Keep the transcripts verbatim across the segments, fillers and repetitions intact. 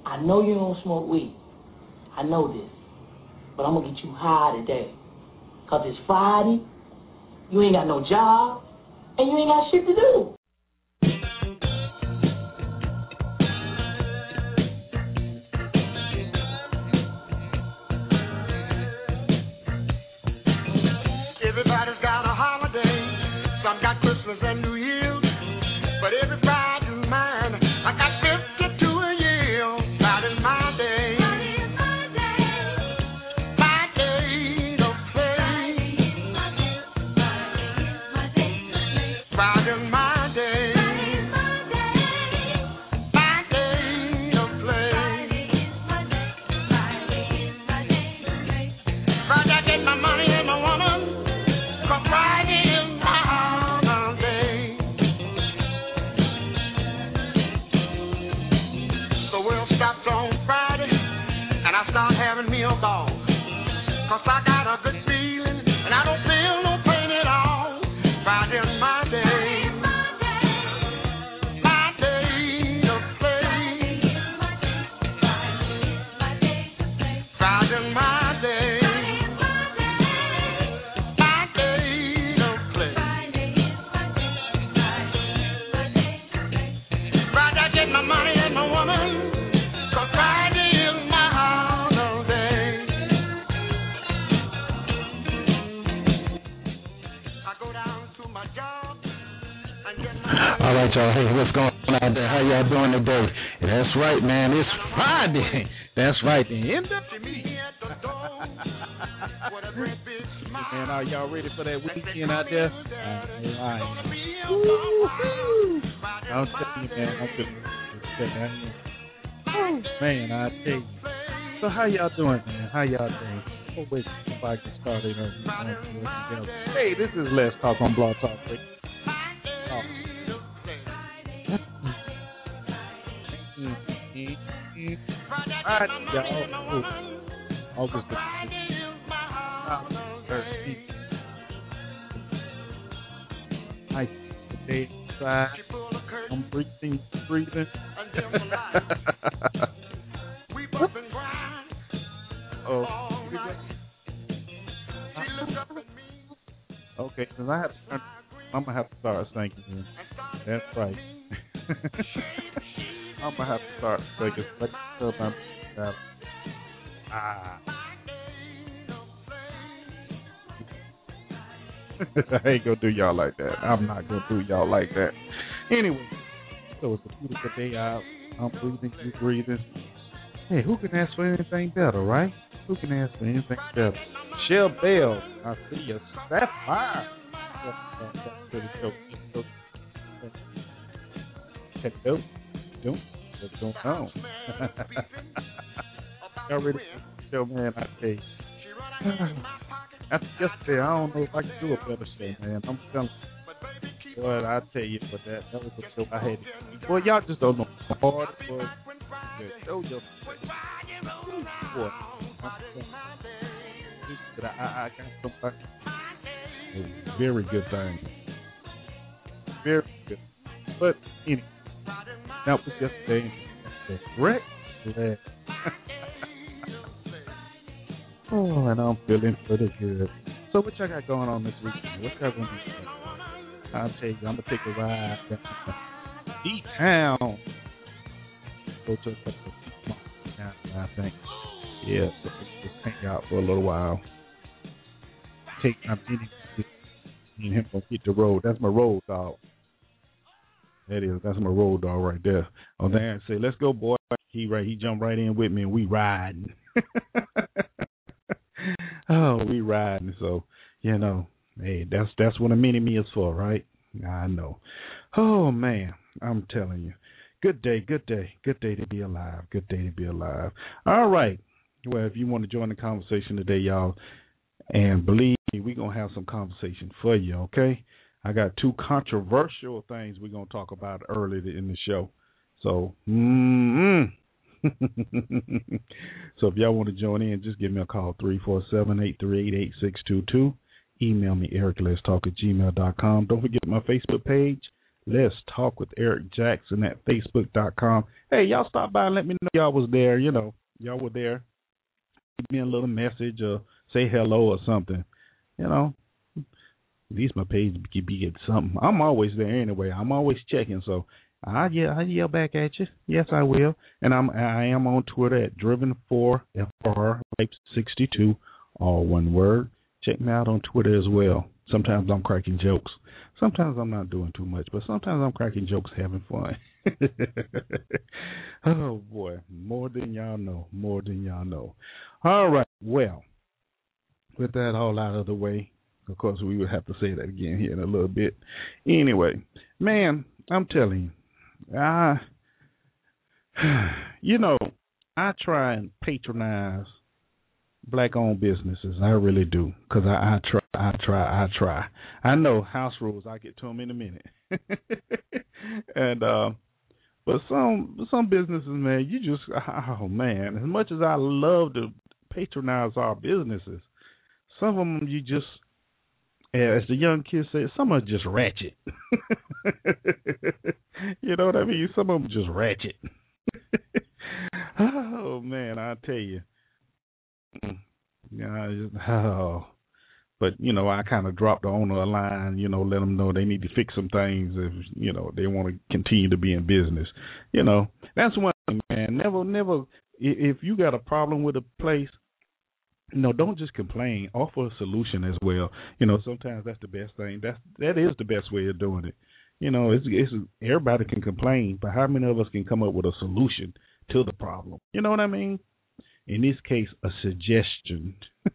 I know you don't smoke weed. I know this. But I'm going to get you high today. Because it's Friday, you ain't got no job, and you ain't got shit to do. Everybody's got a holiday. Some got Christmas and New Year's. But every Friday's mine. I got fifty-two a year. Friday's my day. Start having me a ball, 'cause I got a good feeling, and I don't feel no pain at all. Friday's my day, my day to play. Friday's my day, my day to play. Friday I get my money and my woman, 'cause Friday is my All right, y'all. Hey, what's going on out there? How y'all doing today? That's right, man. It's Friday. That's right. The end of the week. Man, are y'all ready for that weekend out there? All right. I'm telling you, man. I'm just, man, I tell you. So how y'all doing, man? How y'all doing? Oh, wait, if I get started. Hey, this is Let's Talk on Blog Talk. Oh. Right, y'all. August thirteenth. Nice day inside. I'm breathing, breathing. Oh. Okay, because I have to turn, I'm gonna have to start singing. That's right. I'm gonna have to start singing. Like, uh, ah. I ain't gonna do y'all like that. I'm not gonna do y'all like that. Anyway, so it's a beautiful day out. I'm breathing, you breathing. Hey, who can ask for anything better, right? Who can ask for anything better? Shell Bell, I see you. Sapphire. Hello. Don't. What's going on? Y'all ready for the show, man? I tell you. After yesterday, I don't know if I can do a better show, man. I'm telling you. But I tell you, but that, that was a show I had to do. Boy, y'all just don't know how hard it was. Show your boy. But I, I, I got somebody. A very good thing. Very good. But anyway, that was yesterday. The correct glad. Oh, and I'm feeling pretty good. So what y'all got going on this weekend? What's y'all going to do? I'll tell you, I'm going to take a ride down to D-Town. Go to a couple of down, I think. Yeah, so just hang out for a little while. Take my meeting. Me and him gonna hit the road. That's my road dog. That is. That's my road dog right there. On there and say, "Let's go, boy." He right. He jumped right in with me, and we riding. Oh, we riding. So you know, hey, that's that's what a mini me is for, right? I know. Oh man, I'm telling you. Good day, good day, good day to be alive. Good day to be alive. All right. Well, if you want to join the conversation today, y'all, and believe me, we're going to have some conversation for you, okay? I got two controversial things we're going to talk about early in the show. So, mm-hmm. So if y'all want to join in, just give me a call, three four seven, eight three eight, eight six two two. Email me, eric let's talk at gmail dot com. Don't forget my Facebook page, Let's Talk with Eric Jackson at facebook dot com. Hey, y'all stop by and let me know y'all was there. You know, y'all were there. Give me a little message or say hello or something. You know, at least my page could be at something. I'm always there anyway. I'm always checking, so I yeah I yell back at you. Yes, I will. And I'm I am on Twitter at Driven four F R sixty-two, all one word. Check me out on Twitter as well. Sometimes I'm cracking jokes. Sometimes I'm not doing too much, but sometimes I'm cracking jokes, having fun. Oh boy, more than y'all know, more than y'all know. All right, well, with that all out of the way, of course we would have to say that again here in a little bit. Anyway, man, I'm telling you, I, you know, I try and patronize black-owned businesses. I really do, because I, I try, I try, I try. I know house rules. I'll get to them in a minute. and uh, but some some businesses, man, you just, oh man, as much as I love to patronize our businesses, some of them you just, as the young kids say, some are just ratchet. You know what I mean? Some of them just ratchet. Oh man, I tell you. Yeah, oh, but you know, I kind of dropped the owner a line. You know, let them know they need to fix some things if you know they want to continue to be in business. You know, that's one thing, man. Never, never. If you got a problem with a place, you know, don't just complain. Offer a solution as well. You know, sometimes that's the best thing. That's that is the best way of doing it. You know, it's, it's everybody can complain, but how many of us can come up with a solution to the problem? You know what I mean? In this case, a suggestion.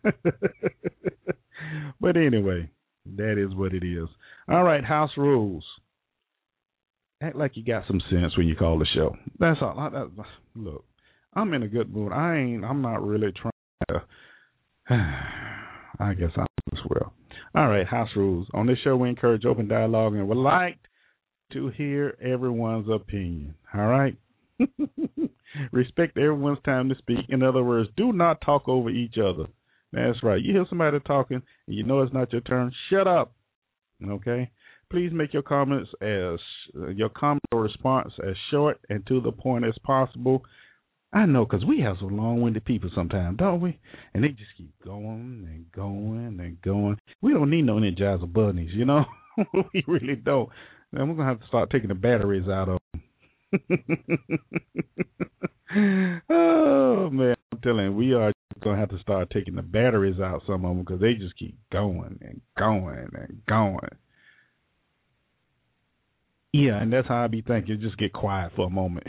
But anyway, that is what it is. All right, house rules. Act like you got some sense when you call the show. That's all. I, I, look, I'm in a good mood. I ain't. I'm not really trying to. I guess I'm as well. All right, house rules. On this show, we encourage open dialogue and would like to hear everyone's opinion. All right. Respect everyone's time to speak. In other words, do not talk over each other. That's right. You hear somebody talking and you know it's not your turn, shut up. Okay? Please make your comments as uh, your comment or response as short and to the point as possible. I know, because we have some long-winded people sometimes, don't we? And they just keep going and going and going. We don't need no Energizer bunnies, you know? We really don't. And we're going to have to start taking the batteries out of them. Oh, man, I'm telling you, we are going to have to start taking the batteries out, some of them, because they just keep going and going and going. Yeah, and that's how I be thinking. Just get quiet for a moment.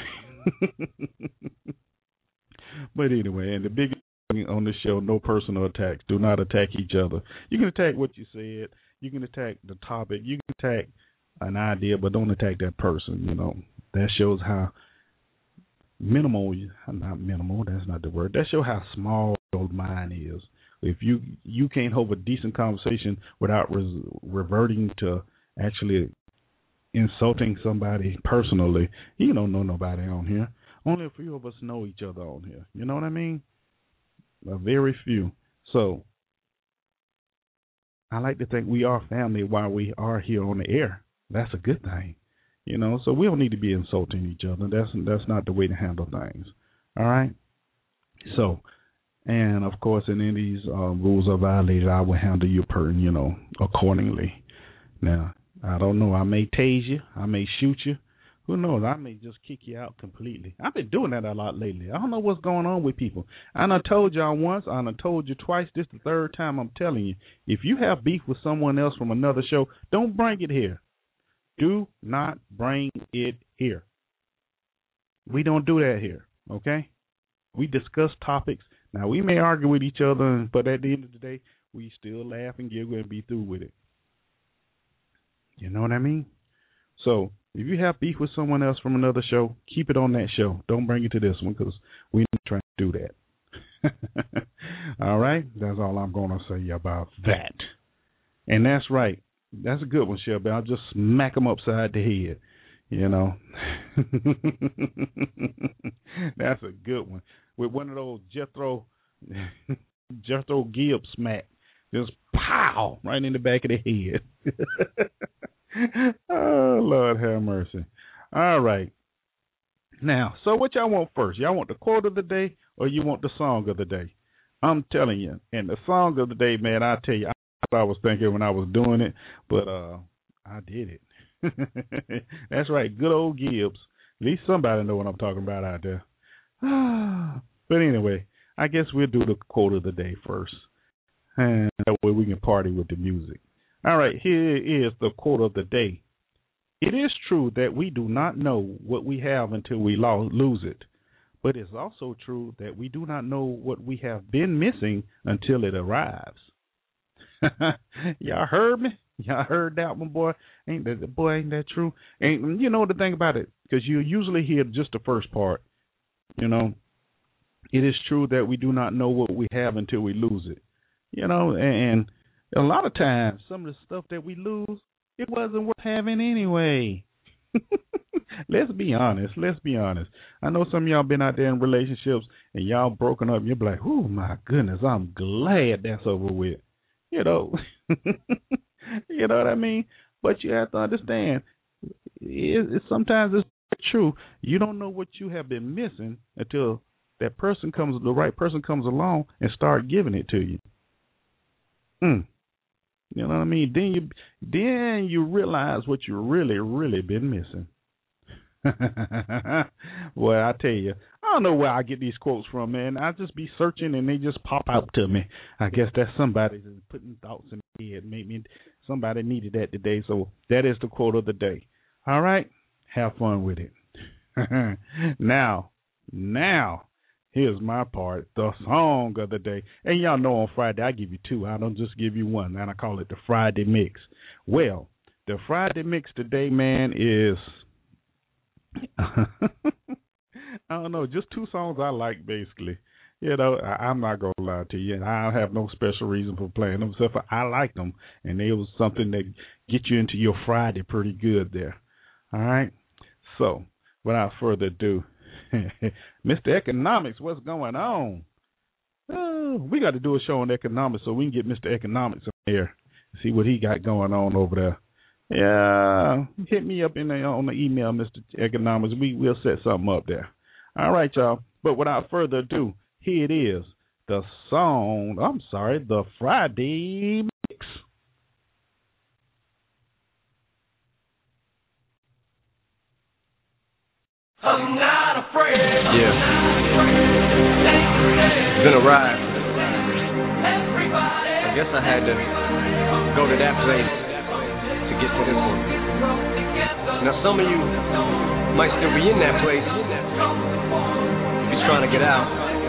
But anyway, and the big thing on the show, no personal attacks. Do not attack each other. You can attack what you said. You can attack the topic. You can attack an idea, but don't attack that person. You know, that shows how minimal, not minimal, that's not the word. That shows how small your mind is. If you you can't hold a decent conversation without res- reverting to actually insulting somebody personally, you don't know nobody on here. Only a few of us know each other on here. You know what I mean? A very few. So I like to think we are family while we are here on the air. That's a good thing. You know, so we don't need to be insulting each other. That's that's not the way to handle things. All right? So, and of course, in any of these uh, rules are violated, I will handle you, per, you know, accordingly. Now, I don't know. I may tase you. I may shoot you. Who knows? I may just kick you out completely. I've been doing that a lot lately. I don't know what's going on with people. I done told y'all once. I done told you twice. This is the third time I'm telling you. If you have beef with someone else from another show, don't bring it here. Do not bring it here. We don't do that here, okay? We discuss topics. Now, we may argue with each other, but at the end of the day, we still laugh and giggle and be through with it. You know what I mean? So, if you have beef with someone else from another show, keep it on that show. Don't bring it to this one, because we're not trying to do that. All right? That's all I'm going to say about that. And that's right. That's a good one, Shelby. I'll just smack them upside the head, you know. That's a good one. With one of those Jethro, Jethro Gibbs smack. Just pow, right in the back of the head. Oh, Lord have mercy. All right. Now, so what y'all want first? Y'all want the quote of the day or you want the song of the day? I'm telling you. And the song of the day, man, I tell you, I, I was thinking when I was doing it, but uh, I did it. That's right. Good old Gibbs. At least somebody know what I'm talking about out there. But anyway, I guess we'll do the quote of the day first. And that way we can party with the music. All right, here is the quote of the day. It is true that we do not know what we have until we lo- lose it. But it's also true that we do not know what we have been missing until it arrives. Y'all heard me? Y'all heard that one, boy? Ain't that boy? Ain't that true? Ain't you know the thing about it? Because you usually hear just the first part. You know, it is true that we do not know what we have until we lose it. You know, and a lot of times, some of the stuff that we lose, it wasn't worth having anyway. Let's be honest. Let's be honest. I know some of y'all been out there in relationships and y'all broken up. And you're like, oh, my goodness, I'm glad that's over with. You know, you know what I mean? But you have to understand, it, it, sometimes it's true. You don't know what you have been missing until that person comes, the right person comes along and start giving it to you. Mm. You know what I mean? Then you then you realize what you really, really been missing. Well, I tell you, I don't know where I get these quotes from, man. I just be searching and they just pop out to me. I guess that's somebody that's putting thoughts in my head. Maybe somebody needed that today. So that is the quote of the day. All right? Have fun with it. now, now. Here's my part, the song of the day. And y'all know on Friday I give you two. I don't just give you one. And I call it the Friday Mix. Well, the Friday Mix today, man, is, I don't know, just two songs I like, basically. You know, I, I'm not going to lie to you. I don't have no special reason for playing them, except for I like them. And they was something that get you into your Friday pretty good there. All right? So, without further ado, Mister Economics, what's going on? Oh, we got to do a show on economics so we can get Mister Economics on there, see what he got going on over there. Yeah, hit me up in the, on the email, Mister Economics. We will set something up there. All right, y'all. But without further ado, here it is, the song. I'm sorry, the Friday Mix. I'm not afraid. Yeah. It's been a ride. I guess I had to go to that place to get to this one. Now some of you might still be in that place. If you're trying to get out,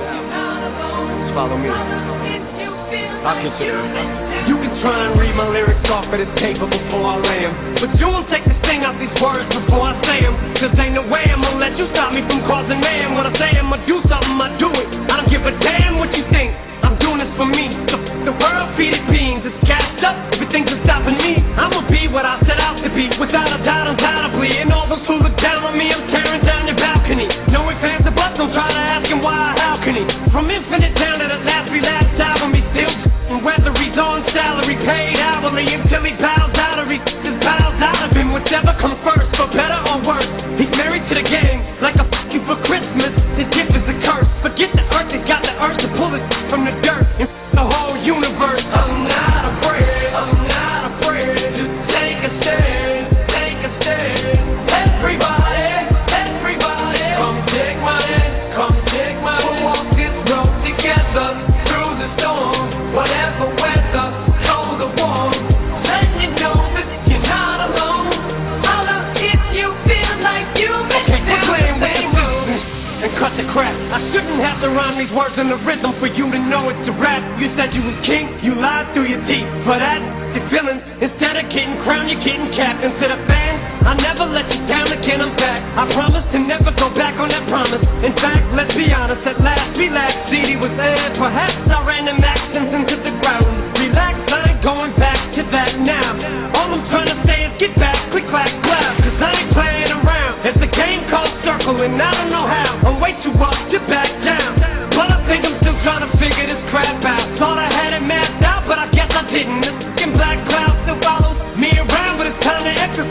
just follow me. I'll consider it. You can try and read my lyrics off of this paper before I lay them, but you won't take the sting out these words before I say them. Cause ain't no way I'm gonna let you stop me from causing man. When I say I'm gonna do something, I do it. I don't give a damn what you think. I'm doing this for me. The, the world feed it beans. It's gassed up. Everything's just stopping me. I'ma be what I set out to be. Without a doubt, undoubtedly. And all those who look down on me, I'm tearing down your balcony. No ifs, ands, or buts. Don't try to ask him why, how can he? From infinite down to the last relapse album, he still whether he's on salary, paid hourly, until he bows out or he just bows out of him. Whichever comes first, for better or worse. He's married to the game, like a fuck you for Christmas. His gift is a curse. Forget the earth, it got the earth to pull it from the dirt and the whole universe. I'm not afraid, I'm not afraid. Just take a stand, take a stand. Everybody, everybody, come take my hand, come take my hand. We'll walk this road together through the storm. Whatever weather, cold or warm, let you know that you're not alone. Holla if you feel like you okay, we're playing with the rhythm and cut the crap. I shouldn't have to rhyme these words in the rhythm for you to know it's a rap. You said you was king, you lied through your teeth. For that, your feelings, instead of getting crowned, you're getting capped. Instead of fans, I never let you down again, I'm back. I promise to never go back on that promise. In fact, let's be honest, at last, relax, C D was there. Perhaps I ran them accents into the ground. Relax, I ain't going back to that now. All I'm trying to say is get back, click, clack, clap. Cause I ain't playing around. It's a game called Circle and I don't know how. I'm way too up to back down. But I think I'm still trying to figure this crap out. Thought I had it mapped out, but I guess I didn't. This fucking black cloud still follows me around, but it's time to exercise.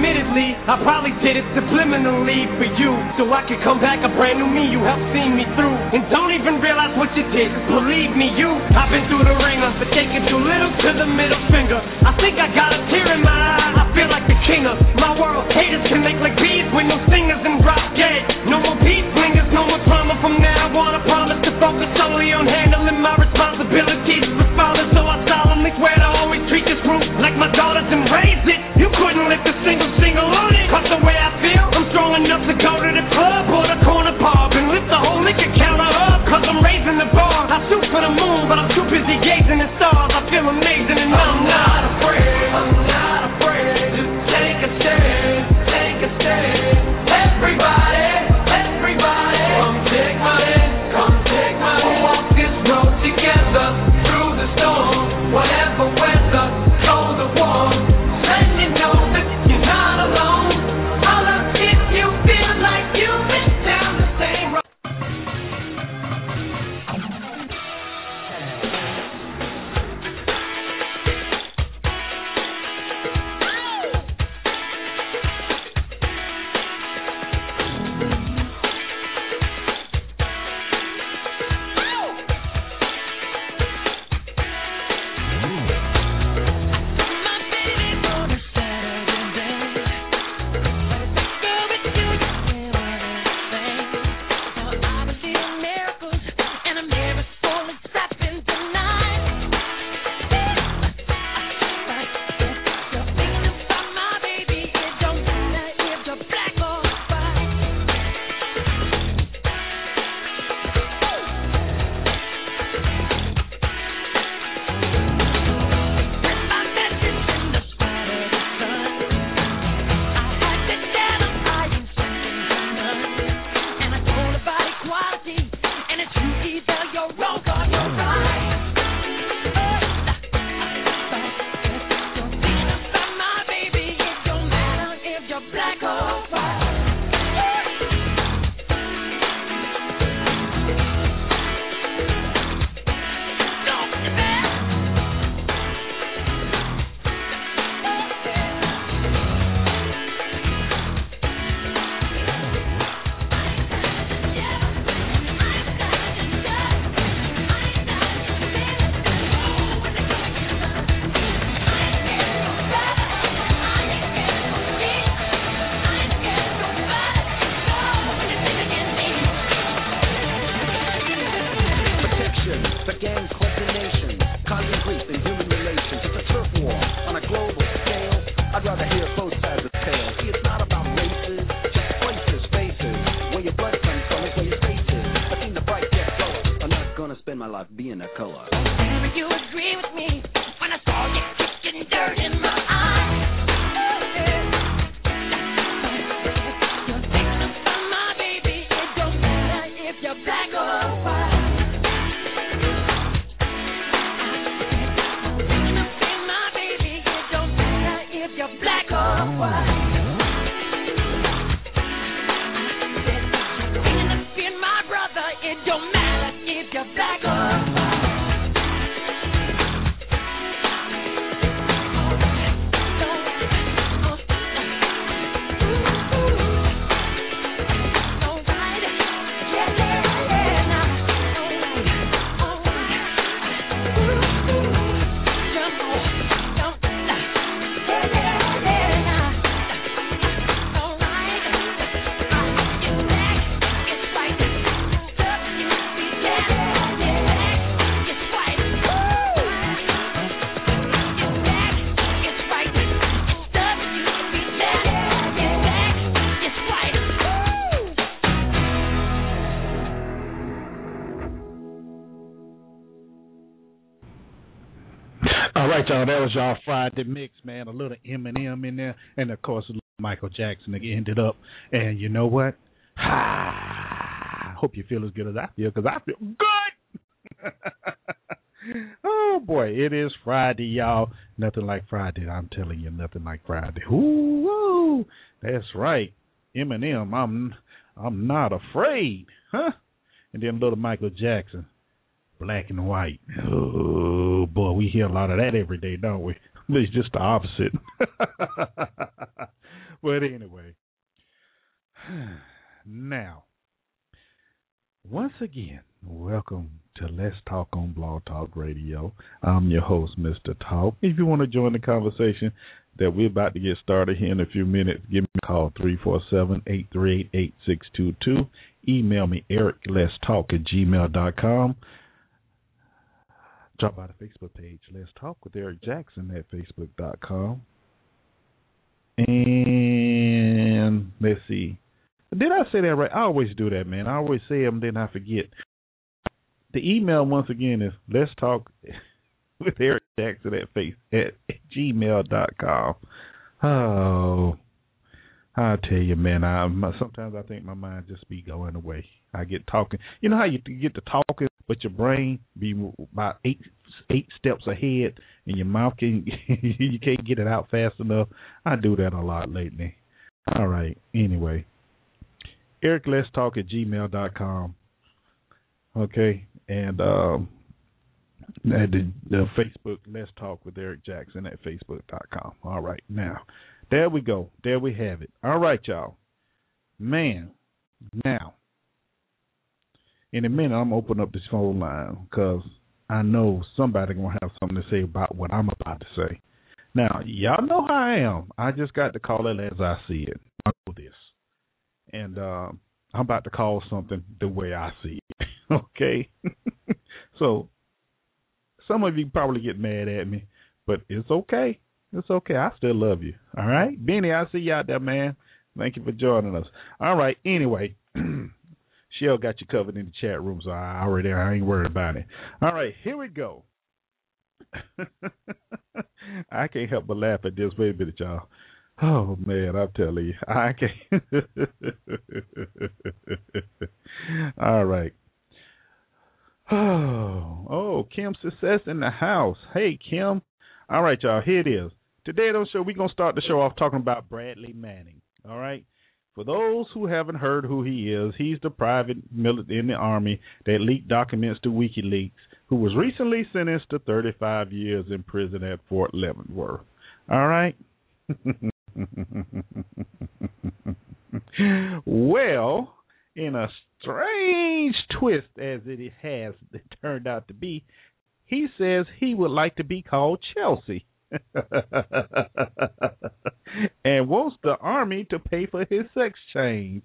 admittedly, I probably did it subliminally for you, so I could come back a brand new me. You helped see me through, and don't even realize what you did. Believe me, you, I've been through the ringer, but taking too little to the middle finger. I think I got a tear in my eye. I feel like the king of my world. Haters can make like bees with no singers and drop dead. No more beat slingers, no more trauma from now on. I promise to focus solely on handling my responsibilities as father, so I solemnly swear to always treat this group like my daughters and raise it. You couldn't lift a single single on it, cause the way I feel, I'm strong enough to go to the club or the corner pub and lift the whole liquor counter up, cause I'm raising the bar. I shoot for the moon, but I'm too busy gazing at stars. I feel amazing and I'm not afraid. I'm not afraid. Just take a stand, take a stand. Everybody, everybody, come take my hand, come take my hand. We'll walk this road together through the storm, whatever weather, cold or warm. Let you know that you're not alone. I'll if you feel like you've been down the same road. Y'all, that was y'all Friday mix, man. A little Eminem in there, and of course, a little Michael Jackson that ended up. And you know what? I hope you feel as good as I feel, because I feel good. Oh boy, it is Friday, y'all. Nothing like Friday. I'm telling you, nothing like Friday. Ooh, ooh, that's right. Eminem, I'm, I'm not afraid, huh? And then little Michael Jackson, Black and White. Oh, boy, we hear a lot of that every day, don't we? It's just the opposite. But anyway, now, once again, welcome to Let's Talk on Blog Talk Radio. I'm your host, Mister Talk. If you want to join the conversation that we're about to get started here in a few minutes, give me a call, three four seven, eight three eight, eight six two two. Email me, eric let's talk at gmail dot com. Drop by the Facebook page, Let's Talk with Eric Jackson at facebook dot com. And let's see. Did I say that right? I always do that, man. I always say them, then I forget. The email, once again, is Let's Talk with Eric Jackson at, face, at gmail dot com. Oh, I'll tell you, man, I sometimes I think my mind just be going away. I get talking. You know how you get to talking, but your brain be about eight eight steps ahead, and your mouth can you can't get it out fast enough. I do that a lot lately. All right. Anyway, Eric Let's Talk at gmail dot com. Okay, and um, at the, the Facebook Let's Talk with Eric Jackson at facebook dot com. All right, now there we go. There we have it. All right, y'all. Man, now. In a minute, I'm going to open up this phone line because I know somebody going to have something to say about what I'm about to say. Now, y'all know how I am. I just got to call it as I see it. I know this. And uh, I'm about to call something the way I see it. Okay? So, some of you probably get mad at me, but it's okay. It's okay. I still love you. All right? Benny, I see you out there, man. Thank you for joining us. All right. Anyway. Shell got you covered in the chat room, so I already I ain't worried about it. All right, here we go. I can't help but laugh at this. Wait a minute, y'all. Oh, man, I'm telling you. I can't. All right. Oh, oh, Kim Success in the house. Hey, Kim. All right, y'all, here it is. Today on the show, we're going to start the show off talking about Bradley Manning. All right? For those who haven't heard who he is, he's the private military in the Army that leaked documents to WikiLeaks, who was recently sentenced to thirty-five years in prison at Fort Leavenworth. All right? Well, in a strange twist, as it has turned out to be, he says he would like to be called Chelsea. And wants the Army to pay for his sex change.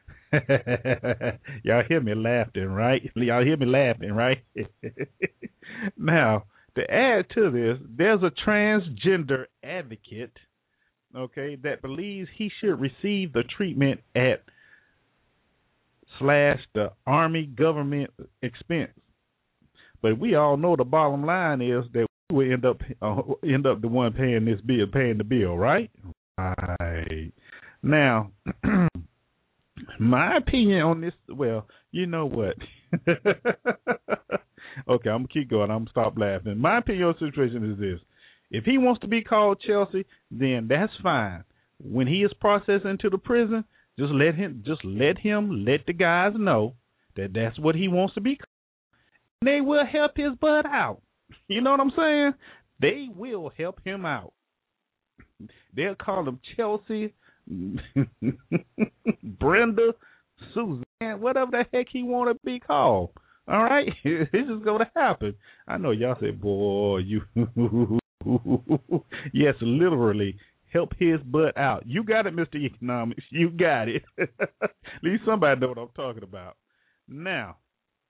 Y'all hear me laughing, right? Y'all hear me laughing, right? Now, to add to this, there's a transgender advocate, okay, that believes he should receive the treatment at slash the Army government expense. But we all know the bottom line is that we end up uh, end up the one paying this bill, paying the bill, right? Right. Now, my opinion on this, well, you know what? Okay, I'm going to keep going. I'm going to stop laughing. My opinion on the situation is this. If he wants to be called Chelsea, then that's fine. When he is processed into the prison, just let him, just let him, let the guys know that that's what he wants to be called. And they will help his butt out. You know what I'm saying? They will help him out. They'll call him Chelsea, Brenda, Suzanne, whatever the heck he want to be called. All right? This is going to happen. I know y'all say, boy, you. Yes, literally, help his butt out. You got it, Mister Economics. You got it. At least somebody know what I'm talking about. Now,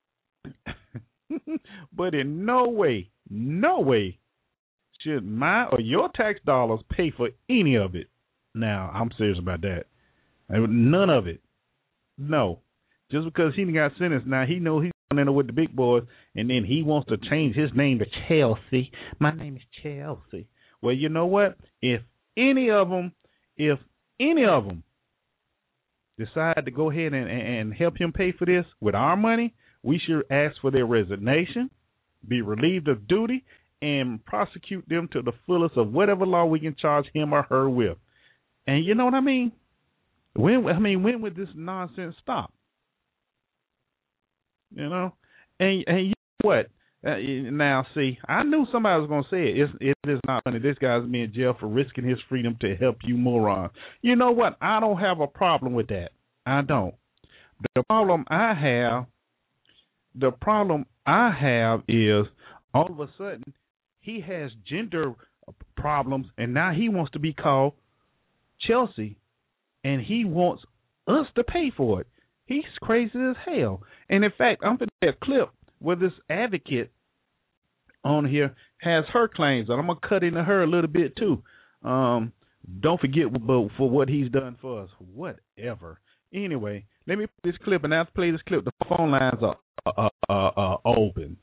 but in no way, no way should my or your tax dollars pay for any of it. Now, I'm serious about that. None of it. No. Just because he got sentenced, now he know he's going in there with the big boys, and then he wants to change his name to Chelsea. My name is Chelsea. Well, you know what? If any of them, if any of them decide to go ahead and, and help him pay for this with our money, we should ask for their resignation, be relieved of duty, and prosecute them to the fullest of whatever law we can charge him or her with. And you know what I mean? When I mean, when would this nonsense stop? You know? And and you know what? Uh, now, see, I knew somebody was going to say it. It's, it is not funny. This guy's been in jail for risking his freedom to help you moron. You know what? I don't have a problem with that. I don't. The problem I have, the problem I have is all of a sudden he has gender problems, and now he wants to be called Chelsea, and he wants us to pay for it. He's crazy as hell. And in fact, I'm going to get a clip where this advocate on here has her claims, and I'm going to cut into her a little bit too. Um, don't forget for what he's done for us. Whatever. Anyway, let me play this clip, and after I play this clip, the phone lines are uh, uh, uh, open.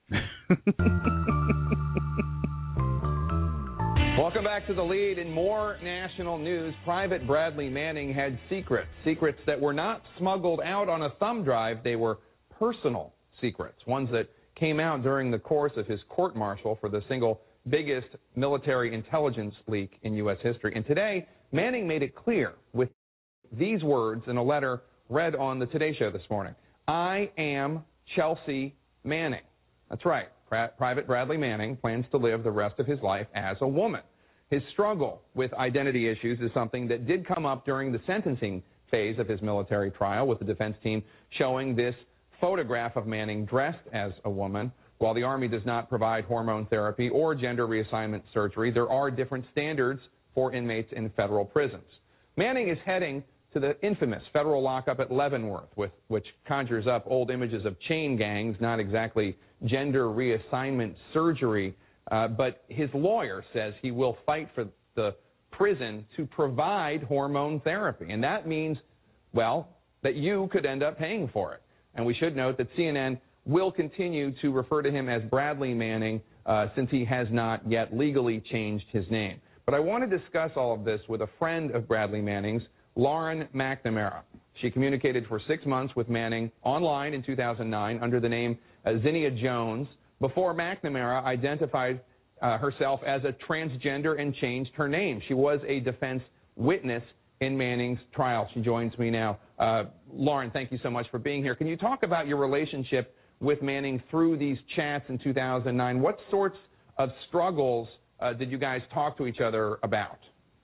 Welcome back to The Lead. In more national news, Private Bradley Manning had secrets, secrets that were not smuggled out on a thumb drive. They were personal secrets, ones that came out during the course of his court-martial for the single biggest military intelligence leak in U S history. And today, Manning made it clear with these words in a letter read on the Today Show this morning. I am Chelsea Manning. That's right. Private Bradley Manning plans to live the rest of his life as a woman. His struggle with identity issues is something that did come up during the sentencing phase of his military trial, with the defense team showing this photograph of Manning dressed as a woman. While the Army does not provide hormone therapy or gender reassignment surgery, there are different standards for inmates in federal prisons. Manning is heading to the infamous federal lockup at Leavenworth, with, which conjures up old images of chain gangs, not exactly gender reassignment surgery, uh, but his lawyer says he will fight for the prison to provide hormone therapy. And that means, well, that you could end up paying for it. And we should note that C N N will continue to refer to him as Bradley Manning uh, since he has not yet legally changed his name. But I want to discuss all of this with a friend of Bradley Manning's, Lauren McNamara. She communicated for six months with Manning online in two thousand nine under the name uh, Zinnia Jones before McNamara identified uh, herself as a transgender and changed her name. She was a defense witness in Manning's trial. She joins me now. Uh, Lauren, thank you so much for being here. Can you talk about your relationship with Manning through these chats in two thousand nine? What sorts of struggles uh, did you guys talk to each other about?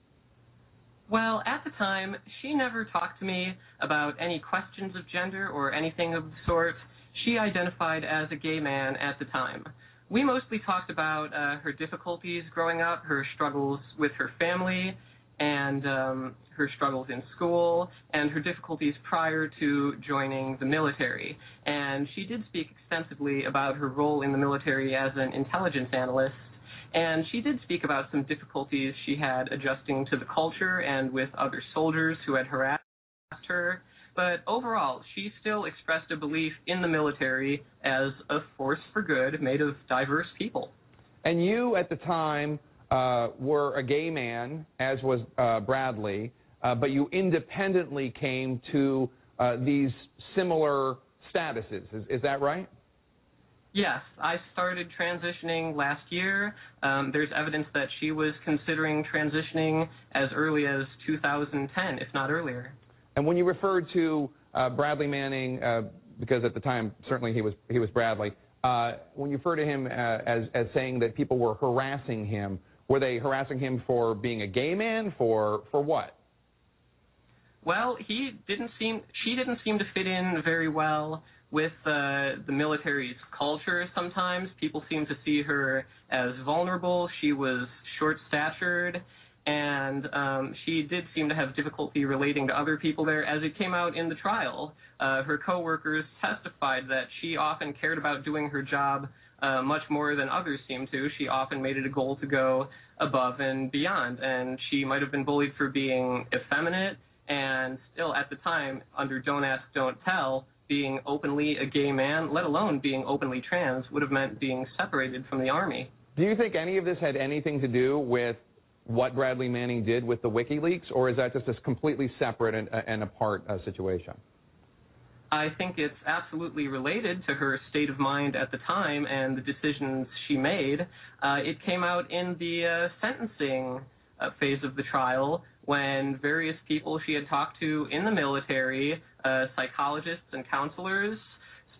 Well, at the time, she never talked to me about any questions of gender or anything of the sort. She identified as a gay man at the time. We mostly talked about uh, her difficulties growing up, her struggles with her family, and um, her struggles in school, and her difficulties prior to joining the military. And she did speak extensively about her role in the military as an intelligence analyst, and she did speak about some difficulties she had adjusting to the culture and with other soldiers who had harassed her. But overall, she still expressed a belief in the military as a force for good made of diverse people. And you, at the time, uh, were a gay man, as was uh, Bradley, uh, but you independently came to uh, these similar statuses. Is, is that right? Yes, I started transitioning last year. Um, there's evidence that she was considering transitioning as early as two thousand ten, if not earlier. And when you referred to uh, Bradley Manning, uh, because at the time certainly he was he was Bradley, uh, when you referred to him uh, as as saying that people were harassing him, were they harassing him for being a gay man? For for what? Well, he didn't seem she didn't seem to fit in very well with uh, the military's culture sometimes. People seemed to see her as vulnerable. She was short-statured, and um, she did seem to have difficulty relating to other people there. As it came out in the trial, uh, her coworkers testified that she often cared about doing her job uh, much more than others seemed to. She often made it a goal to go above and beyond, and she might have been bullied for being effeminate, and still at the time, under Don't Ask, Don't Tell, being openly a gay man, let alone being openly trans, would have meant being separated from the Army. Do you think any of this had anything to do with what Bradley Manning did with the WikiLeaks, or is that just a completely separate and, and apart uh, situation? I think it's absolutely related to her state of mind at the time and the decisions she made. Uh, it came out in the uh, sentencing uh, phase of the trial, when various people she had talked to in the military, uh, psychologists and counselors,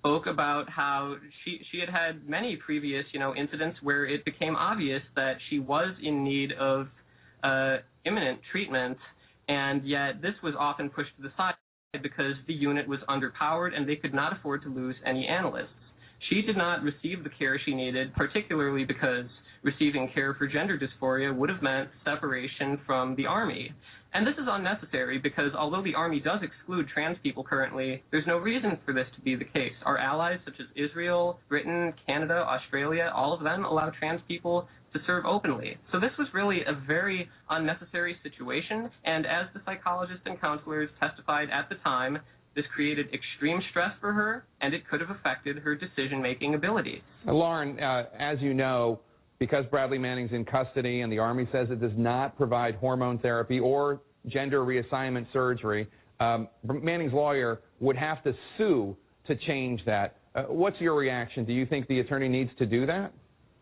spoke about how she she had had many previous, you know, incidents where it became obvious that she was in need of uh, imminent treatment, and yet this was often pushed to the side because the unit was underpowered and they could not afford to lose any analysts. She did not receive the care she needed, particularly because receiving care for gender dysphoria would have meant separation from the Army. And this is unnecessary because although the Army does exclude trans people currently, there's no reason for this to be the case. Our allies such as Israel, Britain, Canada, Australia, all of them allow trans people to serve openly. So this was really a very unnecessary situation, and as the psychologists and counselors testified at the time, this created extreme stress for her, and it could have affected her decision-making abilities. Uh, Lauren, uh, as you know, because Bradley Manning's in custody and the Army says it does not provide hormone therapy or gender reassignment surgery, um, Manning's lawyer would have to sue to change that. Uh, what's your reaction? Do you think the attorney needs to do that?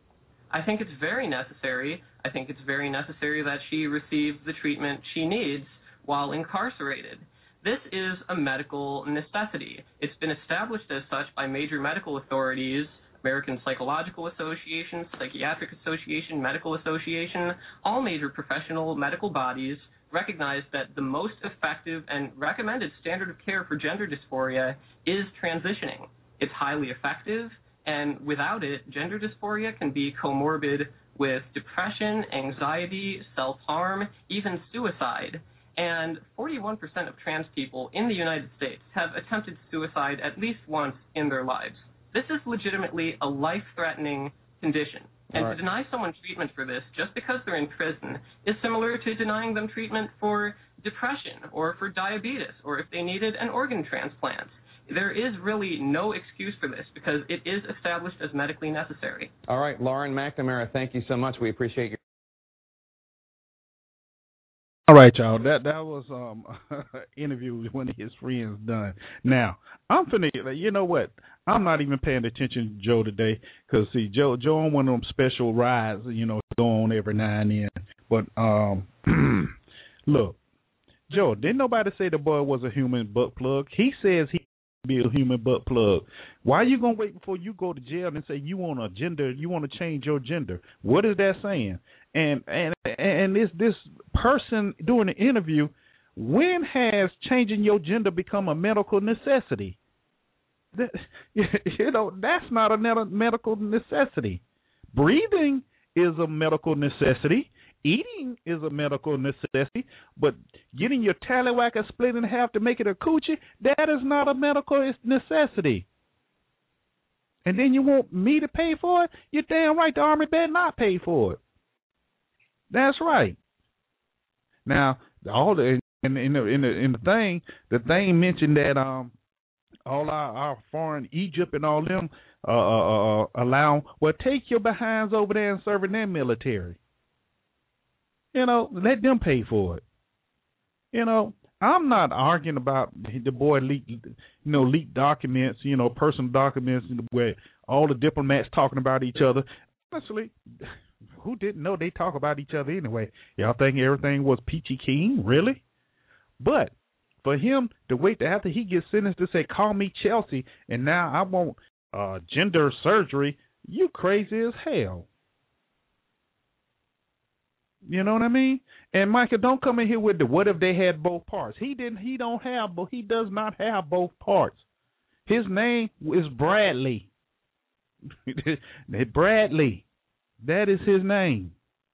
I think it's very necessary. I think it's very necessary that she receive the treatment she needs while incarcerated. This is a medical necessity. It's been established as such by major medical authorities, American Psychological Association, Psychiatric Association, Medical Association. All major professional medical bodies recognize that the most effective and recommended standard of care for gender dysphoria is transitioning. It's highly effective, and without it, gender dysphoria can be comorbid with depression, anxiety, self-harm, even suicide. And forty-one percent of trans people in the United States have attempted suicide at least once in their lives. This is legitimately a life-threatening condition. And right. to deny someone treatment for this just because they're in prison is similar to denying them treatment for depression or for diabetes or if they needed an organ transplant. There is really no excuse for this because it is established as medically necessary. All right, Lauren McNamara, thank you so much. We appreciate your... All right, y'all. That that was um an interview with one of his friends done. Now I'm finna. You know what? I'm not even paying attention to Joe today because see, Joe Joe on one of them special rides. You know, go on every now and then. But um, look, Joe, didn't nobody say the boy was a human butt plug? He says he be a human butt plug. Why are you gonna wait before you go to jail and say you want a gender? You want to change your gender? What is that saying? And and and this this person doing the interview, when has changing your gender become a medical necessity? That, you know, that's not a medical necessity. Breathing is a medical necessity. Eating is a medical necessity. But getting your tallywhacker split in half to make it a coochie, that is not a medical necessity. And then you want me to pay for it? You're damn right the Army better not pay for it. That's right. Now, all the in, in the in the in the thing, the thing mentioned that um all our, our foreign Egypt and all them uh, uh, uh allow well take your behinds over there and serve in their military. You know, let them pay for it. You know, I'm not arguing about the boy leaked, you know, leaked documents, you know, personal documents where all the diplomats talking about each other. Honestly, who didn't know they talk about each other anyway? Y'all think everything was peachy keen? Really? But for him to wait to after he gets sentenced to say, call me Chelsea, and now I want uh, gender surgery, you crazy as hell. You know what I mean? And Michael, don't come in here with the what if they had both parts. He didn't. He don't have. But he does not have both parts. His name is Bradley. Bradley. That is his name.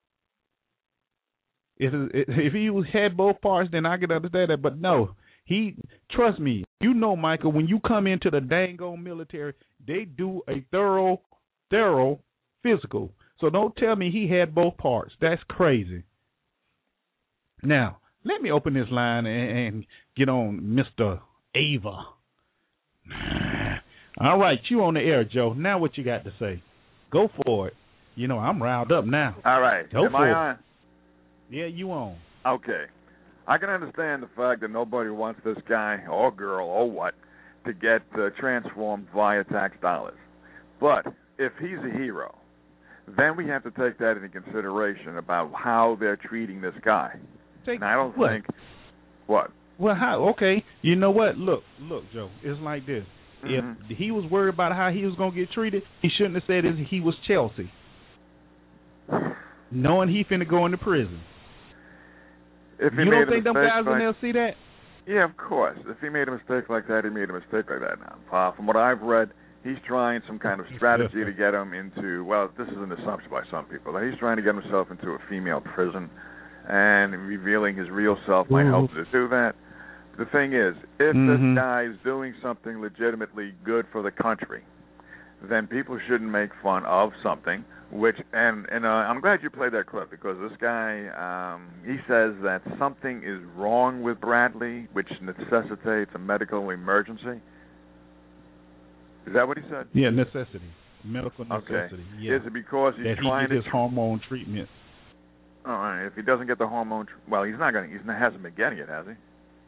If if he had both parts, then I could understand that. But no, he. Trust me. You know, Michael. When you come into the dang old military, they do a thorough, thorough physical. So don't tell me he had both parts. That's crazy. Now, let me open this line and, and get on Mister Ava. All right, you on the air, Joe. Now what you got to say? Go for it. You know, I'm riled up now. All right. Go Am for I it. on? Yeah, you on. Okay. I can understand the fact that nobody wants this guy or girl or what to get uh, transformed via tax dollars. But if he's a hero, then we have to take that into consideration about how they're treating this guy. Take and I don't what? think what. Well, how? Okay, you know what? Look, look, Joe. It's like this. Mm-hmm. If he was worried about how he was going to get treated, he shouldn't have said he was Chelsea, knowing he finna go into prison. If he you made don't think them guys like, in there see that? Yeah, of course. If he made a mistake like that, he made a mistake like that. Now, uh, from what I've read, he's trying some kind of strategy to get him into, well, this is an assumption by some people, that he's trying to get himself into a female prison, and revealing his real self might help him to do that. The thing is, if mm-hmm. this guy is doing something legitimately good for the country, then people shouldn't make fun of something. Which and and uh, I'm glad you played that clip, because this guy um, he says that something is wrong with Bradley, which necessitates a medical emergency. Is that what he said? Yeah, necessity, medical necessity. Okay. Yeah. Is it because he's that trying he gets to his hormone treatment? All right. If he doesn't get the hormone, tr- well, he's not going. He hasn't been getting it, has he?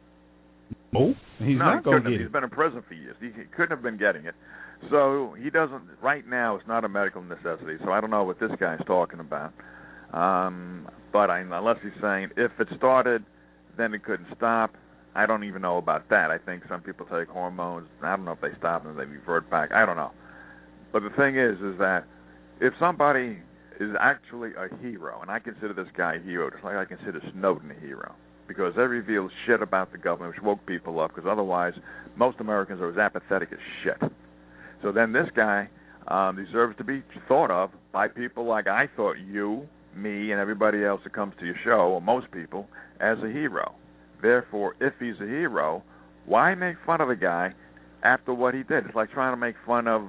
No, he's no, not he going to get He's it. been in prison for years. He, he couldn't have been getting it. So he doesn't, right now it's not a medical necessity, so I don't know what this guy's talking about. Um, but I, unless he's saying if it started, then it couldn't stop, I don't even know about that. I think some people take hormones, I don't know if they stop and they revert back, I don't know. But the thing is, is that if somebody is actually a hero, and I consider this guy a hero, just like I consider Snowden a hero, because they revealed shit about the government, which woke people up, because otherwise most Americans are as apathetic as shit. So then this guy um, deserves to be thought of by people like I thought you, me, and everybody else that comes to your show, or most people, as a hero. Therefore, if he's a hero, why make fun of a guy after what he did? It's like trying to make fun of,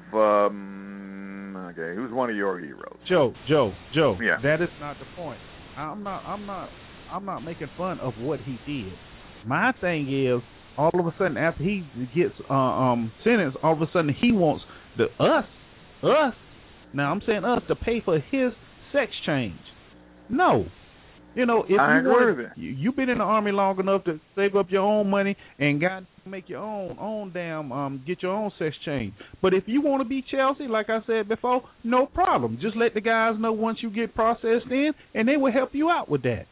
um, okay, who's one of your heroes? Joe, Joe, Joe. Yeah. That is not the point. I'm not, I'm not, I'm not making fun of what he did. My thing is, all of a sudden, after he gets uh, um, sentenced, all of a sudden he wants the us, us. Now I'm saying us to pay for his sex change. No, you know if I you agree want, with it. you, you've been in the army long enough to save up your own money and got to make your own own damn um get your own sex change. But if you want to be Chelsea, like I said before, no problem. Just let the guys know once you get processed in, and they will help you out with that.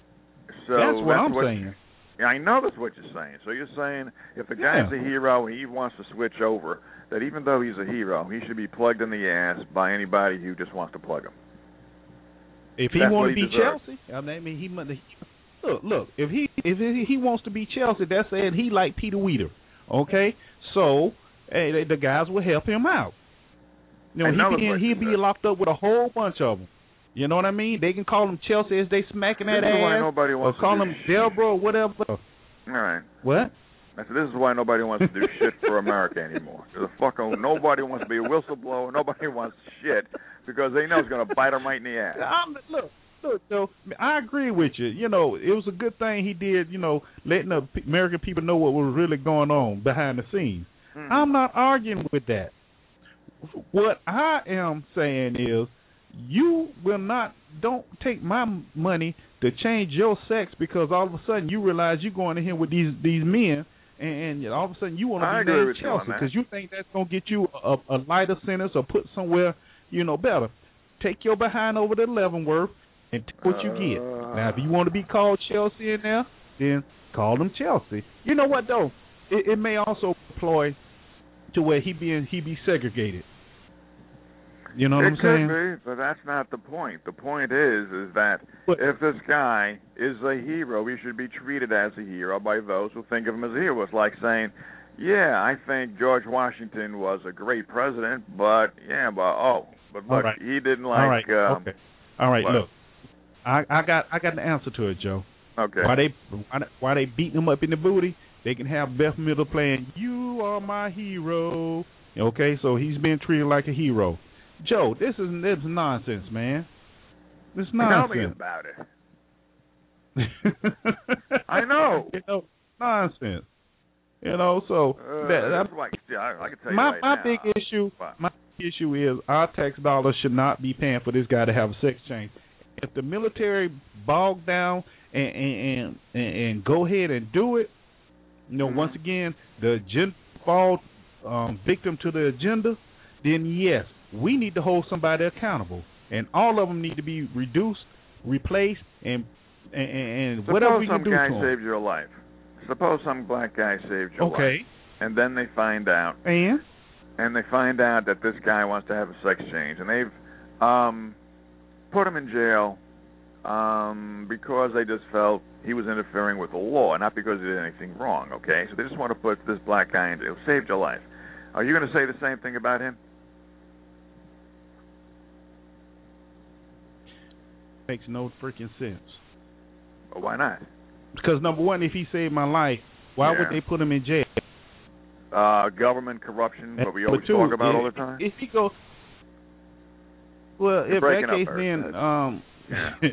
So that's what that's I'm what, saying. Yeah, I know that's what you're saying. So you're saying if the guy's Yeah. a hero and he wants to switch over, that even though he's a hero, he should be plugged in the ass by anybody who just wants to plug him. If he want to be Chelsea, I mean, he look, look. If he if he wants to be Chelsea, that's saying he like Peter Weeder. Okay, so hey, the guys will help him out. You know, know he be he'd be locked up with a whole bunch of them. You know what I mean? They can call him Chelsea as they smacking that this is why ass, nobody wants or call to do him Deborah or whatever. All right. What? I said, this is why nobody wants to do shit for America anymore. The fucking nobody wants to be a whistleblower. Nobody wants shit because they know it's going to bite them right in the ass. I'm, look, look, Joe, I agree with you. You know, it was a good thing he did, you know, letting the American people know what was really going on behind the scenes. Mm-hmm. I'm not arguing with that. What I am saying is you will not, don't take my money to change your sex because all of a sudden you realize you're going in here with these, these men and, and all of a sudden you want to be named Chelsea because you think that's going to get you a, a lighter sentence or put somewhere, you know, better. Take your behind over to Leavenworth and take what you get. Now, if you want to be called Chelsea in there, then call them Chelsea. You know what, though? It, it may also employ to where he be, he be segregated. You know what it I'm saying? It could be, but that's not the point. The point is, is that but, if this guy is a hero, he should be treated as a hero by those who think of him as a hero. It's like saying, yeah, I think George Washington was a great president, but, yeah, but, oh, but look, right. he didn't like... All right, um, okay. All right, what? look, I, I got I got the answer to it, Joe. Okay. Why they, why, why they beating him up in the booty, they can have Beth Midler playing, you are my hero. Okay, so he's being treated like a hero. Joe, this is this is nonsense, man. This is nonsense. Tell me about it. I know. You know, nonsense. You know, so uh, that, that's like, yeah, I, I can tell you my right my now. big issue. What? My issue is our tax dollars should not be paying for this guy to have a sex change. If the military bog down and and and, and go ahead and do it, you know, mm-hmm. once again the agenda fall um, victim to the agenda, then yes. We need to hold somebody accountable, and all of them need to be reduced, replaced, and and, and whatever we can do to them. Suppose some guy saved your life. Suppose some black guy saved your okay. life. and then they find out, and and they find out that this guy wants to have a sex change, and they've um, put him in jail um, because they just felt he was interfering with the law, not because he did anything wrong. Okay, so they just want to put this black guy in jail. Saved your life. Are you going to say the same thing about him? Makes no freaking sense. Well, why not? Because number one, if he saved my life, why yeah. would they put him in jail? Uh, government corruption, what we always two, talk about if, all the time. If he goes, well, You're if that case, then, um, yeah.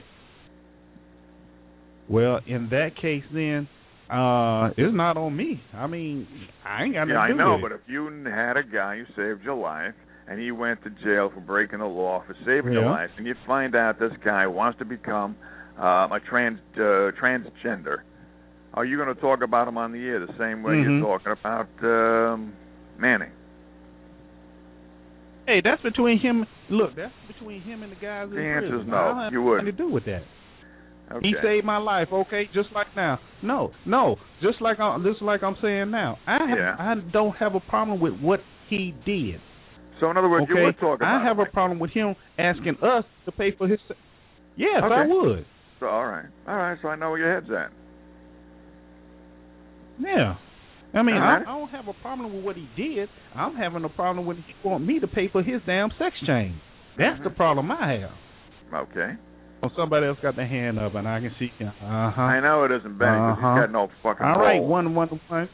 well, in that case, then, uh, it's not on me. I mean, I ain't got nothing yeah, to do I know, with but it. if you had a guy who saved your life, and he went to jail for breaking the law for saving yeah. your life, and you find out this guy wants to become um, a trans uh, transgender, are you going to talk about him on the air the same way mm-hmm. you're talking about um, Manning? Hey, that's between him. Look, that's between him and the guys in the answer prison. is no. I don't have You wouldn't. nothing to do with that. Okay. He saved my life, okay, just like now. No, no, just like I'm, just like I'm saying now. I have, Yeah. I don't have a problem with what he did. So in other words, okay? you would talk about I have him. a problem with him asking us to pay for his. Yes, okay. I would. So all right, all right. So I know where your head's at. Yeah, I mean, right. I, I don't have a problem with what he did. I'm having a problem with he want me to pay for his damn sex change. That's mm-hmm. the problem I have. Okay. Well, somebody else got their hand up, and I can see. Uh huh. I know it isn't Benny because uh-huh. he's got no fucking. All right, balls. one one one.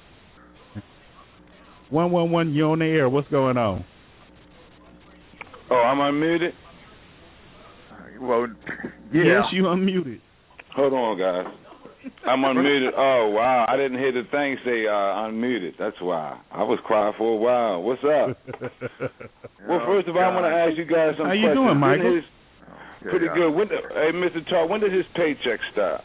One one one. You're on the air. What's going on? Oh, I'm unmuted? Well, yeah. Yes, you unmuted. Hold on, guys. I'm unmuted. Oh, wow. I didn't hear the thing say uh, unmuted. That's why. I was quiet for a while. What's up? Well, first of all, I want to ask you guys some How questions. you doing, Michael? His, oh, pretty good. When the, hey, Mister Tarr, when did his paycheck stop?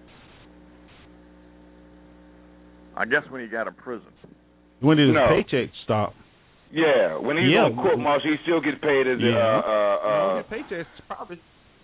I guess when he got in prison. When did his no. paycheck stop? Yeah, when he's yeah. on court martial, he still gets paid as yeah. a uh, uh, uh, his paycheck probably.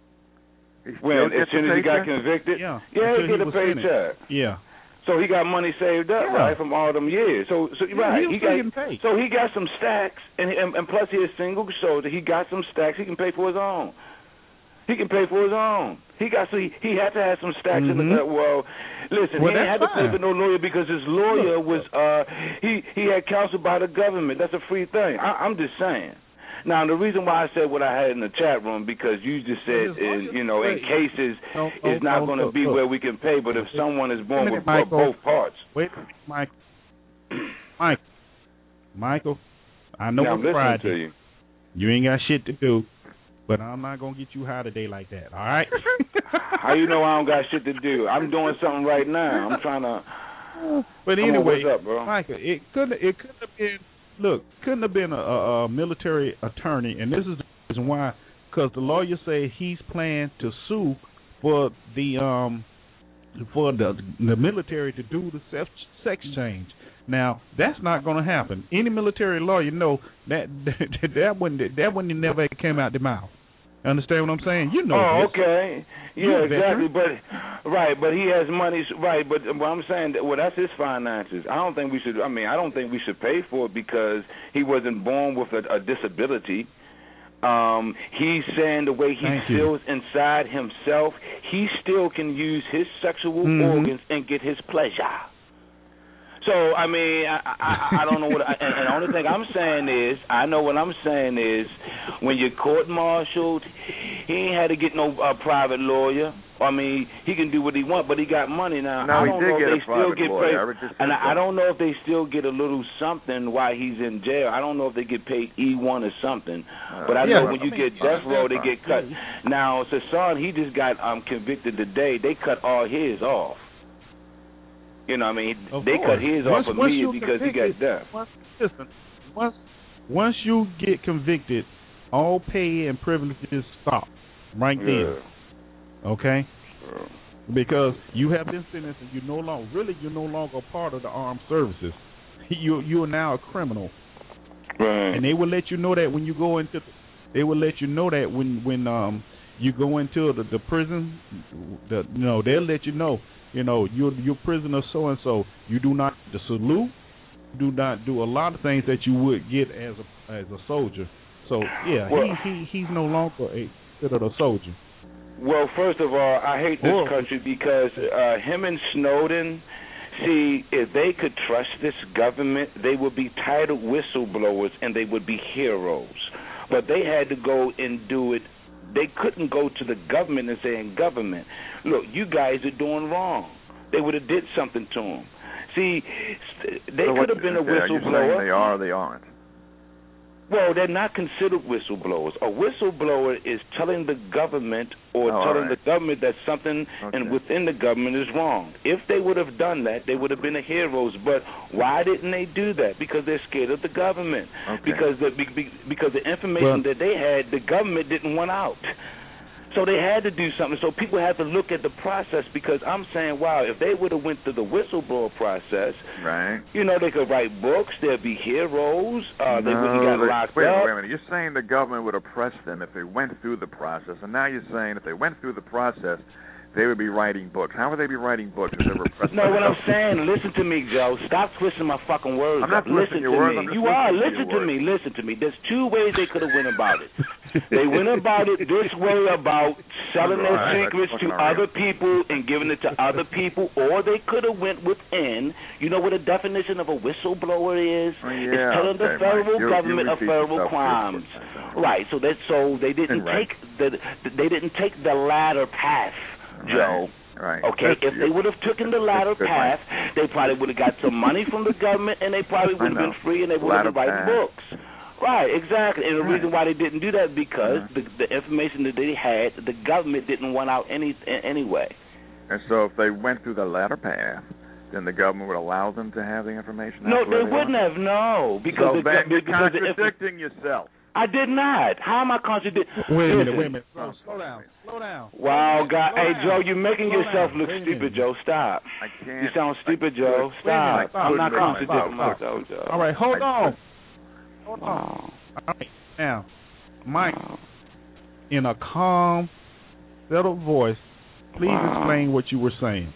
When as soon as he got convicted, yeah, yeah, he get he a paycheck. Finished. Yeah. So he got money saved up, yeah. right, from all them years. So, so yeah, right, he, he got paid. so he got some stacks, and, and and plus he is single, so that he got some stacks. He can pay for his own. He can pay for his own. He got so he, he had to have some stacks mm-hmm. in the well. Listen, well, he didn't have to fine. pay for no lawyer because his lawyer was uh he he had counsel by the government. That's a free thing. I, I'm just saying. Now the reason why I said what I had in the chat room because you just said in, you know in cases oh, oh, it's not oh, going to oh, be oh. where we can pay, but if someone is born with Michael. both parts. Wait, Michael. Michael. Michael. I know now, it's I'm Friday. to you. You ain't got shit to do. But I'm not going to get you high today like that, all right? How you know I don't got shit to do? I'm doing something right now. I'm trying to... But anyway, on, what's up, bro? Michael, it couldn't, it couldn't have been... Look, couldn't have been a, a, a military attorney, and this is the reason why, because the lawyer say he's planning to sue for the um for the the military to do the sex, sex change. Now that's not going to happen. Any military lawyer know that that, that wouldn't that wouldn't never came out their mouth. Understand what I'm saying? You know. Oh, this. okay. You're Yeah, exactly. But right, but he has money. Right, but what I'm saying, well, that's his finances. I don't think we should. I mean, I don't think we should pay for it because he wasn't born with a, a disability. Um, he's saying the way he Thank feels you. inside himself, he still can use his sexual mm-hmm. organs and get his pleasure. So, I mean, I, I, I don't know what, I, and, and the only thing I'm saying is, I know what I'm saying is, when you're court-martialed, he ain't had to get no uh, private lawyer. I mean, he can do what he want, but he got money now. No, I he don't did know get if a they still private get lawyer. paid, and I, I don't know if they still get a little something while he's in jail. I don't know if they get paid E one or something, uh, but I yeah, know when you I mean, get death row, they get cut. Now, Sasan, he just got um, convicted today. They cut all his off. You know, what I mean, Of they course. cut his once, off once immediately because he got death. Once, listen, once, once you get convicted, all pay and privileges stop right Yeah. there. Okay? Yeah. Because you have been sentenced and you no longer, really, you're no longer part of the armed services. You you are now a criminal, Right. and they will let you know that when you go into. They will let you know that when when um you go into the, the prison, the you know they'll let you know. You know, you're, you're prisoner so-and-so. You do not the salute. do not do a lot of things that you would get as a as a soldier. So yeah, well, he, he he's no longer a considered a soldier. Well, first of all, I hate this Or, country because uh, him and Snowden. See, if they could trust this government, they would be titled whistleblowers and they would be heroes. But they had to go and do it. They couldn't go to the government and say, "In government, look, you guys are doing wrong." They would have did something to them. See, they so could have been a whistleblower. whistleblower. They are or they aren't? Well, they're not considered whistleblowers. A whistleblower is telling the government or oh, telling right. the government that something okay. and within the government is wrong. If they would have done that, they would have been the heroes. But why didn't they do that? Because they're scared of the government. Okay. Because the because the information well, that they had, the government didn't want out. So they had to do something. So people have to look at the process because I'm saying, wow, if they would have went through the whistleblower process, right? You know, they could write books. There'd be heroes. Uh, they no, wouldn't get they, locked wait, up. Wait a minute. You're saying the government would oppress them if they went through the process, and now you're saying if they went through the process, they would be writing books. How would they be writing books if they were oppressed? No, what I'm saying, listen to me, Joe. Stop twisting my fucking words. I'm not listen your to words. me. I'm just You are. to Listen to words. me. Listen to me. There's two ways they could have went about it. They went about it this way about selling their right, secrets to right. other people and giving it to other people, or they could have went within. You know what the definition of a whistleblower is? Oh, yeah, it's telling okay, the federal Mike. government you of federal crimes. Right. So that so they didn't right. take the they didn't take the latter path, Joe. Right. Right. Okay, That's, if they would have taken the latter path, right. they probably would have got some money from the government, and they probably would have been free, and they would have been writing books. Right, exactly. And the right. reason why they didn't do that because uh-huh. the, the information that they had, the government didn't want out any anyway. And so, if they went through the latter path, then the government would allow them to have the information. No, they, they wouldn't want? have. No, because so the, then you're because contradicting the, yourself. I did not. How am I contradicting? Wait a minute, wait a minute. Slow, slow down. Slow down. Wow, God. Slow Hey, down. Joe, you're making Slow yourself down. look Wait stupid, Joe. Stop. I can't. You sound stupid, I Joe. could, Stop. Stop. I'm not Stop. contradicting Stop. myself, Joe. All right, hold I, on. Hold on. Wow. All right, now, Mike, Wow. in a calm, settled voice, please Wow. explain what you were saying.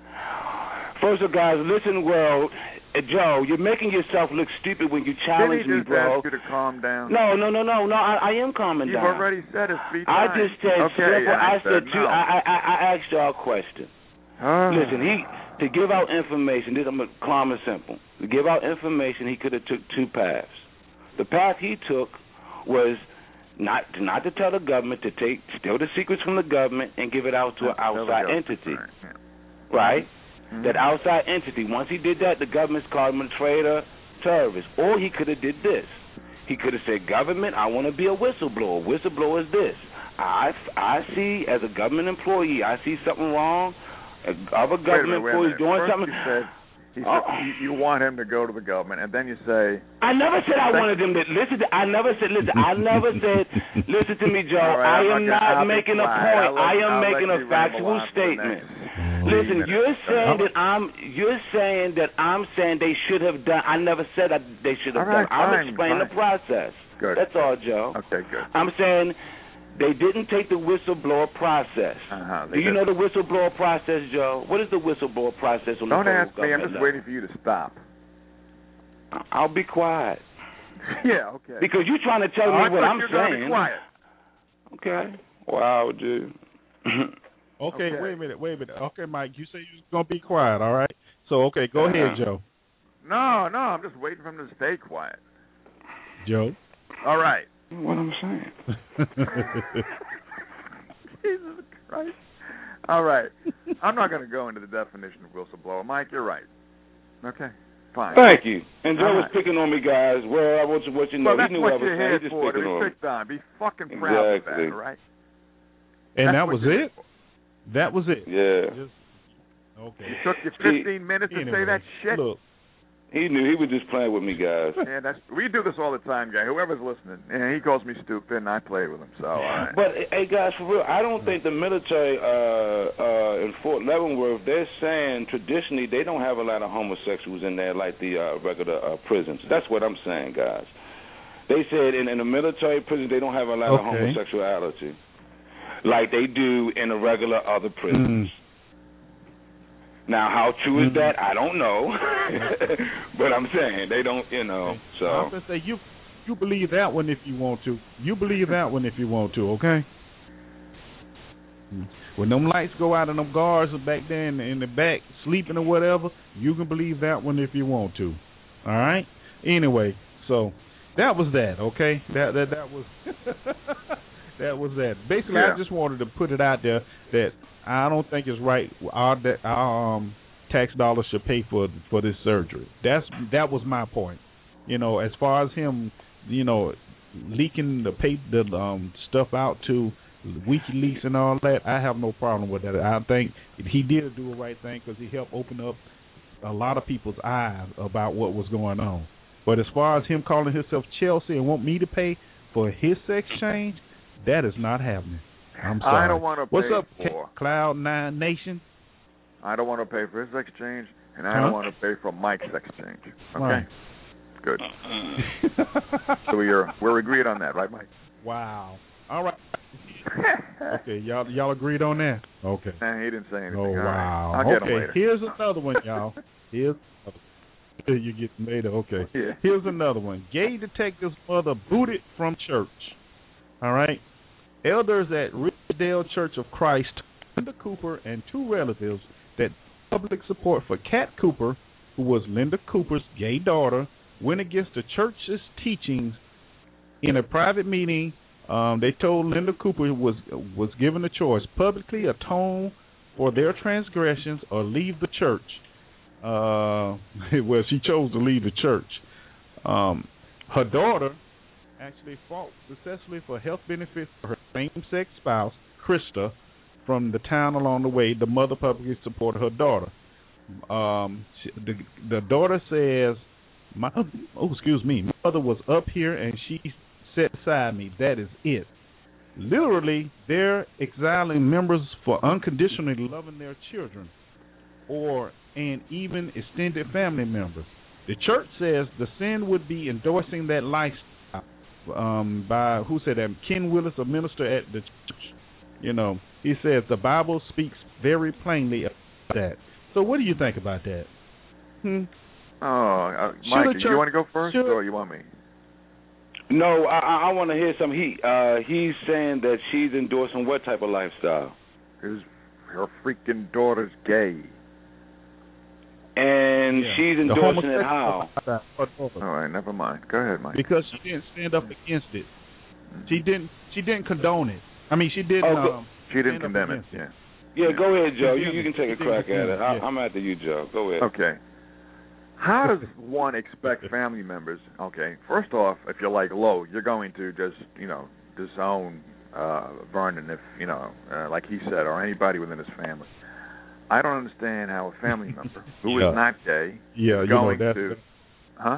First of all, guys, listen, world. Uh, Joe, you're making yourself look stupid when you challenge Did he me, just bro. ask you to calm down? No, no, no, no, no. I, I am calming You've down. already said it three I times. just said okay, simple. I, I said two. no. I, I, I asked y'all a question. Oh. Listen, he to give out information. This I'm calm and simple. To give out information, he could have took two paths. The path he took was not not to tell the government to take steal the secrets from the government and give it out to an outside entity, Right. Yeah. right? Mm-hmm. That outside entity. Once he did that, the government's called him a traitor, terrorist. Or he could have did this. He could have said, government, I want to be a whistleblower. Whistleblower is this. I, I see, as a government employee, I see something wrong. Other government wait a minute, wait a employees minute. doing First something. You said, he Oh. said you, you want him to go to the government, and then you say... I never said I wanted them to listen. To, I never said listen. I never said listen to me, Joe. Right, I am not, not gonna, making a quiet. point. I'll let, I am I'll making let a you factual ramble on for the statement. next Listen, minutes. you're saying that I'm. You're saying that I'm saying they should have done. I never said I, they should have All right, done. I'm fine, explaining fine. the process. Good. That's all, Joe. Okay, good. I'm saying they didn't take the whistleblower process. Uh-huh, Do you know the whistleblower process, Joe? What is the whistleblower process on Don't the federal ask me. I'm government just level? waiting for you to stop. I'll be quiet. Yeah, okay. Because you're trying to tell oh, me I what thought I'm you were gonna saying. Be quiet. Okay. Wow, dude. Okay, Okay. wait a minute, wait a minute. Okay, Mike, you say you're going to be quiet, all right? So, okay, go Uh-huh. ahead, Joe. No, no, I'm just waiting for him to stay quiet. Joe? All right. What I'm saying. Jesus Christ. All right. I'm not going to go into the definition of whistleblower. Mike, you're right. Okay, fine. Thank you. And Joe All was right. picking on me, guys. Well, I want you what you know. Well, that's he knew what I was you're saying. here He just for, to picking be on me. picked on. Be fucking proud Exactly. of that, all right? And That's that what was you're it? That was it? Yeah. Just, okay. It took you fifteen minutes to Anyway, say that shit? Look, He knew. He was just playing with me, guys. Yeah, that's we do this all the time, guy. Whoever's listening, and he calls me stupid, and I play with him. So, all right. But hey, guys, for real, I don't think the military uh, uh, in Fort Leavenworth, they're saying traditionally they don't have a lot of homosexuals in there like the uh, regular uh, prisons. That's what I'm saying, guys. They said in, in the military prison they don't have a lot of Okay. homosexuality like they do in the regular other prisons. mm, Now, how true is that? I don't know. But I'm saying they don't, you know. So I'm gonna say you you believe that one if you want to. You believe that one if you want to. Okay. When them lights go out and them guards are back there in the, in the back sleeping or whatever, you can believe that one if you want to. All right. Anyway, so that was that. Okay. That that that was that was that. Basically, yeah. I just wanted to put it out there that I don't think it's right our our um, tax dollars should pay for for this surgery. That's that was my point. You know, as far as him, you know, leaking the pay the um, stuff out to WikiLeaks and all that, I have no problem with that. I think he did do the right thing because he helped open up a lot of people's eyes about what was going on. But as far as him calling himself Chelsea and want me to pay for his sex change, that is not happening. I'm sorry. I don't want to pay What's up, for Cloud Nine Nation? I don't want to pay for his exchange, and I huh? don't want to pay for Mike's exchange. Okay, right. Good. So we're we're agreed on that, right, Mike? Wow. All right. Okay, y'all y'all agreed on that? Okay. Nah, he didn't say anything. Oh, All wow. right. I'll get okay, him later. Here's another one, y'all. Here's you get later. Okay. Yeah. Here's another one. Gay detective's mother booted from church. All right. Elders at Ridgedale Church of Christ, Linda Cooper, and two relatives that public support for Kat Cooper, who was Linda Cooper's gay daughter, went against the church's teachings in a private meeting. Um, they told Linda Cooper was was given a choice: publicly atone for their transgressions or leave the church. Uh, well, she chose to leave the church. Um, her daughter actually fought successfully for health benefits for her same-sex spouse, Krista, from the town along the way. The mother publicly supported her daughter. Um, she, the, the daughter says, "My oh, excuse me, my mother was up here and she sat beside me. That is it." Literally, they're exiling members for unconditionally loving their children, or and even extended family members. The church says the sin would be endorsing that lifestyle. Um, by who said that? Ken Willis, a minister at the church. You know, he says the Bible speaks very plainly about that. So, what do you think about that? Hmm? Oh, uh, Mike, do you want to go first, should, or you want me? No, I, I want to hear some. He uh, he's saying that she's endorsing what type of lifestyle? His her freaking daughter's gay. And yeah. she's endorsing it how? All right, never mind. Go ahead, Mike. Because she didn't stand up against it. She didn't. She didn't condone it. I mean, she didn't. Oh, um, she didn't condemn it. Yeah. Yeah, go ahead, Joe. You you can take a crack at it. I, yeah. I'm after you, Joe. Go ahead. Okay. How does one expect family members? Okay, first off, if you're like Lowe, you're going to just you know disown uh, Vernon if you know, uh, like he said, or anybody within his family. I don't understand how a family member who yeah. is not gay yeah, is you going know, to, huh?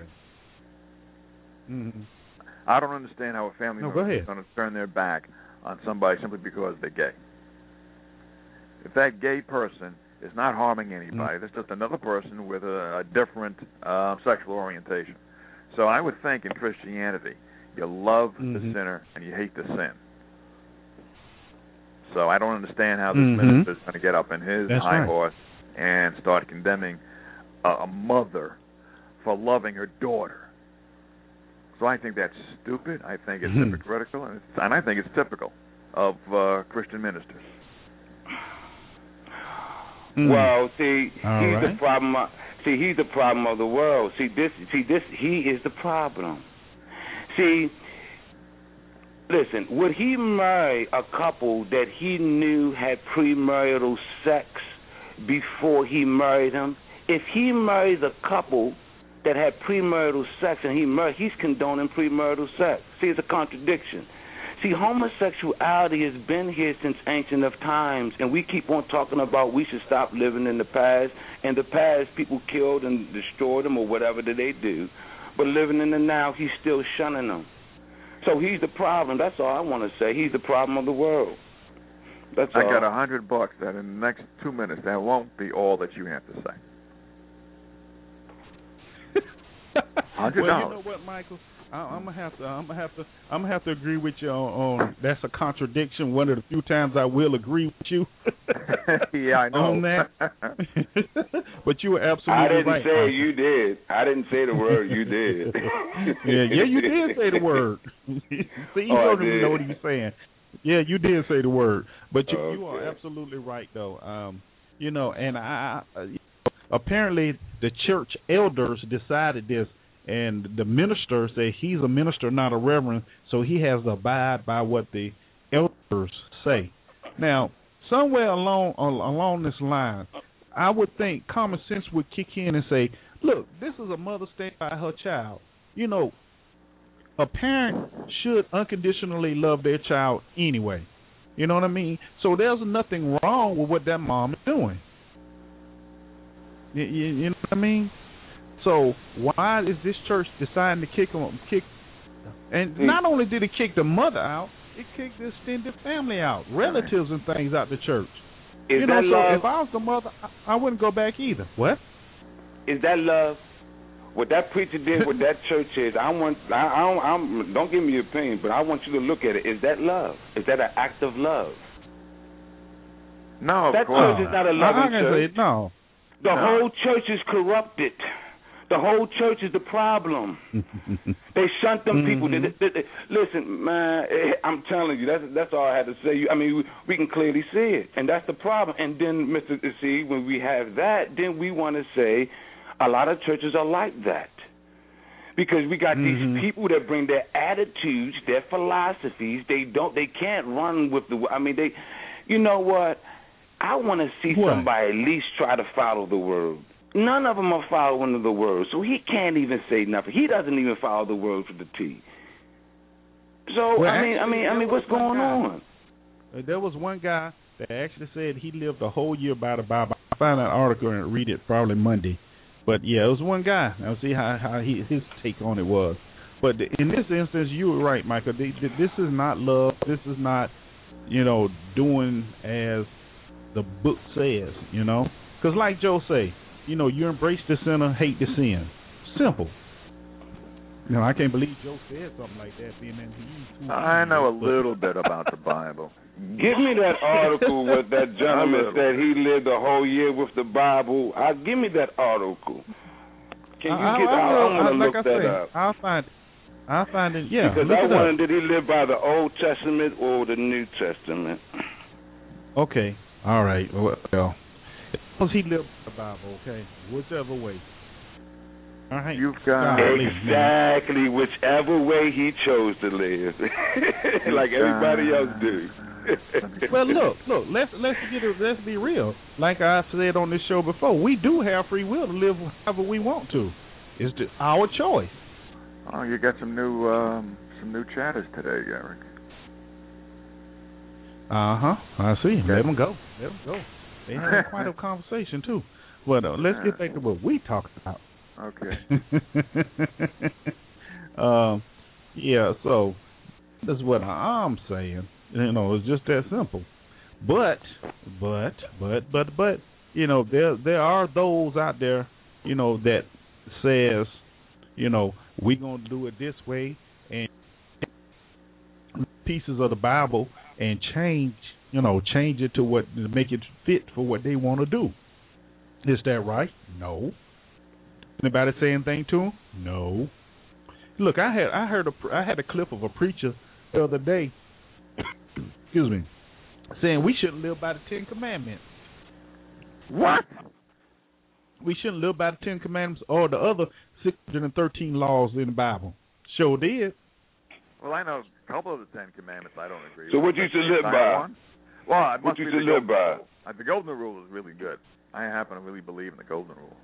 Mm-hmm. I don't understand how a family no, member is going to turn their back on somebody simply because they're gay. If that gay person is not harming anybody, mm-hmm. that's just another person with a, a different uh, sexual orientation. So I would think in Christianity, you love mm-hmm. the sinner and you hate the sin. So I don't understand how this mm-hmm. minister is going to get up in his That's high right. horse and start condemning a, a mother for loving her daughter. So I think that's stupid. I think it's mm-hmm. hypocritical, and, it's, and I think it's typical of uh, Christian ministers. Mm. Well, see, All he's right. the problem. Of, see, he's the problem of the world. See, this. See, this. He is the problem. See. Listen, would he marry a couple that he knew had premarital sex before he married them? If he marries a couple that had premarital sex and he married, he's condoning premarital sex. See, it's a contradiction. See, homosexuality has been here since ancient of times, and we keep on talking about we should stop living in the past. In the past, people killed and destroyed them or whatever that they do. But living in the now, he's still shunning them. So he's the problem. That's all I want to say. He's the problem of the world. That's I all. got a hundred bucks that in the next two minutes that won't be all that you have to say. hundred Well, you dollars. know what, Michael? I, I'm gonna have to. I'm gonna have to. I'm gonna have to agree with you on, on. That's a contradiction. One of the few times I will agree with you. Yeah, I know. On that. But you were absolutely I didn't right. say Michael. you did. I didn't say the word. You did. yeah, yeah, you did say the word. See, you Oh, I don't even know what did. he's saying. Yeah, you did say the word. But you, you are Okay. absolutely right, though. Um, you know, and I, I apparently the church elders decided this. And the minister said he's a minister, not a reverend, so he has to abide by what the elders say. Now, somewhere along along this line, I would think common sense would kick in and say, look, this is a mother standing by her child. You know, a parent should unconditionally love their child anyway. You know what I mean? So there's nothing wrong with what that mom is doing. You, you, you know what I mean? So why is this church deciding to kick them? Kick, and not only did it kick the mother out, it kicked the extended family out, relatives and things out the church. Is you know, that so love? if I was the mother, I, I wouldn't go back either. What? Is that love? What that preacher did, what that church is, I want. I, I don't, I'm, don't give me your opinion, but I want you to look at it. Is that love? Is that an act of love? No, of That course church is not. not a loving I'm gonna church. say no. The No. whole church is corrupted. The whole church is the problem. They shunt them people. They, they, they, listen, man, I'm telling you, that's that's all I had to say. I mean, we, we can clearly see it, and that's the problem. And then, Mister See, when we have that, then we want to say a lot of churches are like that. Because we got Mm-hmm. these people that bring their attitudes, their philosophies. They don't, they can't run with the. I mean, they. You know what? I want to see What? somebody at least try to follow the word. None of them are following the word, so he can't even say nothing. He doesn't even follow the word to the T. So Well, I mean, I actually, mean, I there mean, was what's one going guy. on? Uh, There was one guy that actually said he lived a whole year by the Bible. I found that article and read it probably Monday. But yeah, it was one guy. I'll see how how he, his take on it was. But in this instance, you were right, Michael. This is not love. This is not, you know, doing as the book says. You know, because like Joe say, you know, you embrace the sinner, hate the sin. Simple. You know, I can't believe Joe said something like that. Being in I know a little bit about the Bible. Give me that article where that gentleman said he lived a whole year with the Bible. I give me that article. Can you I, get? I, I, I, will, want to like look I that say, up. I'll find it. I'll find it. Yeah, Because look I it wonder, up. did he live by the Old Testament or the New Testament? Okay. All right. Well, suppose he lived by the Bible. Okay, whichever way. All right. You've got Golly, man. Exactly, whichever way he chose to live, like everybody else do. Well, look, look. Let's let's get it. Let's be real. Like I said on this show before, we do have free will to live however we want to. It's the, our choice. Oh, you got some new um, some new chatters today, Eric. Uh huh. I see. Okay. Let them go. Let them go. They had quite a conversation too. But uh, let's get back to what we talked about. Okay. um, yeah. So that's what I'm saying. You know, it's just that simple. But, but, but, but, but, you know, there there are those out there, you know, that says, you know, we're gonna do it this way and pieces of the Bible and change, you know, change it to what to make it fit for what they want to do. Is that right? No. Anybody say anything to him? No. Look, I had I heard a I had a clip of a preacher the other day. Excuse me, saying we shouldn't live by the Ten Commandments. What? We shouldn't live by the Ten Commandments or the other six hundred thirteen laws in the Bible. Sure did. Well, I know a couple of the Ten Commandments I don't agree So with. what you should live I by? want- Well, it What must you be should the live golden by? rule. Uh, the Golden Rule is really good. I happen to really believe in the Golden Rule.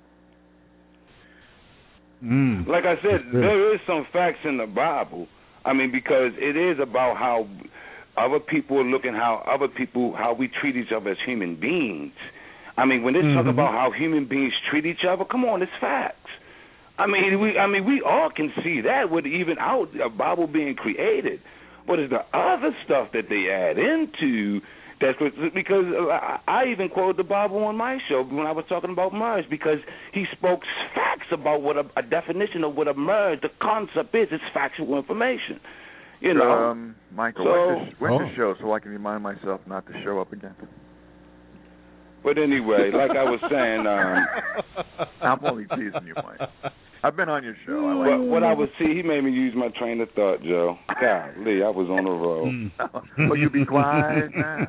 Mm. Like I said, there is some facts in the Bible. I mean, because it is about how other people are looking, how other people, how we treat each other as human beings. I mean, when they Mm-hmm. talk about how human beings treat each other, come on, it's facts. I mean, we, I mean, we all can see that with even out a Bible being created. But it's the other stuff that they add into That's what, because I, I even quoted the Bible on my show when I was talking about merge, because he spoke facts about what a, a definition of what a merge, the concept is. It's factual information. You know, um, Michael, so, when's, your, when's oh. your show so I can remind myself not to show up again? But anyway, like I was saying, um, I'm only teasing you, Mike. I've been on your show. I like what, what I was see, he made me use my train of thought, Joe. Golly, I was on the road. Will you be quiet now?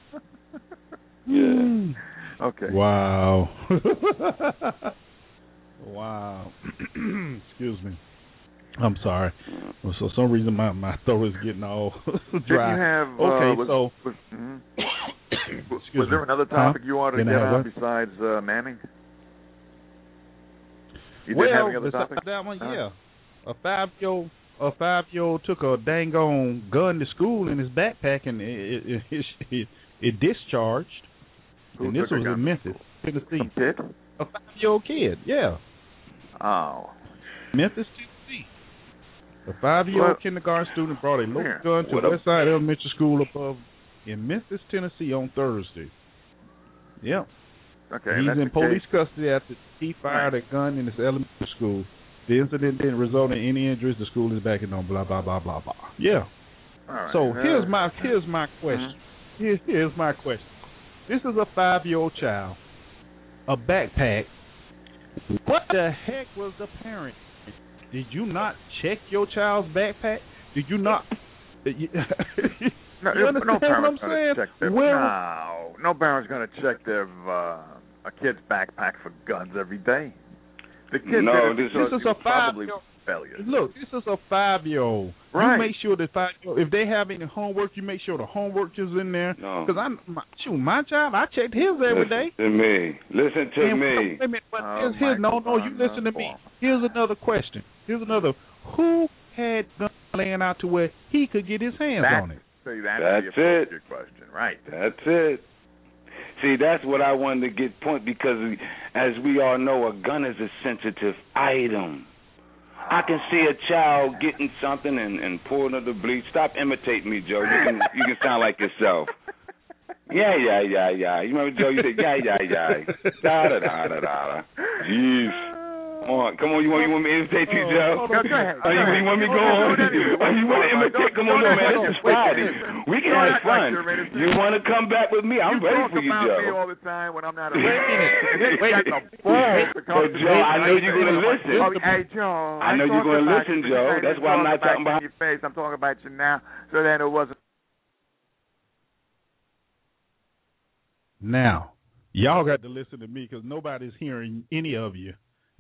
Yeah. Okay. Wow. Wow. Excuse me. I'm sorry. Well, so some reason my, my throat is getting all dry. Did you have? Uh, okay, was, so was, mm-hmm. was there me. another topic huh? you wanted to Can get on besides uh, Manning? You well, didn't have any other besides topic? that one, huh? yeah. A five year old a five year old took a dang on gun to school in his backpack and it it, it, it, it discharged. Who and this took a was gun in Memphis, Tennessee. Some kid? A five year old kid, yeah. Oh. Memphis, Tennessee. A five-year-old Well, kindergarten student brought a loaded here. gun to What a- Westside Elementary School above in Memphis, Tennessee on Thursday. Yep. Okay. He's that's in the police case. custody after he fired a gun in his elementary school. The incident didn't result in any injuries. The school is backing on blah, blah, blah, blah, blah. Yeah. All right. So uh, here's my here's my question. Here's, here's my question. This is a five-year-old child, a backpack. What the heck was the parent? Did you not check your child's backpack? Did you not? You, No, you understand no what I'm parent's going saying? to check their Well, no, no parent's going to check their uh, a kid's backpack for guns every day. The kid No, did it this because is he a was probably five-year-old. rebellious. Look, this is a five-year-old. Right. You make sure that five, if they have any homework, you make sure the homework is in there. No. Because I, my, shoot, my child, I checked his every Listen day. to me. Listen to And, me. wait a minute, but Oh, here's, here's, no, no, you Michael listen to me. Von Here's another question. Here's another. Who had guns laying out to where he could get his hands That's, on it? see, that's, That's the it. appropriate question, right? That's it. See, that's what I wanted to get point because, as we all know, a gun is a sensitive item. I can see a child getting something and, and pouring of the bleach. Stop imitating me, Joe. You can you can sound like yourself. Yeah, yeah, yeah, yeah. You remember, Joe? You said, yeah, yeah, yeah. Da da da da da. Jeez. Come on, come on. You want you want me to imitate you, Joe? Go ahead. Oh, you, you want me to go on? Oh, you want to imitate? Come on, man. This is Friday. We can have fun. You want to come back with me? I'm you ready talk for you, about Joe. me all the time when I'm not around. Wait a minute. Wait a minute. But Joe, I know you're gonna listen. Oh, hey, Joe. I know you're gonna listen, Joe. That's why I'm not talking about your face. I'm talking about you now, so that it wasn't. Now, y'all got to listen to me because nobody's hearing any of you.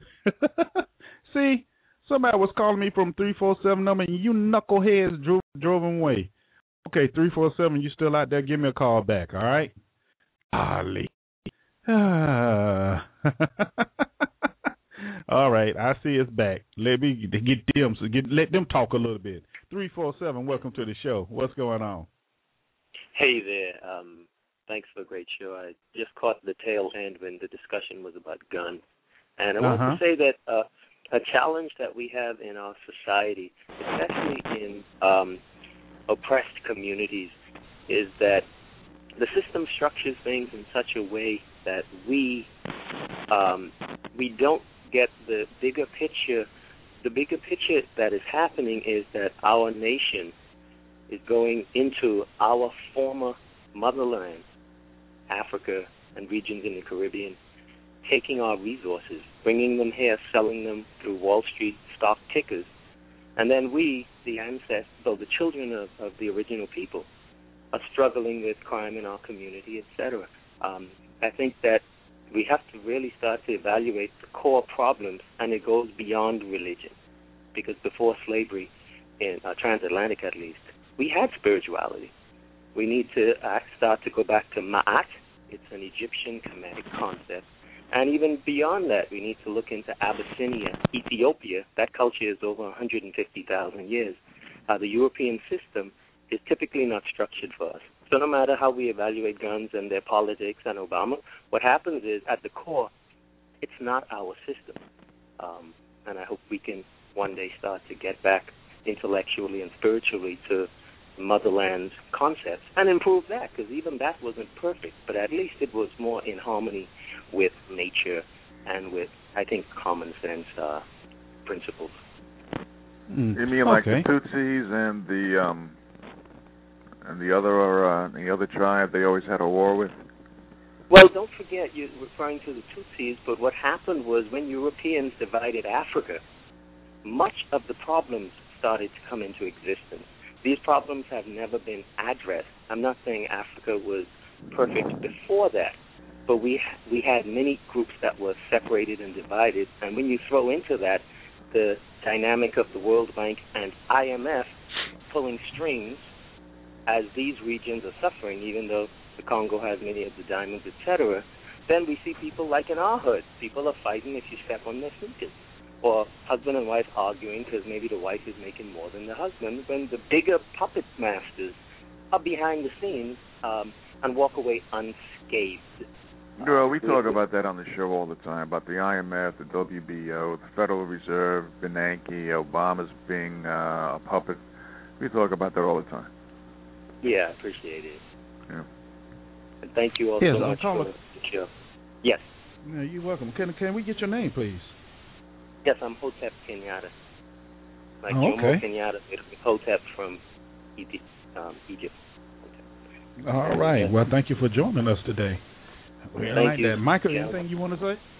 See, somebody was calling me from three four seven number, and you knuckleheads drove, drove them away. Okay, three four seven, you still out there? Give me a call back, all right? Golly. Ah. All right, I see it's back. Let me get them, so get let them talk a little bit. three four seven, welcome to the show. What's going on? Hey there. Um, thanks for a great show. I just caught the tail end when the discussion was about guns. And I want Uh-huh. to say that uh, a challenge that we have in our society, especially in um, oppressed communities, is that the system structures things in such a way that we um, we don't get the bigger picture. The bigger picture that is happening is that our nation is going into our former motherland, Africa and regions in the Caribbean, taking our resources, bringing them here, selling them through Wall Street stock tickers, and then we, the ancestors, so the children of, of the original people, are struggling with crime in our community, et cetera. Um, I think that we have to really start to evaluate the core problems, and it goes beyond religion, because before slavery, in uh, transatlantic at least, we had spirituality. We need to uh, start to go back to Ma'at. It's an Egyptian Kemetic concept. And even beyond that, we need to look into Abyssinia, Ethiopia. That culture is over one hundred fifty thousand years. Uh, the European system is typically not structured for us. So no matter how we evaluate guns and their politics and Obama, what happens is, at the core, it's not our system. Um, and I hope we can one day start to get back intellectually and spiritually to motherland concepts and improve that, because even that wasn't perfect, but at least it was more in harmony with nature and with, I think, common sense uh, principles. Mm. You mean like okay. the Tutsis and the um, and the other uh, the other tribe they always had a war with? Well, don't forget, you're referring to the Tutsis, but what happened was when Europeans divided Africa, much of the problems started to come into existence. These problems have never been addressed. I'm not saying Africa was perfect before that, but we we had many groups that were separated and divided, and when you throw into that the dynamic of the World Bank and I M F pulling strings as these regions are suffering, even though the Congo has many of the diamonds, et cetera, then we see people like in our hood. People are fighting if you step on their sneakers. Or husband and wife arguing because maybe the wife is making more than the husband, when the bigger puppet masters are behind the scenes um, and walk away unscathed. Well, we talk about that on the show all the time, about the I M F, the W B O, the Federal Reserve, Bernanke, Obama's being uh, a puppet. We talk about that all the time. Yeah, I appreciate it. Yeah. And thank you all yes, so much for the show. Yes. Yeah, you're welcome. Can can we get your name, please? Yes, I'm Hotep Kenyatta. Like oh, Jomo okay. Kenyatta, Hotep from Egypt. Um, Egypt. Hotep. All right. Yeah. Well, thank you for joining us today. We thank like you. that. Michael, yeah. anything you want to say?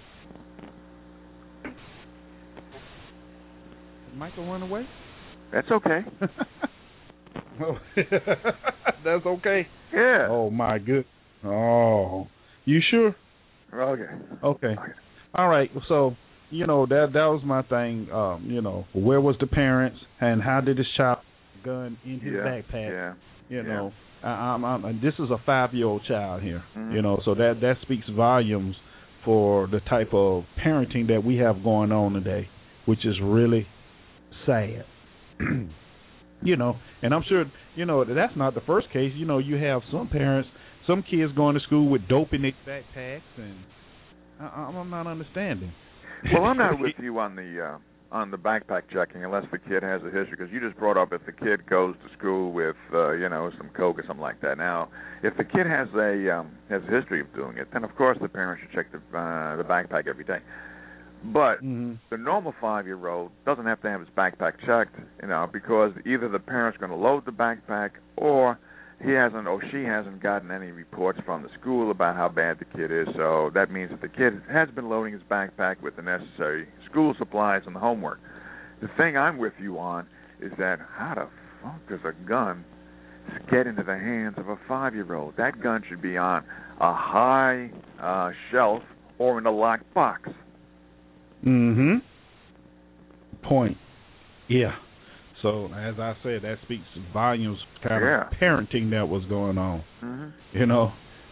Did Michael run away? That's okay. oh, that's okay. Yeah. Oh my good. Oh, you sure? Okay. Okay. okay. All right. So. You know, that that was my thing. Um, you know, where was the parents and how did this child gun in his yeah, backpack? Yeah, you yeah. know, I, I'm, I'm, this is a five-year-old child here. Mm-hmm. You know, so that that speaks volumes for the type of parenting that we have going on today, which is really sad. you know, and I'm sure you know that's not the first case. You know, you have some parents, some kids going to school with dope in their backpacks, and I, I'm not understanding. Well, I'm not with you on the uh, on the backpack checking unless the kid has a history, because you just brought up if the kid goes to school with uh, you know some coke or something like that. Now, if the kid has a um, has a history of doing it, then of course the parents should check the uh, the backpack every day. But mm-hmm. the normal five-year-old doesn't have to have his backpack checked, you know, because either the parent's going to load the backpack or he hasn't or she hasn't gotten any reports from the school about how bad the kid is. So that means that the kid has been loading his backpack with the necessary school supplies and the homework. The thing I'm with you on is that how the fuck does a gun get into the hands of a five-year-old? That gun should be on a high uh, shelf or in a locked box. Mm-hmm. Point. Yeah. So, as I said, that speaks volumes kind yeah. of parenting that was going on. Mm-hmm. You know?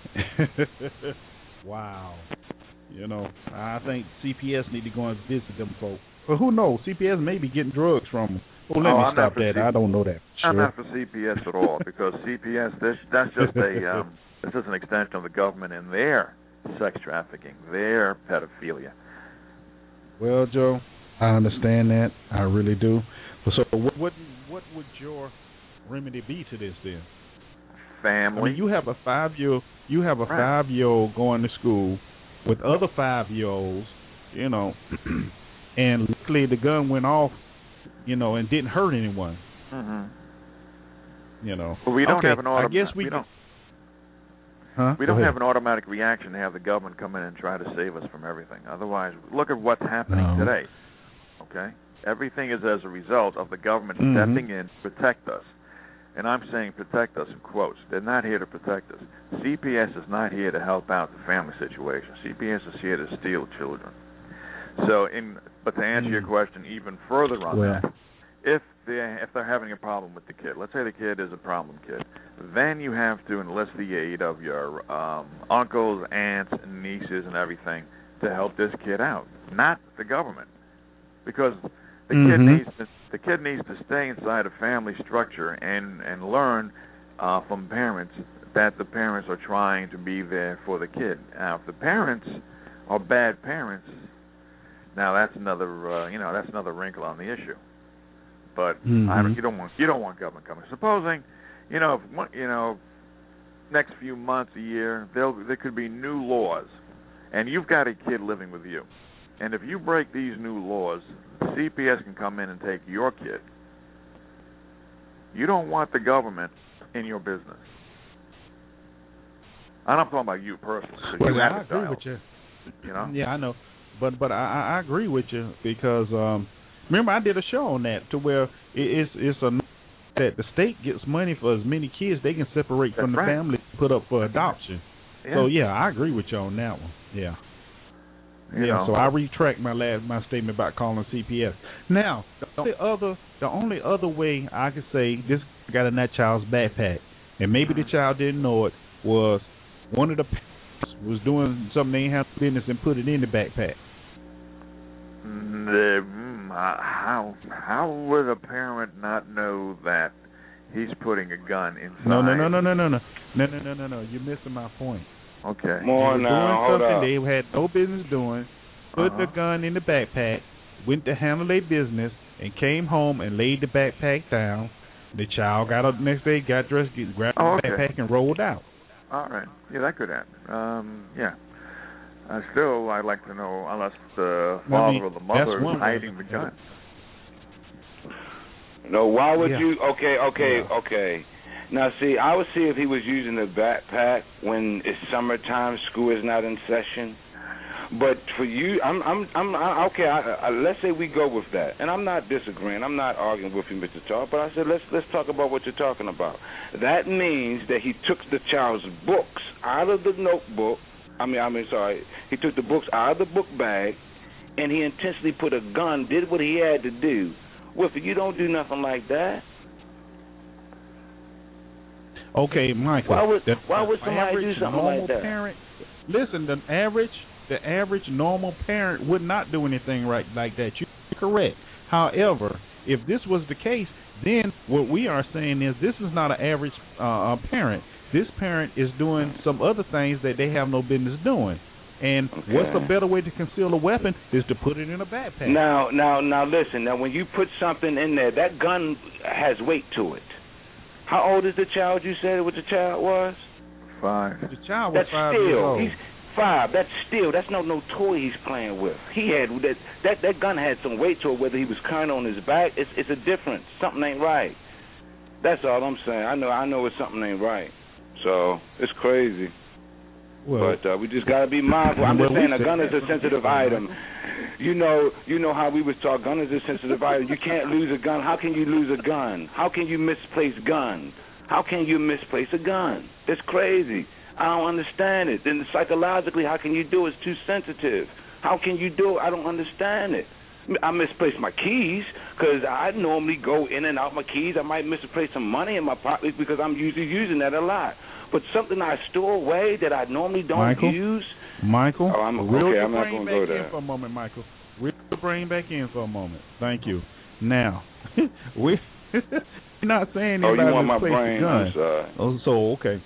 wow. You know, I think C P S need to go and visit them folks. But who knows? C P S may be getting drugs from them. Oh, let oh, me I'm stop that. C- I don't know that. Sure. I'm not for C P S at all, because C P S, this, that's just a, um, this is an extension of the government and their sex trafficking, their pedophilia. Well, Joe, I understand that. I really do. So what what, what would your remedy be to this then? Family. I mean, you have a five year you have a right. five year old going to school with other five year olds, you know, and luckily the gun went off, you know, and didn't hurt anyone. Mm-hmm. You know. Well, we don't okay, have an automatic. I guess we, we don't. Huh? We don't have an automatic reaction to have the government come in and try to save us from everything. Otherwise, look at what's happening no. today. Okay. Everything is as a result of the government mm-hmm. stepping in to protect us. And I'm saying protect us in quotes. They're not here to protect us. C P S is not here to help out the family situation. C P S is here to steal children. So, in but to answer mm. your question even further on well. that, if they if they're having a problem with the kid, let's say the kid is a problem kid, then you have to enlist the aid of your um, uncles, aunts, nieces, and everything to help this kid out, not the government, because the mm-hmm. kid needs to, the kid needs to stay inside a family structure and and learn uh, from parents that the parents are trying to be there for the kid. Now, if the parents are bad parents, now that's another uh, you know that's another wrinkle on the issue. But mm-hmm. I don't, you don't want you don't want government coming. Supposing you know, if, one- you know, next few months, a year, there there could be new laws, and you've got a kid living with you, and if you break these new laws, C P S can come in and take your kid. You don't want the government in your business. I'm not talking about you personally. Well, you I agree with you. You know? Yeah, I know, but but I, I agree with you because um, remember I did a show on that to where it, it's it's a that the state gets money for as many kids they can separate That's from the right. family and put up for adoption. Yeah. So yeah, I agree with you on that one. Yeah. You yeah, know. so I retract my last my statement about calling C P S. Now, the only other the only other way I could say this got in that child's backpack, and maybe the child didn't know it, was one of the parents was doing something they ain't have business and put it in the backpack. The, mm, uh, how how would a parent not know that he's putting a gun inside? No, no, no, no, no, no, no, no, no, no, no, no. You're missing my point. Okay. More they were now, doing hold something up. they had no business doing. Put Uh-huh. the gun in the backpack, went to handle their business, and came home and laid the backpack down. The child got up the next day, got dressed, grabbed Oh, the okay. backpack, and rolled out. All right. Yeah, that could happen. Um, yeah. Uh, still, I'd like to know, unless the I father mean, or the that's mother one is way. hiding the gun. No, why would Yeah. you? Okay, okay, Yeah. okay. Now, see, I would see if he was using the backpack when it's summertime, school is not in session. But for you, I'm, I'm, I'm, I, okay. I, I, let's say we go with that, and I'm not disagreeing. I'm not arguing with you, Mister Talk. But I said let's let's talk about what you're talking about. That means that he took the child's books out of the notebook. I mean, I mean, sorry. He took the books out of the book bag, and he intentionally put a gun. Did what he had to do. With it, you don't do nothing like that. Okay, Michael. Why would the, why would the somebody do average something normal like that? Parent, listen, the average the average normal parent would not do anything right like that. You're correct. However, if this was the case, then what we are saying is this is not an average uh, parent. This parent is doing some other things that they have no business doing. And Okay. what's a better way to conceal a weapon is to put it in a backpack. Now, now, now, listen. Now, when you put something in there, that gun has weight to it. How old is the child? You said what the child was? Five. The child was That's five still. years old. He's five. That's still. That's no no toy he's playing with. He had that that that gun had some weight to it. Whether he was carrying on his back, it's it's a difference. Something ain't right. That's all I'm saying. I know I know it's something ain't right. So it's crazy. Well, But uh, we just gotta be mindful. I'm just well, we saying a said gun is that. a sensitive item. You know, you know how we was taught gun is a sensitive item. You can't lose a gun. How can you lose a gun? How can you misplace gun? How can you misplace a gun? It's crazy. I don't understand it. Then psychologically, how can you do it? It's too sensitive. How can you do it? I don't understand it. I misplaced my keys because I normally go in and out my keys. I might misplace some money in my pocket because I'm usually using that a lot. But something I store away that I normally don't Michael? use. Michael, Oh, I'm- reel okay, your I'm not brain gonna back go in there. for a moment, Michael. Reel your brain back in for a moment. Thank you. Now, we we're not saying Oh, you anybody want my misplaced brain? the gun. I'm sorry. Oh, so okay.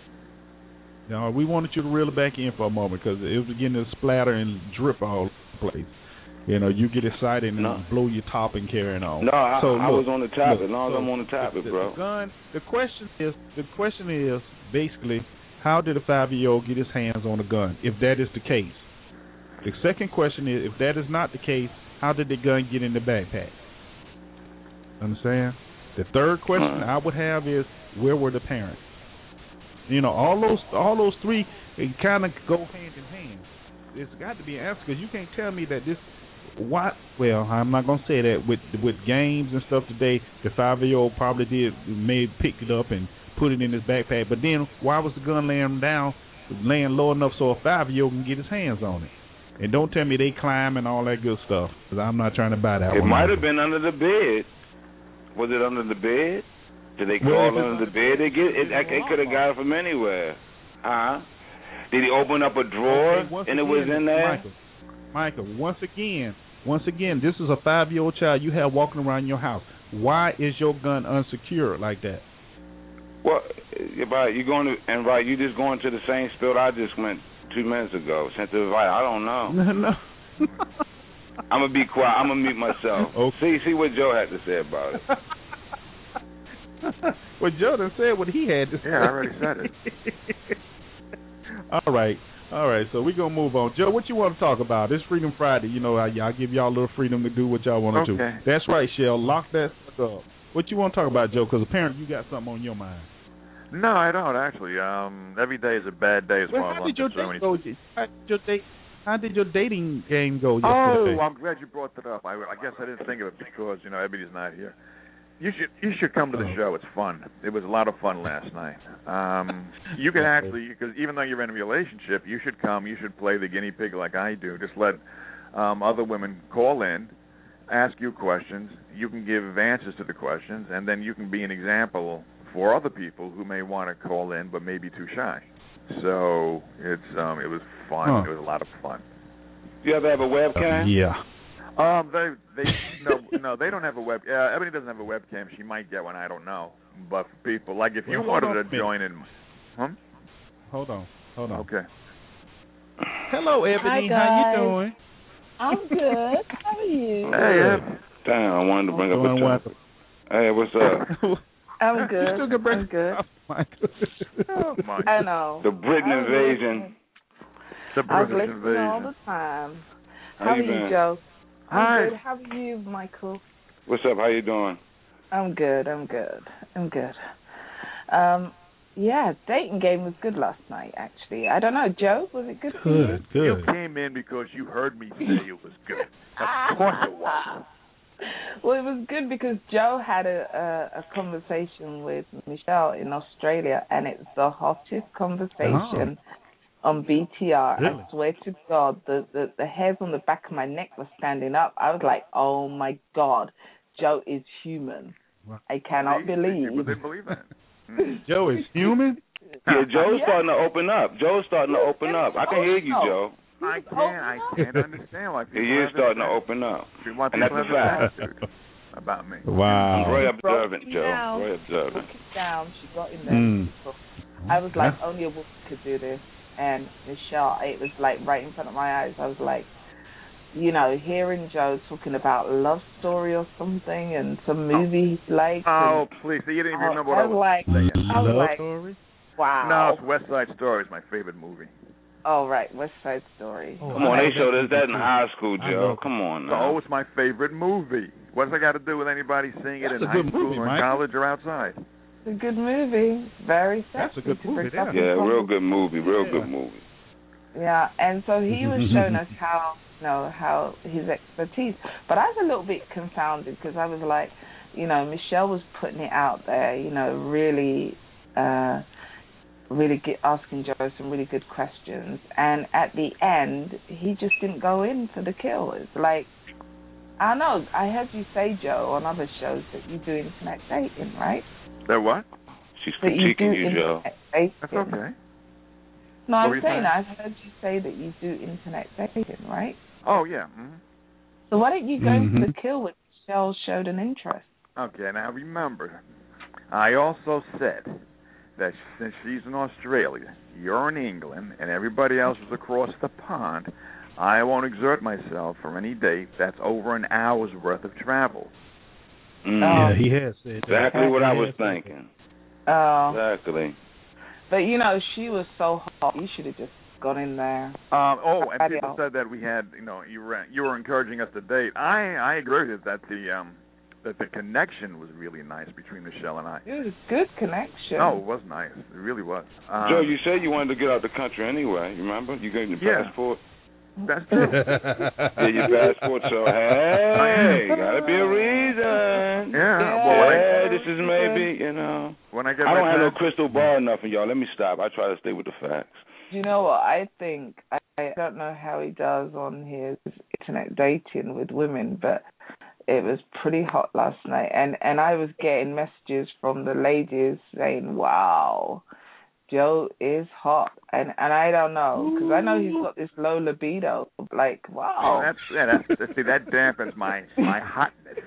Now we wanted you to reel it back in for a moment because it was beginning to splatter and drip all over the place. You know, you get excited and No. blow your top and carrying on. No, I, so I look, was on the topic. look, as long as so I'm on the topic, the, bro. The gun. The question is, the question is basically, how did a five-year-old get his hands on a gun? If that is the case, the second question is, if that is not the case, how did the gun get in the backpack? Understand? The third question Uh. I would have is, where were the parents? You know, all those, all those three, they kind of go hand in hand. There's got to be an answer because you can't tell me that this. What? Well, I'm not gonna say that with with games and stuff today. The five-year-old probably did, may picked it up and put it in his backpack. But then, why was the gun laying down, laying low enough so a five-year-old can get his hands on it? And don't tell me they climb and all that good stuff, because I'm not trying to buy that It one. might have been under the bed. Was it under the bed? Did they Well, crawl if it's under the bed? They get it. They could have got it from anywhere. Huh? Did he open up a drawer Okay, once and it again, was in there? Michael, Michael, once again, once again, this is a five-year-old child you have walking around your house. Why is your gun unsecured like that? Well, right, you going to and right, you just going to the same spot I just went two minutes ago. Sent to the right. I don't know. No, no. I'm gonna be quiet. I'm gonna mute myself. Okay. See, see what Joe had to say about it. Well, Joe done said what he had to say. Yeah, I already said it. All right. All right, so we're going to move on. Joe, what you want to talk about? It's Freedom Friday. You know, I, I give y'all a little freedom to do what y'all want to okay. do. That's right, Shell. Lock that up. What you want to talk about, Joe? Because apparently you got something on your mind. No, I don't, actually. Um, every day is a bad day as well, far how as did your I'm date go? How did your date? How did your dating game go yesterday? Oh, I'm glad you brought that up. I, I guess I didn't think of it because, you know, everybody's not here. You should you should come to the show. It's fun. It was a lot of fun last night. Um, you can actually, because even though you're in a relationship, you should come. You should play the guinea pig like I do. Just let um, other women call in, ask you questions. You can give answers to the questions, and then you can be an example for other people who may want to call in but may be too shy. So it's um, it was fun. Huh. It was a lot of fun. You ever have a webcam? Uh, yeah. Um, they they no no they don't have a web. Uh, Ebony doesn't have a webcam. She might get one. I don't know. But for people like if you well, wanted to join in, huh? Hold on, hold on. Okay. Hello, Ebony. Hi, How you doing? I'm good. How are you? Hey, Eb. Damn, I wanted to bring up Doing a topic. Hey, what's up? I'm good. You still can bring I'm good. Oh, my. I know. The Britain I was invasion. The I was British listening all invasion. the time. How How, are you you, been? Joe? I'm Hi. good. How are you, Michael? What's up? How you doing? I'm good. I'm good. I'm good. Um, yeah, dating game was good last night. Actually, I don't know, Joe. Was it good for you? Good, good. You came in because you heard me say it was good. Of course it was. Well, it was good because Joe had a, a, a conversation with Michelle in Australia, and it's the hottest conversation oh. on B T R. Really? I swear to God, the, the, the hairs on the back of my neck were standing up. I was like, oh, my God, Joe is human. I cannot See, believe. People didn't believe that. Joe is human? Yeah, Joe's Yeah. starting to open up. Joe's starting to open up. I can hear you, Joe. I can't. I can't understand why people. He is have starting to that. open up. Why And that's people a have fact. that attitude about me. Wow. I'm very observant, Broke me Joe. down. Very observant. Broke it down. She got in there. Mm. I was like, only a woman could do this. And Michelle, it was like right in front of my eyes. I was like, you know, hearing Joe talking about Love Story or something and some movie he liked. Oh, and, please. You didn't even oh, remember what I I was was like, saying. I was Love like, Story? wow. No, it's West Side Story. It's my favorite movie. Oh, right, West Side Story. Oh, Come on, they I showed us love that in high school, I Joe. love Come on now. Oh, it's my favorite movie. What's that got to do with anybody seeing it That's in a high good school movie, or in Mike. college or outside? It's a good movie. Very sexy. That's a good to movie, bring up yeah. in Yeah, real conversation. good movie. Real Yeah. good movie. Yeah, and so he was showing us how, you know, how his expertise. But I was a little bit confounded because I was like, you know, Michelle was putting it out there, you know, really, uh, really get, asking Joe some really good questions. And at the end, he just didn't go in for the kill. It's like, I don't know, I heard you say, Joe, on other shows that you do internet dating, right? That what? She's That you do critiquing you, Joe. internet dating. That's okay. No, What I'm were you saying, saying? I've heard you say that you do internet dating, right? Oh, yeah. Mm-hmm. So why don't you go Mhm. for the kill when Michelle showed an interest? Okay, now remember, I also said that since she's in Australia, you're in England, and everybody else is across the pond, I won't exert myself for any date that's over an hour's worth of travel. Mm. Yeah, he has said that. Exactly what He I has was said that. thinking. Oh, Exactly. but you know, she was so hot. You should have just gone in there. Um, oh, and Somebody people else. said that we had, you know, you were you were encouraging us to date. I I agree with that the um that the connection was really nice between Michelle and I. It was a good connection. No, it was nice. It really was. Um, Joe, you said you wanted to get out the country anyway. You remember? You gave your Yeah. passport. That's true. Yeah, your passport. So hey, gotta be a reason. Yeah. Yeah. Well, when I, Yeah, this is maybe, you know. when I get I my don't have no pass- crystal ball or nothing, y'all. Let me stop. I try to stay with the facts. You know what? I think I, I don't know how he does on his internet dating with women, but it was pretty hot last night, and and I was getting messages from the ladies saying, "Wow, Joe is hot," and and I don't know because I know he's got this low libido. Like, Oh, wow. that's yeah. That's see that dampens my my hotness.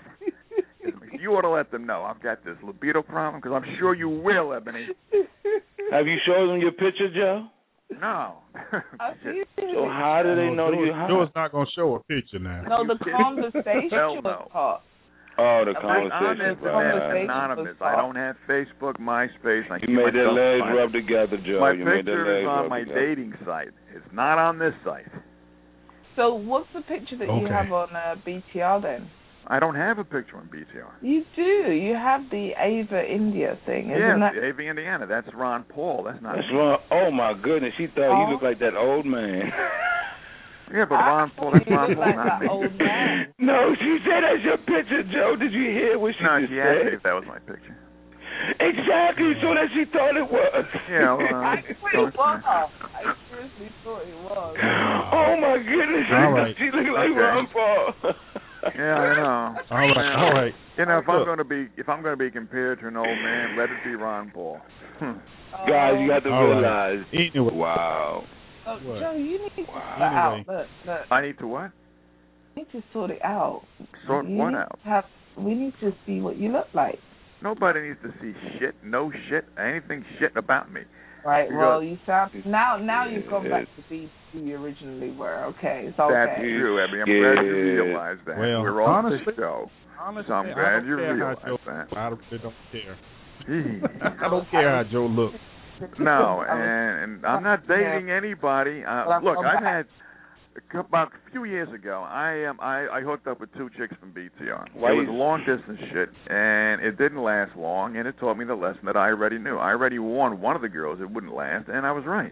You ought to let them know I've got this libido problem because I'm sure you will, Ebony. Have you showed them your picture, Joe? No. I see So how do they know Joe, you hot? Joe's not going to show a picture now. No, the conversation Hell was no. hot. Oh, the I'm conversation. on internet, Right. anonymous. I don't have Facebook, MySpace. I You keep made their myself legs private. rub together, Joe. My you made their picture is legs on rub my together. dating site. It's not on this site. So what's the picture that you Okay. have on uh, B T R then? I don't have a picture on B T R. You do. You have the Ava India thing, isn't Yes, that? the A V Indiana. That's Ron Paul. That's not. That's wrong. Oh my goodness, she thought Oh. you looked like that old man. Yeah, but Ron Paul. You That's Ron look Paul, like not that me. old man. No, she said that's your picture, Joe. Did you hear what she No, just she asked me said? if that was my picture. Exactly, so that she thought it was. Yeah, well, uh, I thought it was. I seriously thought it was. Oh my goodness, All right. she looked like Okay. Ron Paul. Yeah, I know. All right, all right. You know, if I'm Look. going to be if I'm going to be compared to an old man, let it be Ron Paul. Guys, you got to All right. realize. Anyway. Wow. Oh, What? Joe, you need to Wow. sort that out. Anyway. Look, look. I need to what? We need to sort it out. Sort you what need out? to Have, we need to see what you look like. Nobody needs to see shit, no shit, anything shit about me. Right. You Well, go- you sound now. Now you've gone back Yes. to be who you originally were. Okay. It's okay. That's true, Abby. I'm glad you Yeah. realize that. Well, We're on honestly- the show, Honestly, so I'm I glad don't you care realize how Joe, that. I really don't care. Gee. I don't care how Joe looks. No, and, and I'm not dating anybody. Uh, look, I've had a cou- about a few years ago. I um, I, I hooked up with two chicks from B T R. Why It was you- long distance shit, and it didn't last long. And it taught me the lesson that I already knew. I already warned one of the girls it wouldn't last, and I was right.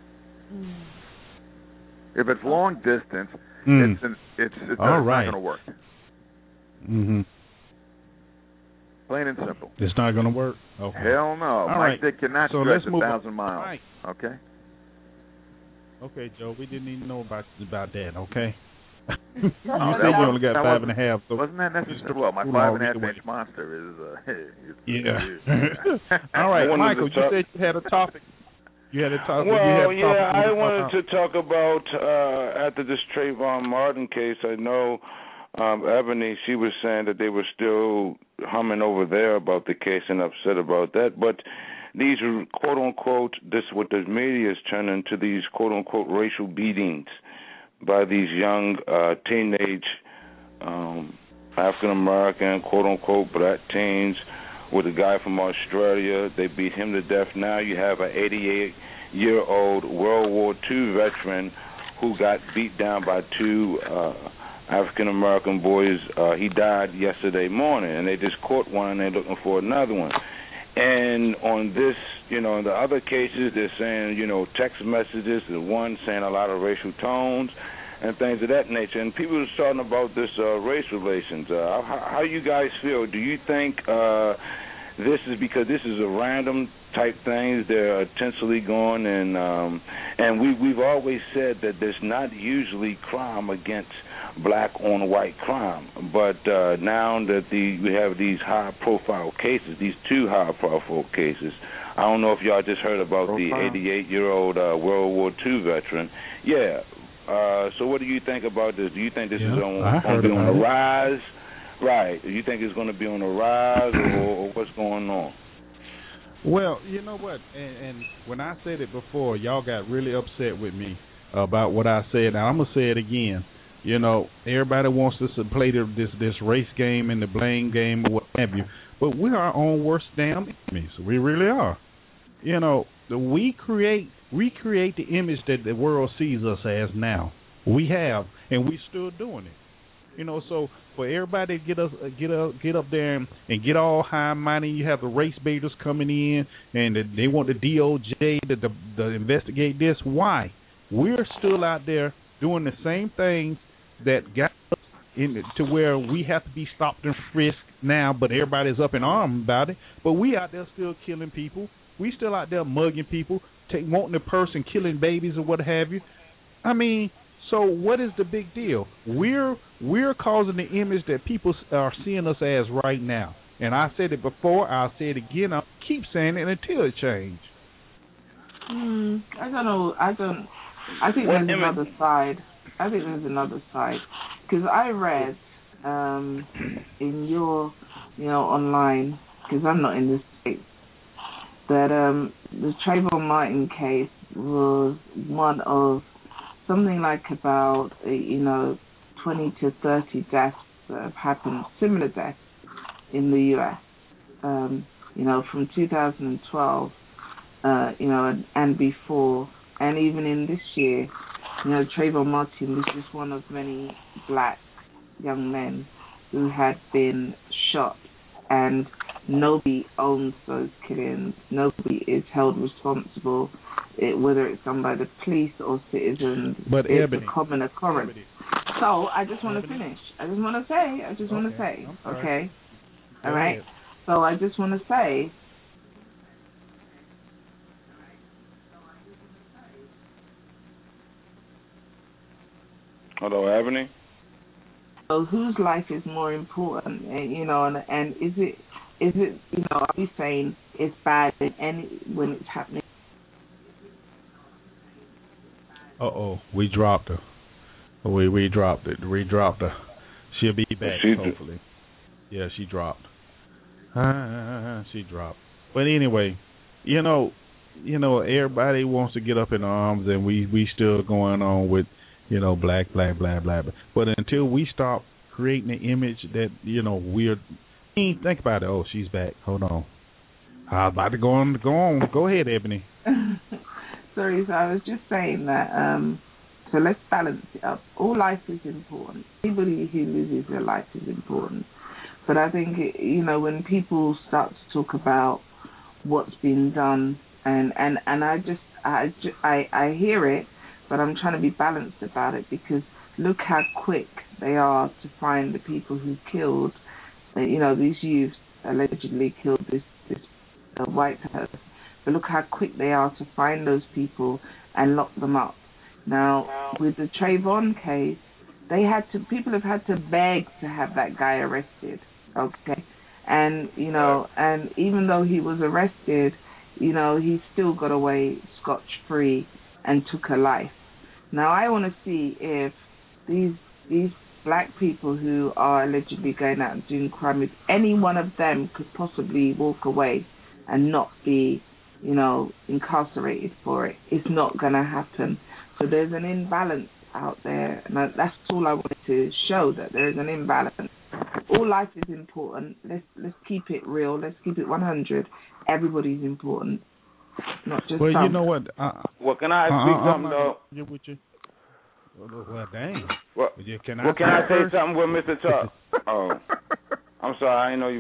If it's long distance, Mm. it's it's it's, All it's right. not going to work. Mm-hmm. Plain and simple. It's not going to work. Okay. Hell no. All My right. dick cannot So stretch let's a move on. thousand miles. Right. Okay. Okay, Joe. We didn't even know about about that. Okay. Oh, you that said you was- only got that five and wasn't- a half. So Wasn't that necessary? Mister Well, my Cool five all and a half either inch monster is. Uh, is Yeah. All right, I wanted Michael. to You talk- said you had a topic. You had a topic. Well, you had a yeah, topic I you wanted want to talk about uh, after this Trayvon Martin case. I know um, Ebony, she was saying that they were still humming over there about the case and upset about that. But these quote unquote, this what the media is turning to these quote unquote racial beatings by these young uh, teenage um, African American quote unquote black teens. With a guy from Australia, they beat him to death. Now you have an eighty-eight-year-old World War Two veteran who got beat down by two uh, African-American boys. Uh, he died yesterday morning, and they just caught one, and they're looking for another one. And on this, you know, in the other cases, they're saying, you know, text messages, the one saying a lot of racial tones and things of that nature. And people are talking about this uh, race relations. Uh, how, how you guys feel? Do you think uh, this is because this is a random type thing? They're intentionally going, and um, and we we've always said that there's not usually crime against black on white crime, but uh, now that the we have these high profile cases, these two high profile cases. I don't know if y'all just heard about Profile. the eighty-eight-year-old uh, World War Two veteran. Yeah. Uh, so what do you think about this? Do you think this Yeah, is on, I going to heard be on the about it. rise? Right. Do you think it's going to be on the rise, or, or what's going on? Well, you know what? And, and when I said it before, y'all got really upset with me about what I said. Now I'm gonna say it again. You know, everybody wants us to play the, this this race game and the blame game or what have you, but we're our own worst damn enemies. We really are. You know, the, we create we create the image that the world sees us as now. We have, and we still doing it. You know, so for everybody to get us get up get up there and, and get all high and mighty, you have the race baiters coming in, and the, they want the D O J to, to, to investigate this. Why? We're still out there doing the same things that got us in to where we have to be stopped and frisked now, but everybody's up in arms about it. But we out there still killing people. We still out there mugging people, take, wanting a person, killing babies or what have you. I mean, so what is the big deal? We're we're causing the image that people are seeing us as right now. And I said it before, I'll say it again, I'll keep saying it until it changes. Hmm, I don't know. I don't. I think Well, there's Emma- another side. I think there's another side because I read um, in your, you know, online because I'm not in this state that um, the Trayvon Martin case was one of something like about uh, you know twenty to thirty deaths that have happened, similar deaths in the U S. Um, you know, from two thousand twelve, uh, you know, and, and before, and even in this year, you know, Trayvon Martin was just one of many black young men who had been shot, and nobody owns those killings. Nobody is held responsible, it, whether it's done by the police or citizens. But it's Ebony, a common occurrence. Ebony. So I just want to Ebony. finish. I just want to say. I just okay. want to say. Okay. Go All right. ahead. So I just want to say. Hello, Ebony. So whose life is more important? And, you know, and, and is it is it you know, are we saying it's bad in any when it's happening? Uh oh, we dropped her. We we dropped it. We dropped her. She'll be back she hopefully. Did. Yeah, she dropped. Ah, she dropped. But anyway, you know, you know, everybody wants to get up in arms, and we we still going on with, you know, black, black, black, black. But until we stop creating the image that, you know, we're. Think about it. Oh, she's back. Hold on. I was about to go on. Go on. Go ahead, Ebony. Sorry, so I was just saying that. Um, so let's balance it up. All life is important. Anybody who loses their life is important. But I think, you know, when people start to talk about what's been done, and, and, and I just, I, I, I hear it, but I'm trying to be balanced about it, because look how quick they are to find the people who killed, you know, these youths allegedly killed this, this uh, white person. But look how quick they are to find those people and lock them up. Now, with the Trayvon case, they had to, people have had to beg to have that guy arrested, okay? And, you know, and even though he was arrested, you know, he still got away scotch-free and took a life. Now, I want to see if these these black people who are allegedly going out and doing crime, if any one of them could possibly walk away and not be, you know, incarcerated for it. It's not going to happen. So there's an imbalance out there, and that's all I wanted to show, that there is an imbalance. All life is important. Let's let's keep it real. Let's keep it one hundred. Everybody's important, not just well, some. you know what? Uh, well, can I uh, speak uh, something though? You with you? Well, well, dang. Well, you, can well, I can I say first? something with Mister Tuck? Oh, I'm sorry. I didn't know you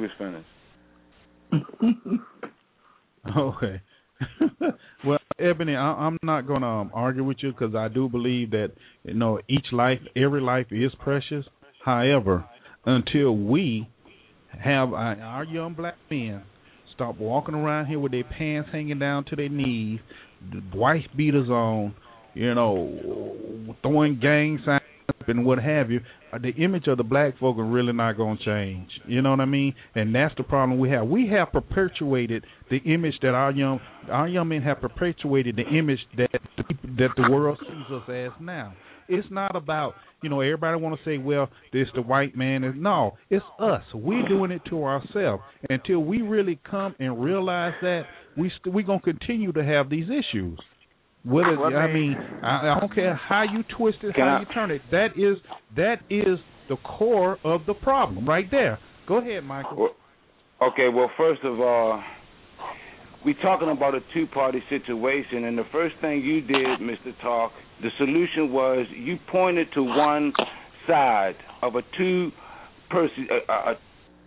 was finished. Okay. Well, Ebony, I, I'm not going to um, argue with you, because I do believe that, you know, each life, every life is precious. However, until we have our, our young black men stop walking around here with their pants hanging down to their knees, the wife beaters on, you know, throwing gang signs and what have you, the image of the black folk are really not going to change. You know what I mean? And that's the problem we have. We have perpetuated the image that our young our young men have perpetuated the image that that the world sees us as now. It's not about, you know, everybody want to say, well, this the white man. Is no, it's us. We're doing it to ourselves. Until we really come and realize that, we st- we're going to continue to have these issues. Whether, Let I me- mean, I, I don't care how you twist it, Can how I- you turn it. That is that is the core of the problem right there. Go ahead, Michael. Well, okay, well, first of all, we're talking about a two-party situation, and the first thing you did, Mister Talk, the solution was you pointed to one side of a two-person. Uh, uh,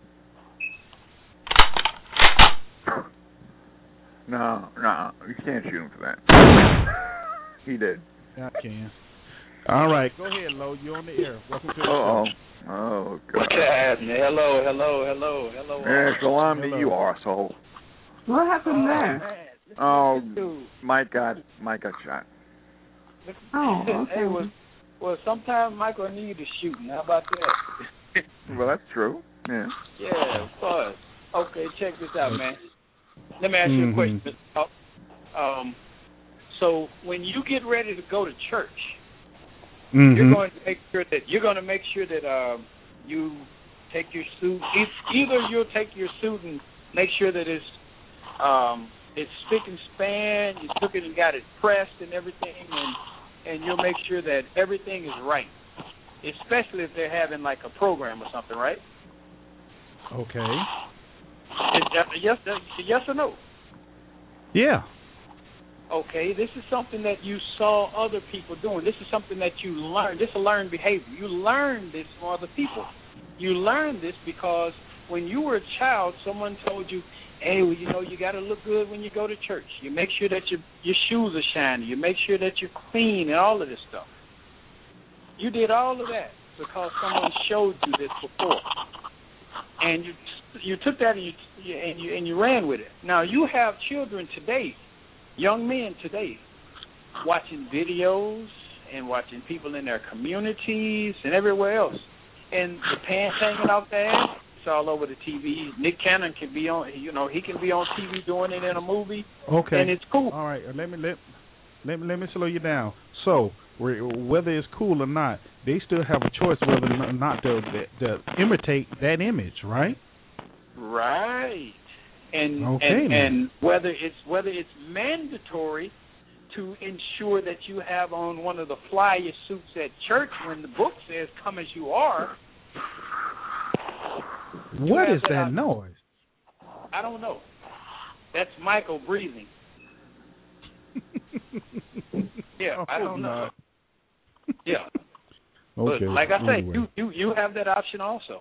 No, no, you can't shoot him for that. He did. I can. All right, go ahead, Lo. You're on the air. Welcome to the Uh-oh. show. Oh, God. What's happening? Hello, hello, hello, hello. Yeah, so on to Hello. you, arsehole. What happened there? Man, listen Oh, to this dude. Mike got, Mike got shot. Listen- Oh, okay. Hey, well, well, sometimes Michael need a shooting. How about that? Well, that's true. Yeah. Yeah, of course. Okay, check this out, man. Let me ask you a Mhm. question, Mister Talk. Um, so when you get ready to go to church, Mm-hmm. you're going to make sure that you're going to make sure that um, you take your suit. e- Either you'll take your suit and make sure that it's um, it's spick and span. You took it and got it pressed and everything, and and you'll make sure that everything is right. Especially if they're having like a program or something, right? Okay. Is that a yes, yes or no? Yeah. Okay, this is something that you saw other people doing. This is something that you learned. This is a learned behavior. You learned this from other people. You learned this because when you were a child, someone told you, hey, well, you know, you got to look good when you go to church. You make sure that your your shoes are shiny. You make sure that you're clean and all of this stuff. You did all of that because someone showed you this before, and you you took that and you and you and you ran with it. Now you have children today, young men today, watching videos and watching people in their communities and everywhere else, and the pants hanging out their ass. It's all over the T V. Nick Cannon can be on, you know, he can be on T V doing it in a movie. Okay. And it's cool. All right. Let me let let me let me slow you down. So whether it's cool or not, they still have a choice whether or not to, to imitate that image, right? Right. And okay, and, man. and whether it's whether it's mandatory to ensure that you have on one of the flyer suits at church when the book says "Come as you are." What is that, that noise? I don't know. That's Michael breathing. Yeah, I don't know. Yeah. Okay. But like I say, anyway. you, you you have that option also.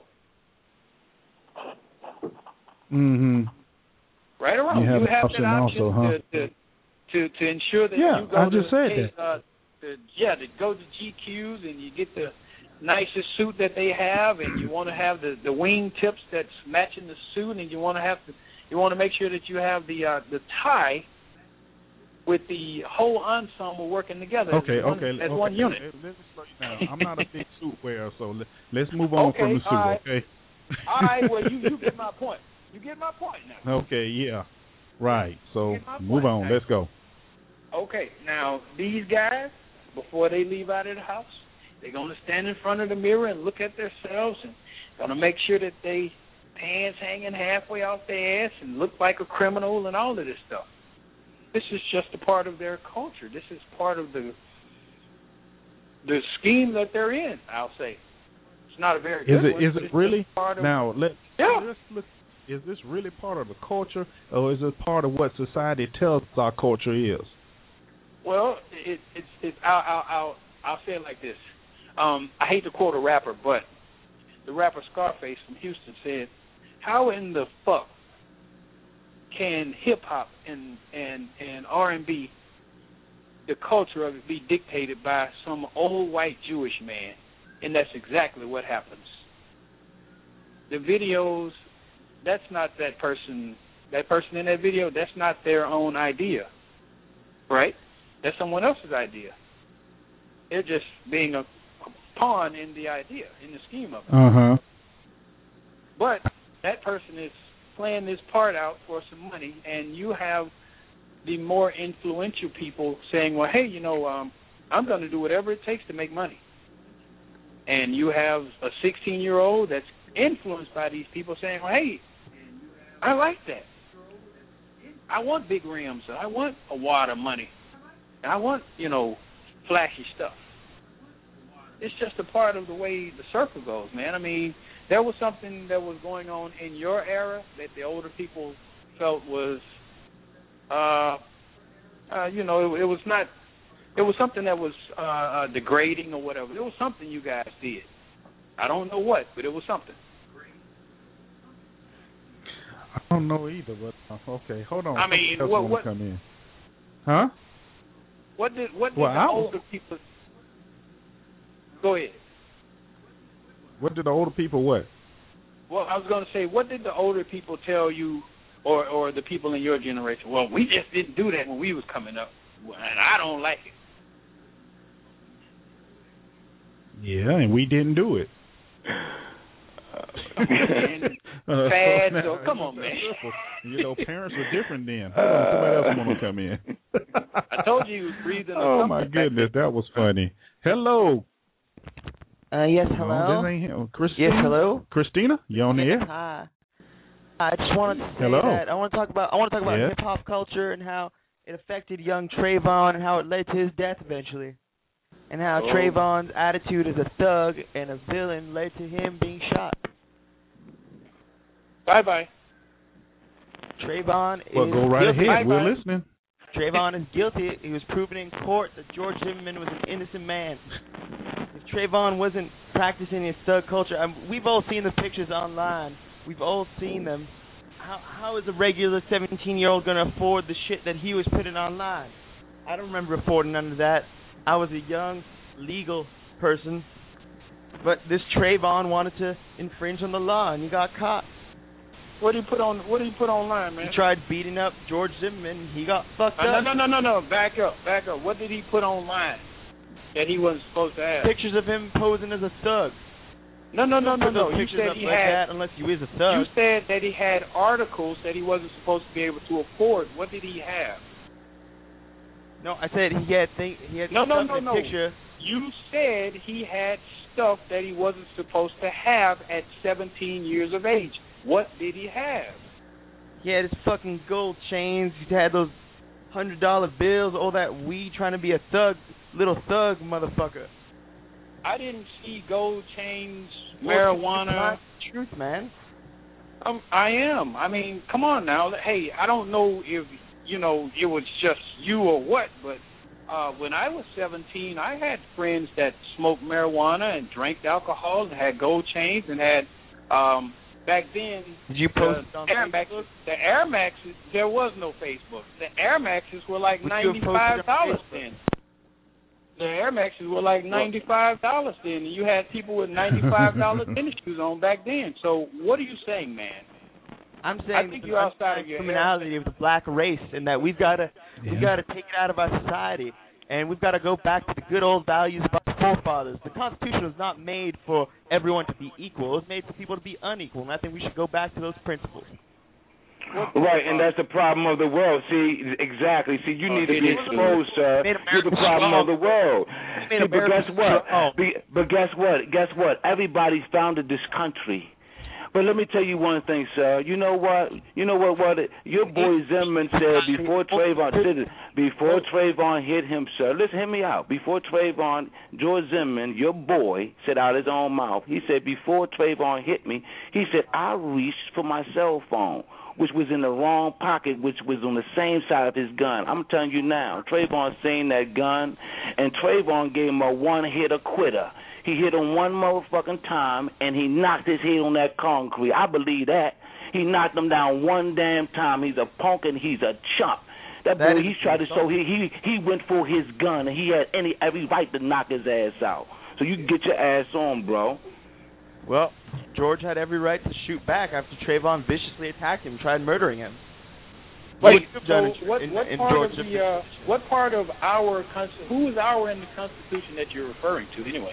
Mm-hmm. Right around. You have, you have option that option also, huh? to, to to to ensure that yeah, you go I to just said hey, that. Uh, to, yeah, to go to G Q's and you get the nicest suit that they have, and you want to have the the wing tips that's matching the suit, and you want to have to you want to make sure that you have the uh, the tie with the whole ensemble working together. Okay, as one, okay, as okay. one unit. Let, let me slow you down. I'm not a big suit wearer, so let, let's move on okay, from the suit. all right. Okay. All right. Well, you you get my point. You get my point now. Okay. Yeah. Right. So move point. on. Let's go. Okay. Now these guys, before they leave out of the house, they're going to stand in front of the mirror and look at themselves and going to make sure that they pants hanging halfway off their ass and look like a criminal and all of this stuff. This is just a part of their culture. This is part of the the scheme that they're in, I'll say. It's not a very good Is it one, is but it it's really just part of, now? Let yeah. let's look. Is this really part of the culture, or is it part of what society tells us our culture is? Well, it, it's it's I'll, I'll I'll I'll say it like this. Um, I hate to quote a rapper, but the rapper Scarface from Houston said, "How in the fuck can hip hop and and and R and B, the culture of it, be dictated by some old white Jewish man?" And that's exactly what happens. The videos, that's not that person. That person in that video, that's not their own idea, right? That's someone else's idea. They're just being a, a pawn in the idea, in the scheme of it. Uh huh. But that person is playing this part out for some money, and you have the more influential people saying, well, hey, you know, um, I'm going to do whatever it takes to make money. And you have a sixteen-year-old that's influenced by these people saying, well, hey, I like that. I want big rims. I want a wad of money. I want, you know, flashy stuff. It's just a part of the way the circle goes, man. I mean, there was something that was going on in your era that the older people felt was, uh, uh, you know, it, it was not, it was something that was uh, uh, degrading or whatever. It was something you guys did. I don't know what, but it was something. I don't know either, but uh, okay, hold on. I mean, Somebody else what, wanna what, come in. Huh? What did what did well, the I, older people? Go ahead. What did the older people what? Well, I was going to say, what did the older people tell you, or or the people in your generation? Well, we just didn't do that when we was coming up, and I don't like it. Yeah, and we didn't do it. Fad, so come on, man. You know, parents were different then. Hold on, somebody else want to come in. I told you you was breathing. Oh my goodness, that was funny. Hello. Uh, yes, No, hello. this ain't him. Christina? Yes, hello. Christina, you on the yes, air? Hi. I just wanted to say Hello. that I want to talk about I want to talk about Yes. hip hop culture and how it affected young Trayvon and how it led to his death eventually, and how Oh. Trayvon's attitude as a thug and a villain led to him being shot. Bye bye. Trayvon Well, is go right guilty. ahead. We're listening. Trayvon is guilty. He was proven in court that George Zimmerman was an innocent man. If Trayvon wasn't practicing his thug culture, I mean, we've all seen the pictures online. We've all seen them. How how is a regular seventeen-year-old going to afford the shit that he was putting online? I don't remember affording none of that. I was a young, legal person. But this Trayvon wanted to infringe on the law, and he got caught. What did he put on? What did he put online, man? He tried beating up George Zimmerman. He got fucked Uh, up. no, no, no, no, no. Back up, back up. What did he put online that he wasn't supposed to have? Pictures of him posing as a thug. No, no, no, Don't no, put no. those You pictures said up he like had. that unless you is a thug. You said that he had articles that he wasn't supposed to be able to afford. What did he have? No, I said he had thing. He had No, no, stuff no, in the no. picture. You said he had stuff that he wasn't supposed to have at seventeen years of age. What did he have? He had his fucking gold chains. He had those hundred dollar bills. All that weed. Trying to be a thug, little thug motherfucker. I didn't see gold chains, Well, marijuana. Truth, man. Um, I am. I mean, come on now. Hey, I don't know if you know it was just you or what, but uh, when I was seventeen, I had friends that smoked marijuana and drank alcohol and had gold chains and had um, back then. Did you post the on Air Facebook? Maxes, the Air Maxes, there was no Facebook. The Air Maxes were like Would you have posted ninety-five dollars on then. The Air Maxes were like ninety-five dollars then, and you had people with ninety-five dollars tennis shoes on back then. So what are you saying, man? I'm saying I think the you're outside of your criminality of the black race, and that we've got to Yeah. we've got to take it out of our society, and we've got to go back to the good old values of our forefathers. The Constitution was not made for everyone to be equal; it was made for people to be unequal, and I think we should go back to those principles. Right, and that's the problem of the world. See, exactly. See, you Oh, need to it be is. exposed, sir, Made to America the problem strong. of the world. Made See, but America guess what? strong. Be, but guess what? Guess what? Everybody founded this country. But let me tell you one thing, sir. You know what? You know what? What it, your boy Zimmerman said before Trayvon said it, before Trayvon hit him, sir. Listen, hear me out. Before Trayvon, George Zimmerman, your boy, said out of his own mouth. He said before Trayvon hit me, he said I reached for my cell phone, which was in the wrong pocket, which was on the same side of his gun. I'm telling you now, Trayvon seen that gun, and Trayvon gave him a one-hitter quitter. He hit him one motherfucking time, and he knocked his head on that concrete. I believe that. He knocked him down one damn time. He's a punk and he's a chump. That, That boy, is he's tried to true. show he, he he went for his gun, and he had any every right to knock his ass out. So you can get your ass on, bro. Well, George had every right to shoot back after Trayvon viciously attacked him, tried murdering him. Wait, What would you have done so in- what, in- what in part George of the Zimmerman's uh, what part of our consti- who is our in the Constitution that you're referring to anyway?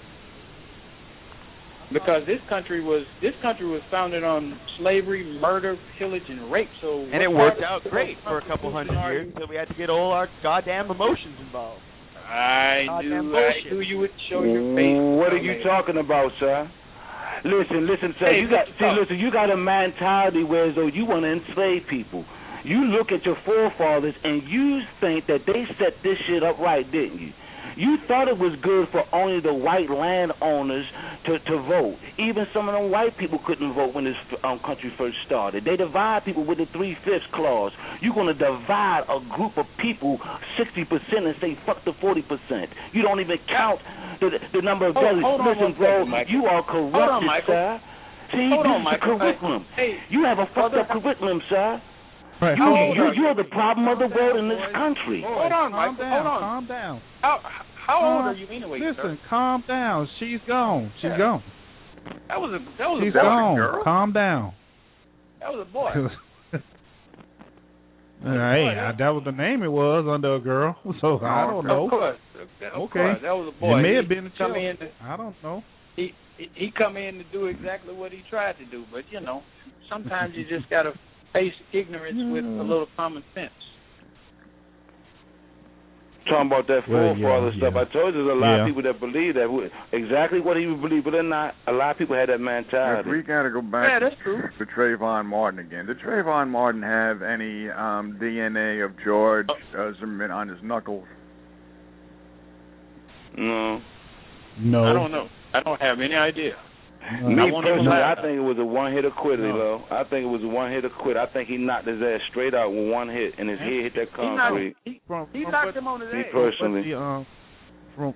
Because this country was this country was founded on slavery, murder, pillage, and rape. So And it what worked part out of great the for a couple hundred Constitution are years until we had to get all our goddamn emotions involved. I Goddamn knew I bullshit. knew you would show your face. What are you talking about, sir? Listen, listen, sir. Hey, you got listen, see, talk. listen. You got a mentality where as though you want to enslave people. You look at your forefathers and you think that they set this shit up right, didn't you? You thought it was good for only the white landowners to, to vote. Even some of them white people couldn't vote when this um, country first started. They divide people with the three-fifths clause. You're going to divide a group of people sixty percent and say fuck the forty percent. You don't even count the, the number of Hold- delegates. hold on Listen, one bro, second, Michael. you are Hold on, corrupted, Michael. sir. See, Hold this on, is Michael. the curriculum. Hey, You have a fucked brother- up curriculum, sir. Right. You, How old you, are you? you're the problem of the world in this country. Hold on, calm Michael. down. Hold on. Calm down. How how old Calm- are you anyway, Listen, sir? calm down. She's gone. She's Yeah. gone. That was a that was She's a boy. gone. girl? Calm down. That was a boy. Hey, I, that was the name it was under a girl. So I don't know. Of course. Of Okay. course. That was a boy. It may He have been a come child. in to, I don't know. he he he come in to do exactly what he tried to do, but you know, sometimes you just gotta face ignorance with a little common sense. Talking about that Well, forefather yeah, stuff. yeah. I told you there's a lot Yeah. of people that believe that. Exactly what he would believe, but they're not. A lot of people had that If mentality. we got to go back Yeah, that's true. to Trayvon Martin again. Did Trayvon Martin have any um, D N A of George uh, Zimmerman on his knuckles? No. No. I don't know. I don't have any idea. Me personally, I think it was a one-hitter quitter, no. I think it was a one-hitter quitter. I think he knocked his ass straight out with one hit, and his head hit that concrete. He knocked, he, from, he from knocked what, him on his me head. personally. The, um, from,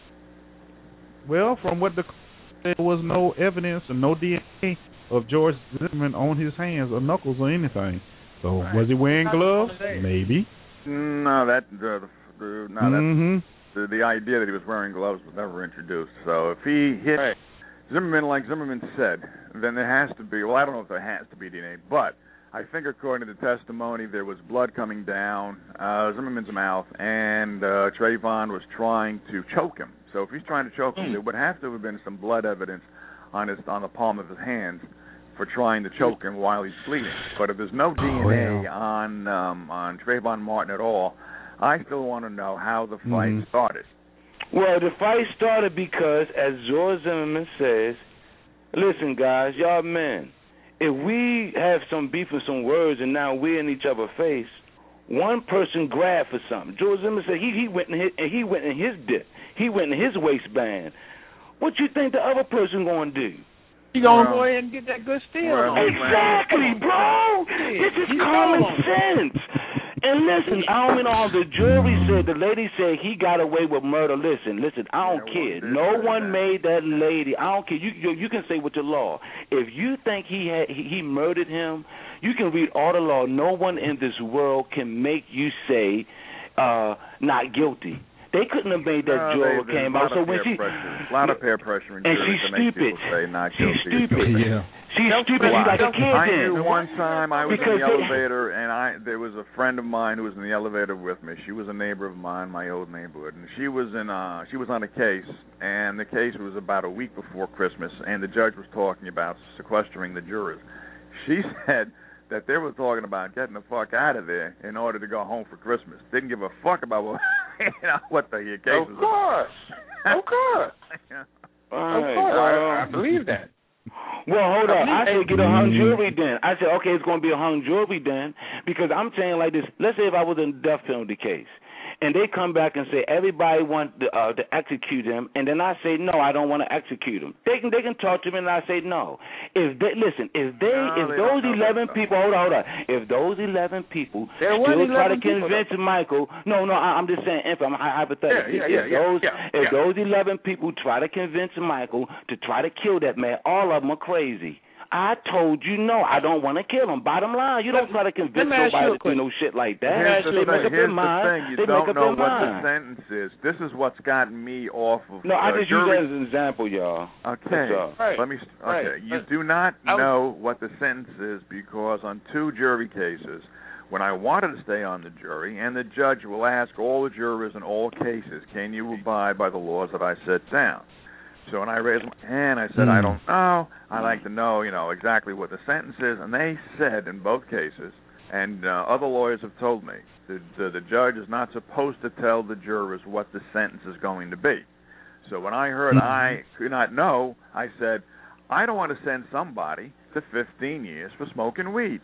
well, from what the there was no evidence and no D N A of George Zimmerman on his hands or knuckles or anything. So right. Was he wearing gloves? Maybe. No, that uh, the, no, mm-hmm. that the, the idea that he was wearing gloves was never introduced. So if he hit right. Zimmerman like Zimmerman said, then there has to be. Well, I don't know if there has to be D N A, but I think according to the testimony, there was blood coming down uh, Zimmerman's mouth, and uh, Trayvon was trying to choke him. So if he's trying to choke him, mm. there would have to have been some blood evidence on his on the palm of his hands for trying to choke him while he's bleeding. But if there's no D N A oh, yeah. on um, on Trayvon Martin at all, I still want to know how the fight mm. started. Well, the fight started because, as George Zimmerman says, listen, guys, y'all men, if we have some beef with some words and now we're in each other's face, one person grabbed for something. George Zimmerman said he, he went in his, and he went in his dip. He went in his waistband. What you think the other person going to do? He going to well, go ahead and get that good steal. Well, exactly, bro. This is common sense. And listen, I don't mean all the jury said, the lady said he got away with murder. Listen, listen, I don't yeah, care. No one made that lady. I don't care. You, you you can say with your law. If you think he had he, he murdered him, you can read all the law. No one in this world can make you say uh, not guilty. They couldn't have made that no, juror they, came out. So when she, pressure. a lot of peer pressure, in and juries she's to make stupid. People say not she's guilty. stupid. Yeah. She's stupid. She's like a kid. I then. knew one time I was because in the elevator, and I there was a friend of mine who was in the elevator with me. She was a neighbor of mine, my old neighborhood, and she was in uh she was on a case, and the case was about a week before Christmas, and the judge was talking about sequestering the jurors. She said that they were talking about getting the fuck out of there in order to go home for Christmas. Didn't give a fuck about what you know what the case was. Of course, of course, yeah. of course. I, I believe that. Well, hold on. I said get a hung jury then. I said, okay, it's going to be a hung jury then, because I'm saying like this. Let's say if I was in a death penalty case, and they come back and say everybody wants to, uh, to execute him, and then I say no, I don't want to execute him. They can they can talk to me, and I say no. If they listen, if they no, if they those eleven people, hold on, hold on, if those eleven people there still try to people, convince though. Michael, no, no, I, I'm just saying, if I'm hypothetical, yeah, yeah, if yeah, those yeah, if yeah. those eleven people try to convince Michael to try to kill that man, all of them are crazy. I told you no, I don't want to kill him. Bottom line, you don't try to convince nobody to do no shit like that. Here's the They thing. make up Here's their mind. the thing. You they don't make up know their what mind. the sentence is. This is what's gotten me off of. No, I uh, just jury. use that as an example, y'all. Okay. Right. Let me. Okay. Right. You do not I was, know what the sentence is because on two jury cases, when I wanted to stay on the jury, and the judge will ask all the jurors in all cases, can you abide by the laws that I set down? So when I raised my hand, I said, mm. I don't know. I like to know, you know, exactly what the sentence is. And they said in both cases, and uh, other lawyers have told me, the, the, the judge is not supposed to tell the jurors what the sentence is going to be. So when I heard mm. I could not know, I said, I don't want to send somebody to fifteen years for smoking weed.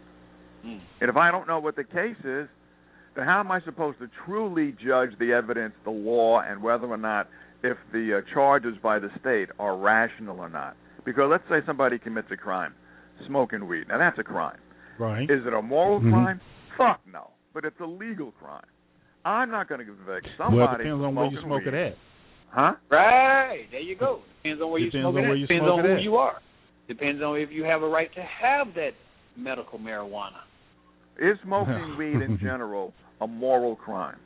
Mm. And if I don't know what the case is, then how am I supposed to truly judge the evidence, the law, and whether or not if the uh, charges by the state are rational or not? Because let's say somebody commits a crime, smoking weed. Now, that's a crime. Right. Is it a moral mm-hmm. crime? Fuck no. But it's a legal crime. I'm not going to convict somebody well, it depends for on where you smoking smoke weed. it at. Huh? Right. There you go. Depends on where you Depends smoke on it where at. you Depends smoke on it who at. you are. Depends on if you have a right to have that medical marijuana. Is smoking weed in general a moral crime?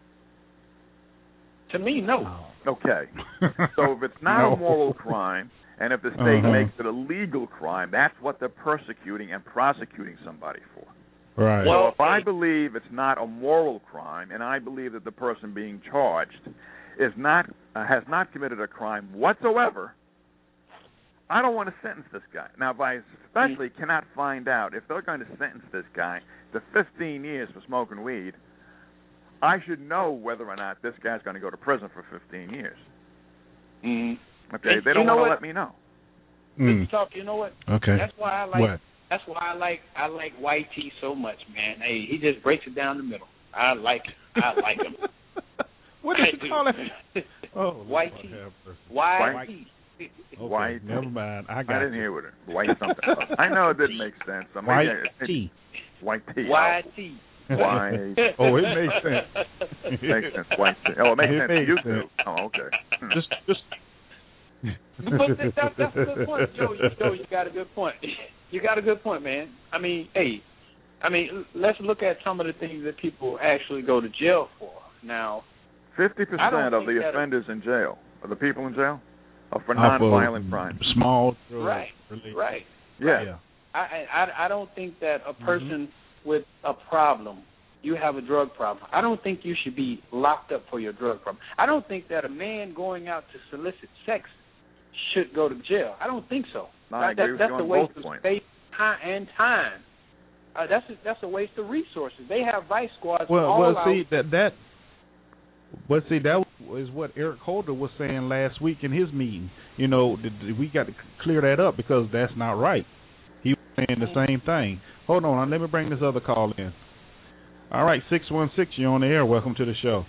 To me, no. Okay. So if it's not No. a moral crime, and if the state Uh-huh. makes it a legal crime, that's what they're persecuting and prosecuting somebody for. Right. So if I believe it's not a moral crime, and I believe that the person being charged is not uh, has not committed a crime whatsoever, I don't want to sentence this guy. Now, if I especially cannot find out if they're going to sentence this guy to fifteen years for smoking weed, I should know whether or not this guy's going to go to prison for fifteen years. Mm-hmm. Okay, And they don't you know want to what? let me know. Mm. Talk, you know what? Okay. That's why I like. What? That's why I like. I like White T so much, man. Hey, he just breaks it down the middle. I like it. I like him. What did you call it? Oh, White T. Y T. Okay, white. never mind. I got I didn't you. hear what it. White something. I know it didn't make sense. I mean, White it, tea. White tea. Y T. White. Oh, it makes sense. Makes sense. White tea. Oh, it makes It sense. makes you sense. do. Oh, okay. Hmm. Just, just. But that, that, that's a good point, Joe. You, Joe, you got a good point. You got a good point, man. I mean, hey, I mean, let's look at some of the things that people actually go to jail for. Now, Fifty I don't percent of think the that- offenders in jail, are the people in jail, are for Off of non-violent crimes. Small drugs. right, related. right. Yeah. Yeah. I, I I don't think that a Mm-hmm. person with a problem, you have a drug problem, I don't think you should be locked up for your drug problem. I don't think that a man going out to solicit sex should go to jail. I don't think so. No, I That- agree with that's you a on waste both of points. space time and time. Uh, that's a, that's a waste of resources. They have vice squads Well, all well, out. see that that. But see, that is what Eric Holder was saying last week in his meeting. You know, th- th- we got to clear that up because that's not right. He was saying the same thing. Hold on, let me bring this other call in. All right, six one six, you're on the air. Welcome to the show.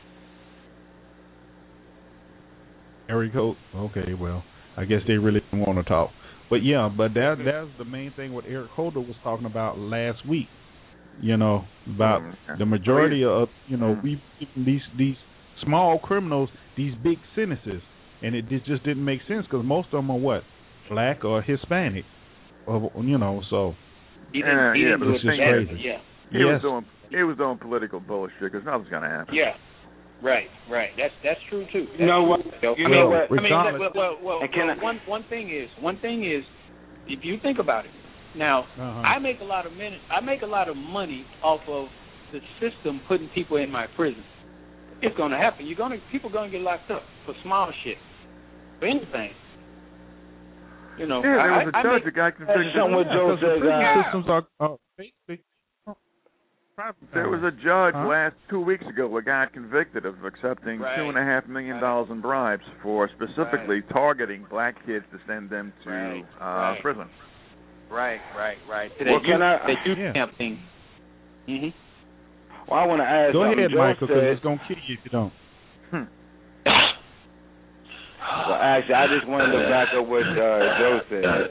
Eric Holder. Okay, well, I guess they really didn't want to talk. But yeah, but that that's the main thing what Eric Holder was talking about last week. You know, about Mm-hmm. the majority of, you know, we these these small criminals these big sentences, and it just didn't make sense because most of them are what, black or Hispanic, or you know, so He Yeah, didn't, he yeah, didn't but do it's it just that- crazy. Yeah, He yes, was doing he was doing political bullshit because nothing's gonna happen. yeah. Right, right. That's that's true too. That's You know what? true. You I know mean, what? I mean, that, Regardless- well, well, well, And can well, I- one one thing is one thing is if you think about it. Now, uh-huh. I make a lot of minute, I make a lot of money off of the system putting people in my prison. It's going to happen. You're going to people going to get locked up for small shit, for anything. You know. Yeah, there I, was a I judge make, that got convicted. something with Joe because the says, prison uh, systems are uh, they, they, oh, private. There was a judge Huh? last two weeks ago who got convicted of accepting Right. two and a half million dollars in bribes for specifically targeting black kids to send them to Right. uh, Right. prison. right, right, right. So Well, that can you, I- that you Yeah. camp thing. Mhm. Well, I want to ask Go something. ahead, Joe Michael, because said, it's gonna kill you if you don't. Hmm. well, actually, I just wanted to back up what uh, Joe said.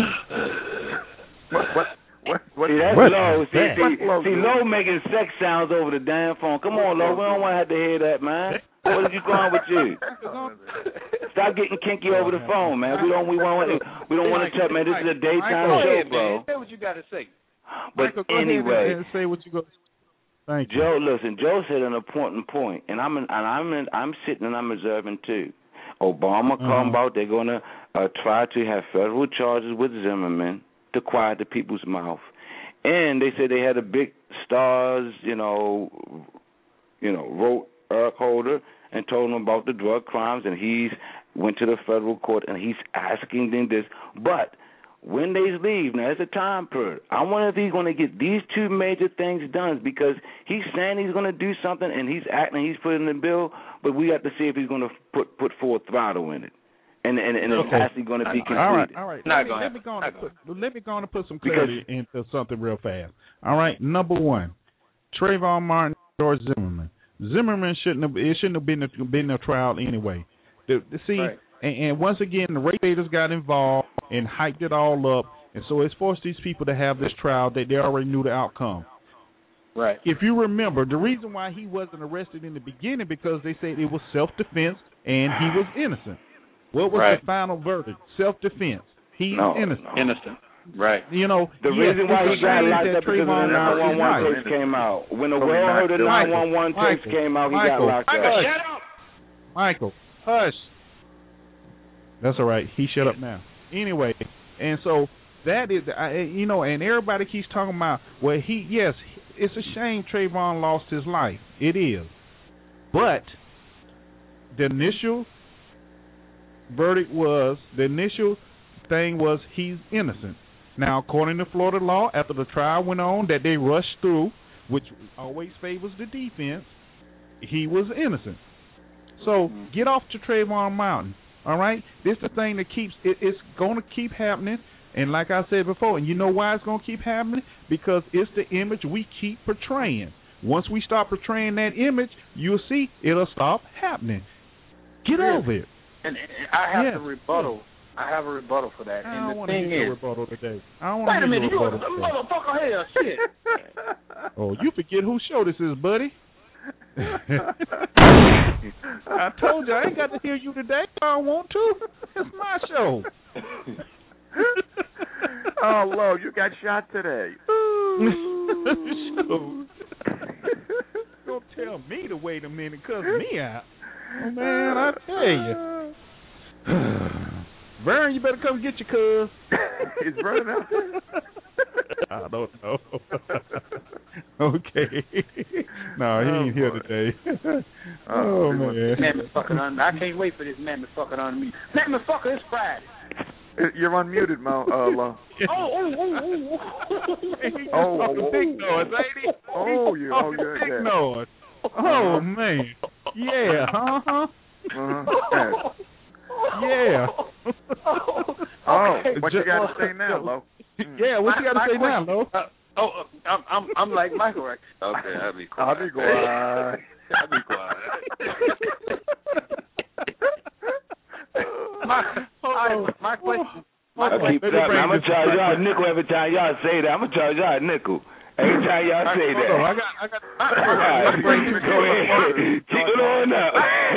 What? What? What? What? See, that's What low. is See, that? see, What's low, see, dude? low making sex sounds over the damn phone. Come on, low. We don't want to have to hear that, man. What is you going with you? Stop getting kinky over the phone, man. We don't. We want. We don't want to tell, man. This is a daytime Go show, ahead, bro. man. Say what you got to say. But Michael, go anyway, ahead and, and say what you go. Thank you. Joe, listen. Joe said an important point, and I'm and I'm in, I'm sitting and I'm observing too. Obama Uh-huh. come about. They're gonna uh, try to have federal charges with Zimmerman to quiet the people's mouth, and they said they had a big stars, you know, you know, wrote Eric Holder and told him about the drug crimes, and he's went to the federal court and he's asking them this, but. When they leave, now it's a time period. I wonder if he's going to get these two major things done because he's saying he's going to do something and he's acting, he's putting the bill, but we have to see if he's going to put put full throttle in it, and and, and it's Okay. actually going to be completed. All right, all right. Not Let me, gonna let me happen. go on Not and gonna put, let me go on and put some Because- clarity into something real fast. All right, number one, Trayvon Martin, George Zimmerman. Zimmerman shouldn't have. It shouldn't have been a, been a trial anyway. The, the, see, Right. and, and once again, the regulators got involved and hyped it all up, and so it's forced these people to have this trial that they already knew the outcome. Right. If you remember, the reason why he wasn't arrested in the beginning because they said it was self-defense and he was innocent. What was Right. the final verdict? Self-defense. He's No, innocent. no. Innocent. Right. You know, The yes, reason why it's he a got shame locked that up because of the Trayvon nine one one Martin- tapes came out. When the Probably world not. heard the nine one one tapes Michael, came out, he Michael, got locked Michael, up. Shut up. Michael, hush. That's all right. He shut up now. Anyway, and so that is, I, you know, and everybody keeps talking about, well, he, yes, it's a shame Trayvon lost his life. It is. But the initial verdict was, the initial thing was he's innocent. Now, according to Florida law, after the trial went on that they rushed through, which always favors the defense, he was innocent. So get off to Trayvon Martin, all right? This is the thing that keeps, it, it's going to keep happening. And like I said before, and you know why it's going to keep happening? Because it's the image we keep portraying. Once we start portraying that image, you'll see it'll stop happening. Get Really? over it. and, and I have Yeah. to rebuttal. I have a rebuttal for that. I and don't the want to thing hear is, your rebuttal today. I don't want wait to a hear minute, your you a rebuttal today. motherfucker here, shit. Oh, you forget whose show this is, buddy. I told you I ain't got to hear you today. I don't want to. It's my show. Oh, Lo, you got shot today. So, don't tell me to wait a minute, cuss me out. Oh, man, I tell you. Vern, you better come get your cuz. Is Vern out there? I don't know. Okay. No, he ain't here today. Oh, man. Man, me fucking on. I can't wait for this man to fucking on me. Man, me fucker, it's Friday. You're unmuted, Mo. Uh, Lo. Oh, oh, oh, oh. He's Oh, talking oh, big noise, ain't he? Oh, He's you. Oh, talking yeah, big yeah. noise. Oh, man. Yeah, uh-huh. Uh-huh. Yeah. Oh, Okay. what you got to say now, Lo? Yeah, what you got to My- say my now, Lo? question- uh, oh, uh, I'm, I'm, I'm like Michael, right? Okay, I'll be quiet. I'll be quiet. I'll be quiet. my, I, my question. My I keep question. telling, I'm gonna charge y'all a nickel every time y'all say that. I'm gonna charge y'all a nickel every time y'all say that. Hold on, I got, I got. All right, go ahead, keep it on up.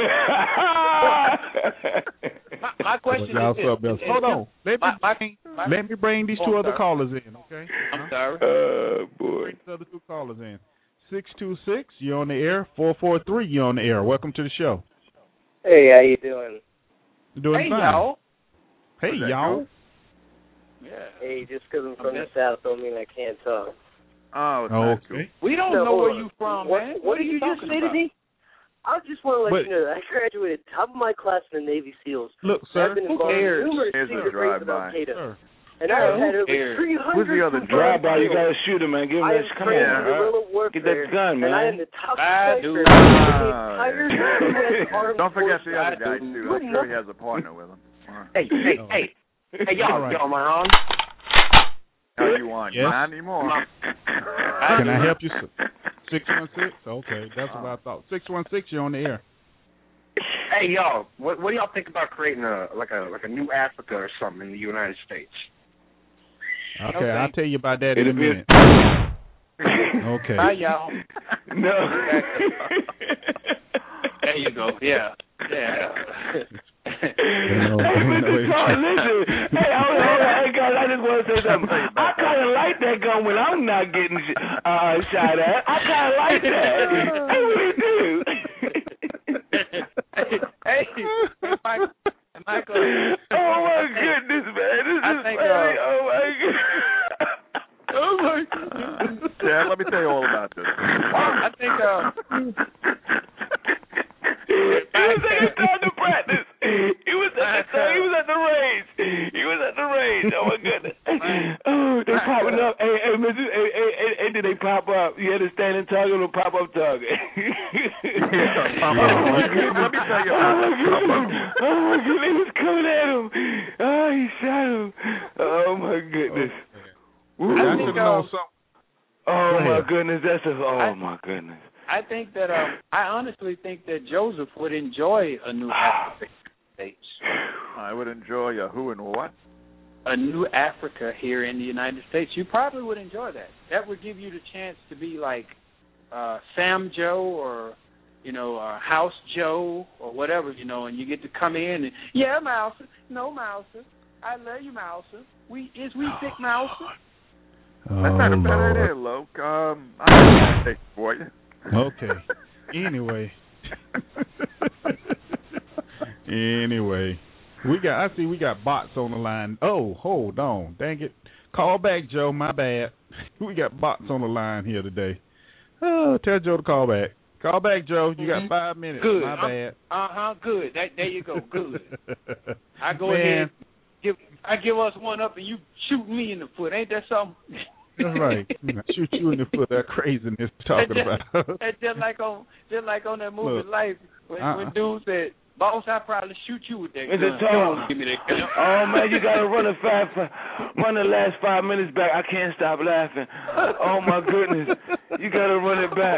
my, my question Y'all is this. something else. Hold on. Let me, My, my, bring, my, let me bring these two Oh, other sorry. callers in, okay? I'm sorry. Oh boy. Bring these other two callers in. six two six, you're on the air. four four three, you're on the air. Welcome to the show. Hey, how you doing? You're doing Hey, fine. y'all. Hey, Was that y'all. Goose? Yeah. Hey, just because I'm from Okay. the South don't mean I can't talk. Oh, it's not cool. Okay. We don't No, know where hold on. you from, what, man. What, What are did you you just talking say about? to me? I just want to let But- you know that I graduated top of my class in the Navy SEALs. Look, I've sir. been Who involved in cares? numerous Here's a secret raids of drive-by. Al-Qaeda. Sir. And Yeah, I have who had over cares? three hundred Who's the other Drive by, you kills. gotta shoot him, man. Give him I that. am Come trained on, in guerrilla warfare, get that gun, and I am man. the top I sniper do. in the Ah, entire yeah. U S Armed Don't forget the Forces. other guy, too. I'm sure he has a partner with him. Hey, hey, Oh. hey. Hey, y'all, All right. y'all, am I on? Are you on? Yes. Not anymore. Can I help you, sir? six one six? Okay, that's what I thought. six one six, you're on the air. Hey y'all, what what do y'all think about creating a like a like a new Africa or something in the United States? Okay, Okay. I'll tell you about that in a It'll be a- minute. Okay. Bye, y'all. No. There you go. Yeah. Yeah. Hey, Mister Todd, listen. Hey, hold on, hold on. Hey, guys, I just want to say something. I kind of like that gun when I'm not getting sh- uh, shot at. I kind of like that. I really do. Hey, hey, Mike, Michael. Oh, my goodness, man. This I is think, funny. uh, Oh, my goodness. Oh, my goodness. Yeah, let me tell you all about this. I think, uh, He was taking time to practice. He was at the he was at the range. He was at the range. Oh my goodness. Oh, they popping up. Hey, hey, Mister Hey, hey, hey, hey, did they pop up? You had a standing target or pop up target? Yeah, pop up. Oh my goodness. Let me tell you Oh about my this. goodness. Oh my goodness. He was coming at him. Oh, he shot him. Oh my goodness. Woo. I think, should have known uh, something. Oh Go my ahead. goodness. That's a. Oh I- my goodness. I think that, um, I honestly think that Joseph would enjoy a new Africa States. I would enjoy a who and what. A new Africa here in the United States. You probably would enjoy that. That would give you the chance to be like uh, Sam Joe or, you know, uh, House Joe or whatever, you know, and you get to come in and, yeah, Mouser. No, Mouser. I love you, Mouser. We, is we sick, Mouser? Oh, That's not a bad Lord. idea, Luke. Um, I have a for you. Okay. Anyway. Anyway. We got I see we got bots on the line. Oh, hold on. Dang it. Call back, Joe. My bad. We got bots on the line here today. Oh, tell Joe to call back. Call back, Joe. You got five minutes. Good. My bad. Uh huh. Good. That, there you go. Good. I go Man. ahead. Give I give us one up and you shoot me in the foot. Ain't that something? That's right. Shoot you in the foot. That craziness you're talking That's just, about. that's just like on just like on that movie Look. Life when, Uh-uh. when dude said, "Boss, I probably shoot you with that Mister gun." Tom. Give me that gun. Oh man, you gotta run the five, run the last five minutes back. I can't stop laughing. Oh my goodness, you gotta run it back.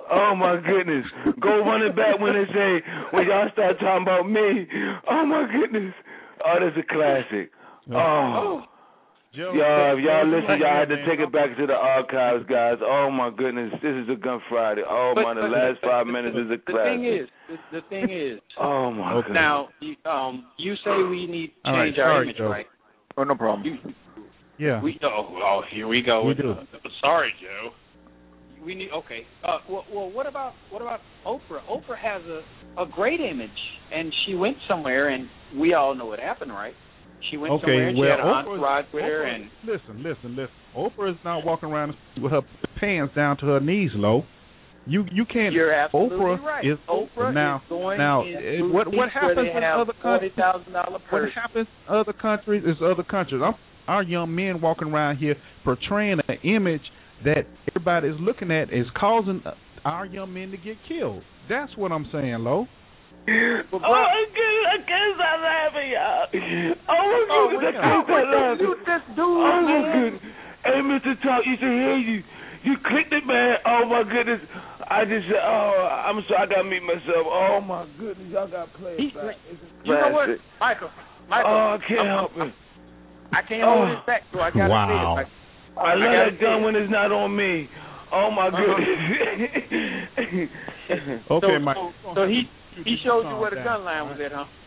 Oh my goodness. Go running back when they say, when y'all start talking about me. Oh my goodness. Oh, that's a classic. Oh. Joe, y'all, y'all Joe, listen, right y'all here, had to man. take it back to the archives, guys. Oh my goodness. This is a Gun Friday. Oh But- my, the but- last but- five the- minutes is a The classic. thing is, the, the thing is. Oh my goodness. Now, you, um, you say we need to All right, change our sorry, image, Joe. right? Oh, no problem. You, Yeah. We oh, oh here we go. We with, do. Uh, sorry, Joe. We need okay. Uh, well, well, what about what about Oprah? Oprah has a a great image, and she went somewhere, and we all know what happened, right? She went Okay, somewhere, and well, she had an Oprah's- entourage with her, Oprah- and Listen, listen, listen. Oprah is not walking around with her pants down to her knees low. You you can't. you're absolutely Oprah right. is Oprah now is going now. in eh, what what boutiques where happens they in have other forty countries? thousand dollar What purse. happens in other countries is other countries. I'm, our young men walking around here portraying an image that everybody is looking at is causing our young men to get killed. That's what I'm saying, Lo. Oh my goodness, I can't stop laughing, y'all. Oh my goodness, I can't stop laughing. You just do Oh my man. goodness. Hey, Mister Talk, you should hear you. You clicked it, man. Oh my goodness. I just said, oh, I'm sorry, I gotta meet myself. Oh my goodness, y'all got played He- back. It's a You know what, classic. Michael? Michael. Oh, I can't I'm- help it. I can't hold Oh. this back, so I gotta Wow. say it. Like, I love gotta that gun say when it's not on me. Oh my Uh-huh. goodness. Okay, so, Mike. So, so he he showed you Calm where the down, gun line all was right? at, huh?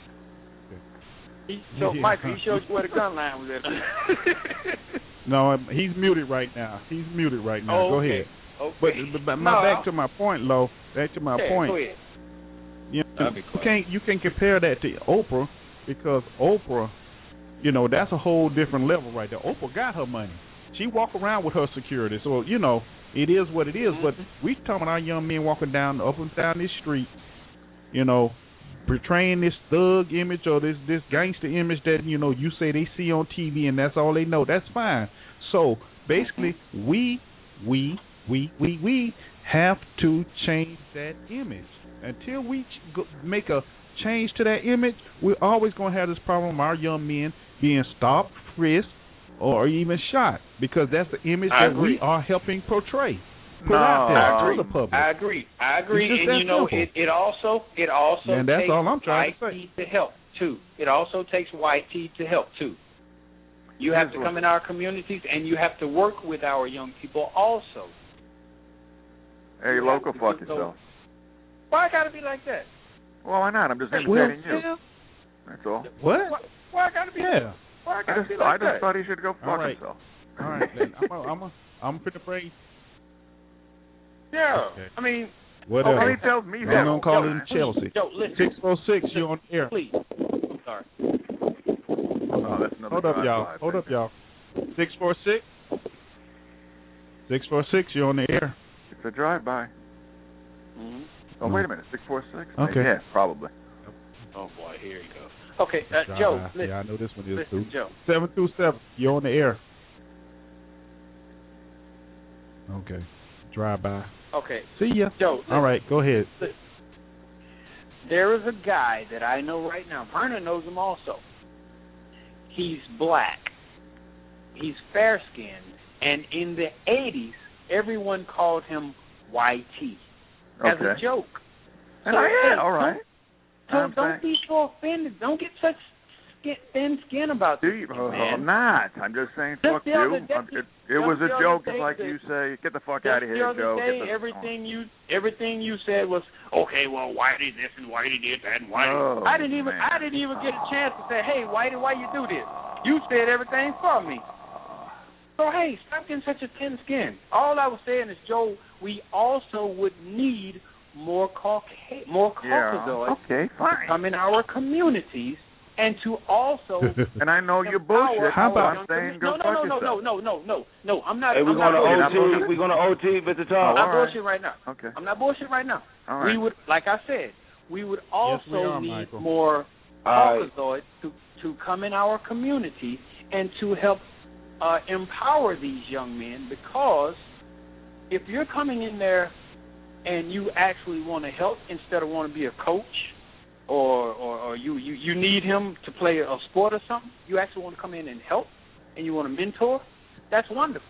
He, so, Yeah. Michael, he showed you where the gun line was at. No, um, he's muted right now. He's muted right now. Oh, Go okay. ahead. Okay. But, but my No, back to my point, Lo. Back to my yeah, point. Go ahead. You, know, That'd be you quiet. can't you can compare that to Oprah because Oprah, you know, that's a whole different level right there. Oprah got her money. She walk around with her security, so you know it is what it is. Mm-hmm. But we talking about our young men walking down up and down this street, you know, portraying this thug image or this this gangster image that you know you say they see on T V and that's all they know. That's fine. So basically, Mm-hmm. we we we we we have to change that image. Until we ch- go, make a change to that image, we're always going to have this problem of our young men being stopped, frisked, or even shot because that's the image I that agree. we are helping portray. Put No. out there I to agree. the public. I agree. I agree. It's just And that you know, simple. it, it also it also And that's takes all I'm trying to white say. tea to help too. It also takes white tea to help too. You have to come in our communities, and you have to work with our young people also. Hey, You local, have to fuck do those- yourself. Why I gotta be like that? Well, why not? I'm just Well, imitating you. yeah. That's all. What? Why, why I gotta be? Yeah. Why I I gotta just, be I like just that? thought he should go fuck All right. himself. All right, then. I'm a, I'm a, I'm finna bring Yeah. Okay. I mean, whatever. Well, he tells me I'm that. gonna call Joe, him Chelsea. Joe, listen. Six four six. You on the air? Please. I'm sorry. Oh, that's another Hold up, drive y'all. by, Hold baby. up, y'all. Six four six. Six four six. You on the air? It's a drive-by. Mm-hmm. Oh, wait a minute. Six four six. Okay. Yeah, probably. Oh boy, here you go. Okay, uh, Joe. Ah, Listen, yeah, I know this one is listen, too. Joe. Seven two seven. You're on the air. Okay. Drive by. Okay, See ya. Joe. Listen, All right, go ahead. There is a guy that I know right now. Verna knows him also. He's black. He's fair-skinned, and in the eighties, everyone called him Y T as Okay. a joke. And So, I hey, am. All right. So I'm don't be so offended. Don't get such skin, thin skin about Do this, you? Oh, man. I'm not. I'm just saying, Just fuck the you. other day- I'm- it it just was a the other joke. day It's like that- you say, get the fuck Just out of the here, other Joe. day, Get the, everything you everything you said was okay. Well, Whitey this and Whitey did that and Whitey. Oh, I didn't even man. I didn't even get a chance to say, hey, Whitey, why you do this? You said everything for me. So hey, stop getting such a thin skin. All I was saying is, Joe, we also would need more Cauca- more Yeah. Caucasoids Okay, to fine. come in our communities and to also And I know you're empower bullshit. How our about- young I'm saying commu- go no, no, fuck no, no, yourself. no, no, no, no, no. I'm not. Hey, we're I'm going to not bullshit. O I'm T. bullshit. We're going to O T, Mister Oh, Talk. I'm not all right. bullshit right now. Okay. I'm not bullshit right now. All right. We would, like I said, we would also we are, need Michael. more All right. Caucasoids to to come in our community and to help uh, empower these young men, because if you're coming in there and you actually want to help instead of want to be a coach, or, or, or you, you, you need him to play a sport or something, you actually want to come in and help and you want to mentor, that's wonderful.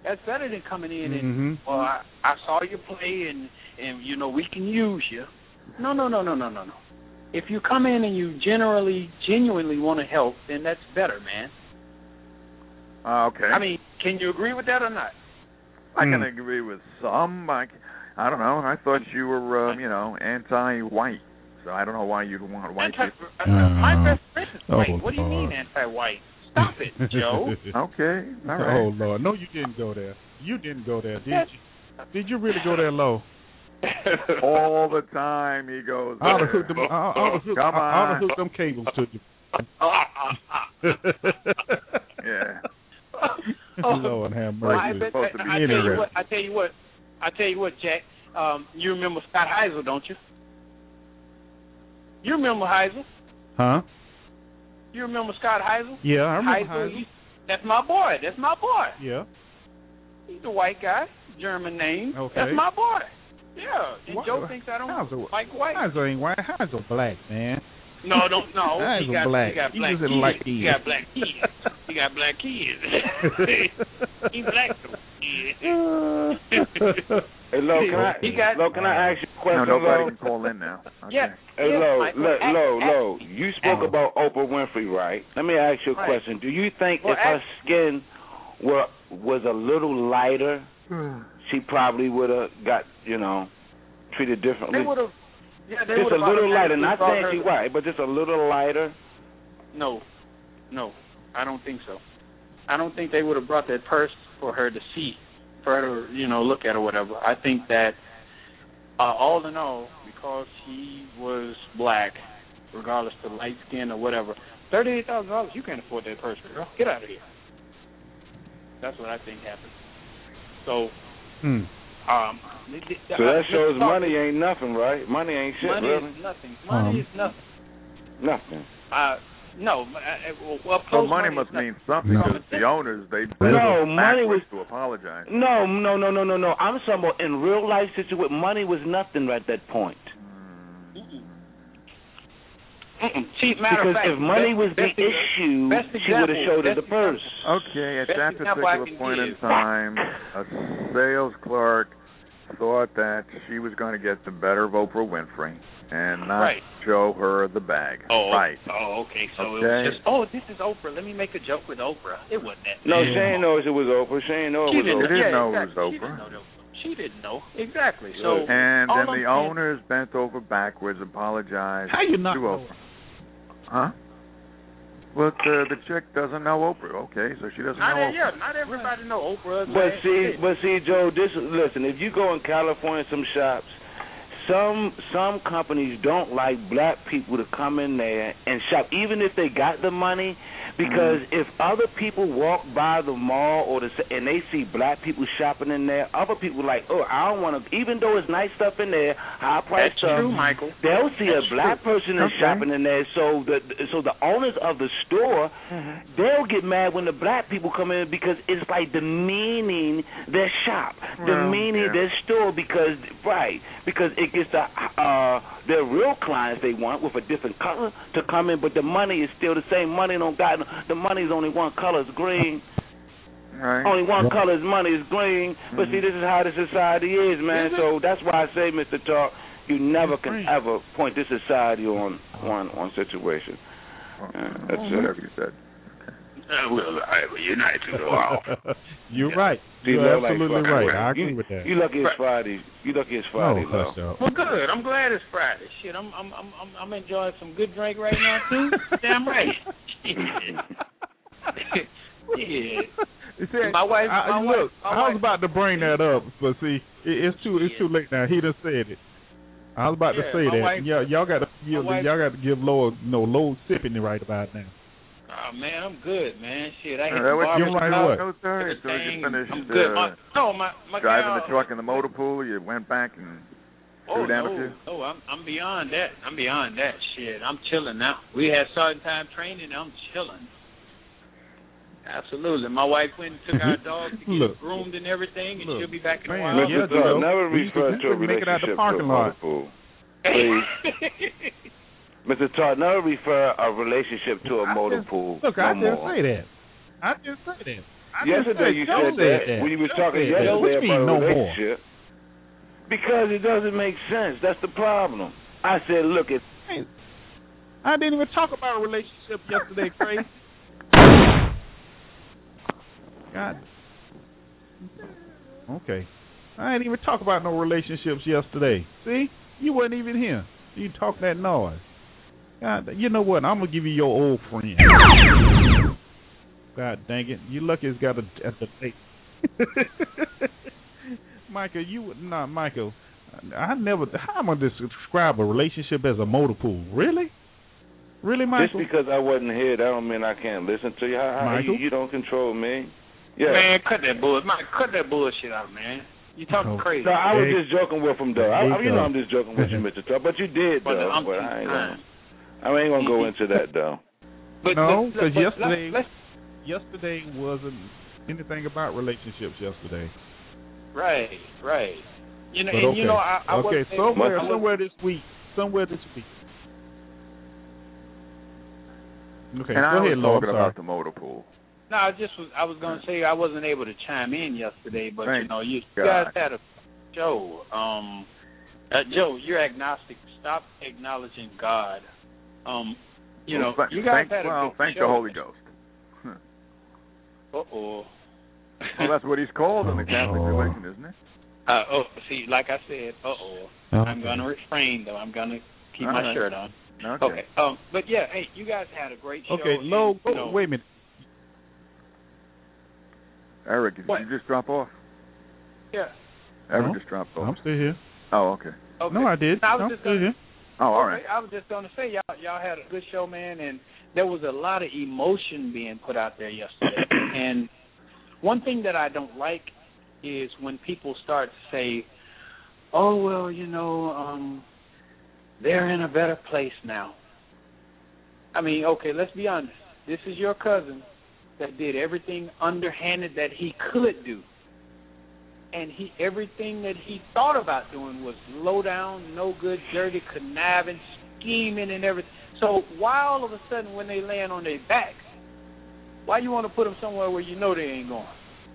That's better than coming in and Mm-hmm. well, I, I saw you play and and you know we can use you. No, no, no, no, no, no, no. If you come in and you generally, genuinely want to help, then that's better, man. Uh, okay. I mean, can you agree with that or not? I can agree with some. I, I don't know. I thought you were, um, you know, anti-white. So I don't know why you'd want white Anti- people. uh, my best friend is Oh, white. What do you Lord. mean anti-white? Stop it, Joe. Okay. All right. Oh Lord, no, you didn't go there. You didn't go there, did you? Did you really go there low? All the time he goes. I'll there. hook them. I'll, I'll hook, Come I'll, I'll on. hook them cables to you. Yeah. Lord have Well, I, mercy. bet, I, I tell you what. I tell you what. I tell you what, Jack. Um, you remember Scott Heisel, don't you? You remember Heisel? Huh? You remember Scott Heisel? Yeah, I remember Heisel. Heisel. he- That's my boy. That's my boy. Yeah. He's a white guy, German name. Okay. That's my boy. Yeah. And What- Joe thinks I don't Heisel, like white. Heisel ain't white. Heisel black, man. No, don't no. Heisel he got black. he got He black just kids. like he kids. got black kids. He got black kids. he black though. Hey, Lo, can I, He got- Lo, can I ask you a No, question, nobody Lo? can call in now. Okay. Yeah. Hey, Yes, Lo, Michael. Lo, Ask- Lo, ask- Lo, you spoke ask- about Oprah Winfrey, right? Let me ask you a Right. question. Do you think Well, if her ask- skin were was a little lighter, she probably would have got, you know, treated differently? They would have. Yeah, they Just would a have little lighter. Not brought saying her- she white, but just a little lighter. No, no, I don't think so. I don't think they would have brought that purse for her to see, for her to, you know, look at or whatever. I think that uh, all in all, because she was black, regardless to light skin or whatever, thirty-eight thousand dollars, you can't afford that purse, girl. Get out of here. That's what I think happened. So, Hmm. um, So that shows money ain't nothing, right? Money ain't shit, money really. is nothing. Money Um, is nothing. Nothing. Uh, no, uh, well, well, So close money is must nothing. mean something No. because the owners, they No, money was- to apologize. No, no, no, no, no, no. I'm talking about in real life situation. Money was nothing at that point. Mm-mm. See, matter Because of fact, if money best- was the best exa- issue, best she would have example- showed her best the purse. Okay, at Best that example I particular can point in give. time, a sales clerk thought that she was going to get the better of Oprah Winfrey and not Right. show her the bag. Oh, right. Oh, okay. So Okay. it was just, oh, this is Oprah. Let me make a joke with Oprah. It wasn't that. No, bad. she ain't know it was Oprah. She ain't know it She was didn't, Oprah. She didn't yeah, know it exactly. was She Oprah. didn't know that. She didn't know exactly. So And all then I'm the saying- owners bent over backwards, apologized How you not to know? Oprah. Huh? Well, the the chick doesn't know Oprah. Okay, so she doesn't Not, know e- yeah, Oprah. not everybody know Oprah. But man. see, but see, Joe, this listen. If you go in California, some shops, some some companies don't like black people to come in there and shop, even if they got the money, because Mm-hmm. if other people walk by the mall or the and they see black people shopping in there, other people like, oh, I don't want to. Even though it's nice stuff in there, high price That's stuff, true, Michael. they'll see That's a black true. person is Okay. shopping in there. So the so the owners of the store, they'll get mad when the black people come in because it's like demeaning their shop, Well, demeaning yeah. their store because right because it gets the uh their real clients they want with a different color to come in, but the money is still the same. Money don't got the money is only one color, it's green. Right. Only one Right. color is money is green. But see, this is how the society is, man. Is it? So that's why I say, Mister Talk, you never It's can green. ever point this society on one one situation. Yeah, that's it. Whatever you said. Uh, well, I, well, you're not too wow. You're right. See, You're Lo, like, absolutely fuck, right. well, I agree you, with that. You lucky it's Friday. You lucky it's Friday, oh, Lo. hush up. Well, good. I'm glad it's Friday. Shit, I'm I'm I'm I'm, I'm enjoying some good drink right now too. Damn right. Yeah. You see, My wife- I, my look, wife- my I was wife- about to bring that up, but see, it, it's too it's too late now. He done said it. I was about Yeah, to say my that. wife- y'all, y'all got to give, wife- y'all got to give Lord no low sipping right about now. Oh man, I'm good, man. Shit, I hit Uh, the what you barber like shop, what? No, sir. So you everything. finished I'm good. uh, My, no, my my driving gal, the truck in the motor pool. You went back and Oh threw down no, a few. no, I'm I'm beyond that. I'm beyond that. Shit, I'm chilling now. We had starting time training. I'm chilling. Absolutely. My wife went and took our dog to get Look. groomed and everything, and Look. she'll be back in a Man, while. look, Mister yeah, Talk, Joe. never We used to- refer we to a used to make it out the relationship to a parking motor lot. pool. Please. Mister Todd, never refer a relationship to a I motor just- pool Look, no I didn't more. say that. I didn't say that. I yesterday you said that, that when you was talking yesterday about a no relationship. More? Because it doesn't make sense. That's the problem. I said, look, it. I didn't even talk about a relationship yesterday, Craig. God. Okay. I didn't even talk about no relationships yesterday. See? You wasn't even here. You talk that noise. God, you know what? I'm gonna give you your old friend. God dang it! You lucky it's got a at the date. Michael, you not Michael. I never. How am I to describe a relationship as a motor pool? Really? Really, Michael? Just because I wasn't here, that don't mean I can't listen to you. How, how you, you don't control me? Yeah. Man, cut that bullshit. Man, cut that bullshit out, man. You talking crazy? No, I was just joking with him, though. I, I, you know, I'm just joking with you, Mister Tuck. But you did, though. But, but I ain't gonna. I ain't gonna go into that though. But, no, because yesterday, let's, yesterday wasn't anything about relationships. Yesterday, right, right. You know, but and okay. you know, I, I okay, somewhere, I somewhere this week, somewhere this week. Okay, and go I was ahead, Lord. talking about the motor pool. No, I just was. I was gonna say I wasn't able to chime in yesterday, but Thank you know, you, God. you guys had a show. Um, uh, Joe, you're agnostic. Stop acknowledging God. Um, you well, know, thank, you guys thank, had a well, good thank show. the Holy Ghost. Uh oh. Well, that's what he's called in the Catholic oh. religion, isn't it? Uh, oh, see, like I said, uh oh. Okay. I'm gonna refrain though. I'm gonna keep All my right. shirt on. Okay. Okay. Um, but yeah, hey, you guys had a great show. Okay, and, Lo, you know, wait a minute. Eric, did what? you just drop off? Yeah. Eric No, just dropped off. I'm still here. Oh, okay. Okay. No, I did. I was I'm just still gonna, here. Oh, all right. I was just gonna say y'all y'all had a good show, man, and there was a lot of emotion being put out there yesterday. And one thing that I don't like is when people start to say, "Oh well, you know, um, they're in a better place now." I mean, okay, let's be honest. This is your cousin that did everything underhanded that he could do. And he everything that he thought about doing was low down, no good, dirty, conniving, scheming and everything. So why all of a sudden when they land on their back, why you want to put them somewhere where you know they ain't going?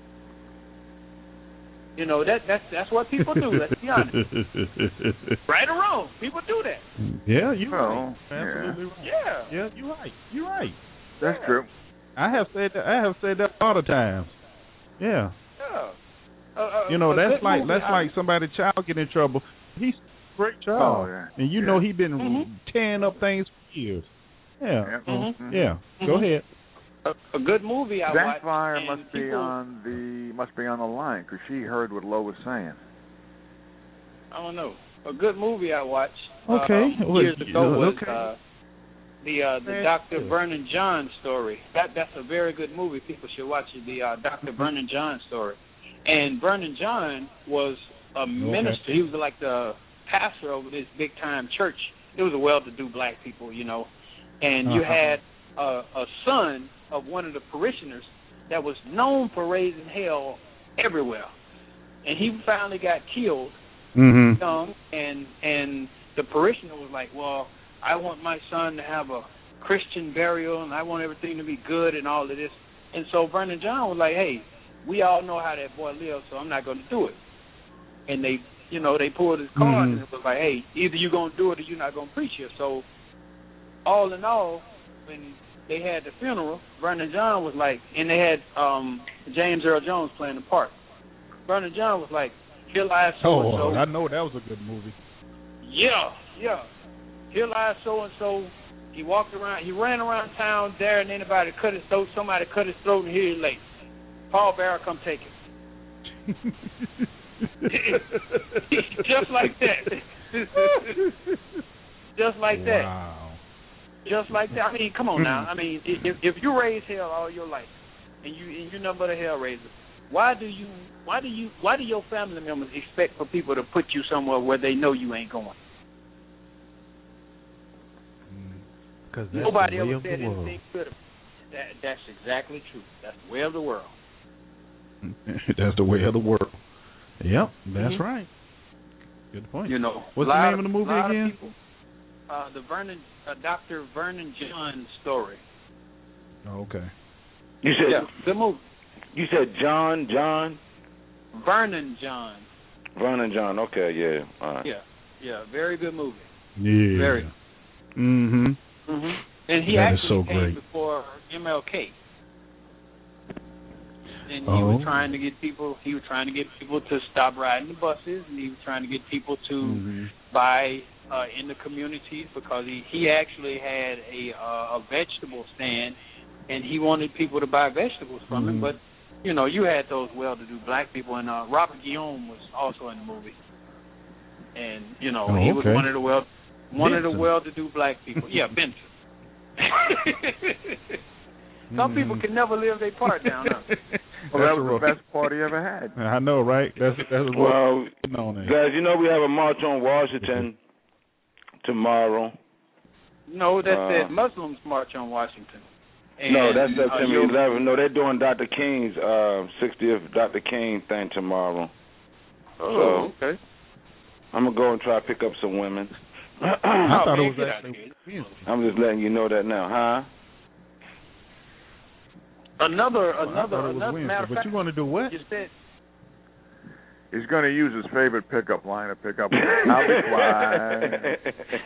You know, that that's that's what people do, let's be honest. Right or wrong, people do that. Yeah, you're oh, right. Absolutely right. Yeah. Yeah, you're right. You're right. That's yeah. true. I have said that. I have said that all the time. Yeah. Yeah. Uh, uh, you know, that's like movie, that's I, like somebody's child get in trouble. He's a great child, Oh, yeah. and you yeah. know he been mm-hmm. tearing up things for years. Yeah. Yeah. Mm-hmm. Yeah. Mm-hmm. Go ahead. A, a good movie I That watched. fire and must be people, on the must be on the line because she heard what Lo was saying. I don't know. A good movie I watched Okay. um, Well, years ago was okay. uh, the uh, the Doctor Vernon John story. That that's a very good movie. People should watch it. The uh, Doctor Vernon John story. And Vernon John was a Okay. minister. He was like the pastor of this big time church. It was a well-to-do black people, you know. And you Uh-huh. had a, a son of one of the parishioners that was known for raising hell everywhere. And he finally got killed Mm-hmm. young, and and the parishioner was like, well, I want my son to have a Christian burial, and I want everything to be good and all of this. And so Vernon John was like, hey, we all know how that boy lives, so I'm not going to do it. And they, you know, they pulled his card, Mm-hmm. and it was like, hey, either you're going to do it or you're not going to preach here. So all in all, when they had the funeral, Vernon John was like, and they had um, James Earl Jones playing the part. Vernon John was like, here lies so and so. Oh, I know that was a good movie. Yeah, yeah. Here lies so and so. He walked around. He ran around town daring anybody to cut his throat. Somebody cut his throat, and here he's late. Paul Bearer, come take it. Just like that. Just like that. Wow. Just like that. I mean, come on now. I mean, if if you raise hell all your life, and you and you're nothing but a hell raiser, why do you why do you why do your family members expect for people to put you somewhere where they know you ain't going? Because nobody ever said anything good. That that's exactly true. That's the way of the world. That's the way of the world. Yep, that's mm-hmm. right. Good point. You know, what's the name of the movie again? Of people, uh, the Vernon, uh, Doctor Vernon John story. Oh, okay. You said yeah, good movie. You said John, John? Vernon John. Vernon John. Okay, yeah. All right. Yeah, yeah. Very good movie. Yeah. Very. Mm-hmm. Mhm. And he That is actually so came great. before M L K. And he Oh. was trying to get people. He was trying to get people to stop riding the buses, and he was trying to get people to Mm-hmm. buy uh, in the communities because he he actually had a uh, a vegetable stand, and he wanted people to buy vegetables from Mhm. him. But you know, you had those well-to-do black people, and uh, Robert Guillaume was also in the movie, and you know, Oh, he was okay. one of the well one of the Benson. well-to-do black people. Yeah, Benson. Some people Mhm. can never live their part down there. Well, that That's was a- the best party ever had. I know, right? That's that's what Well, on there. guys, you know we have a march on Washington tomorrow. No, that Uh, said Muslims march on Washington. And, no, that's uh, September you'll- eleventh. No, they're doing Doctor King's uh, sixtieth Doctor King thing tomorrow. Oh, so, okay. I'm going to go and try to pick up some women. I Oh, thought man, it was get out actually here. I'm just letting you know that now, huh? Another, Oh, I another, thought it was another Wednesday, matter of but fact, you want to do what? you said He's going to use his favorite pickup line to pick up. I'll be quiet.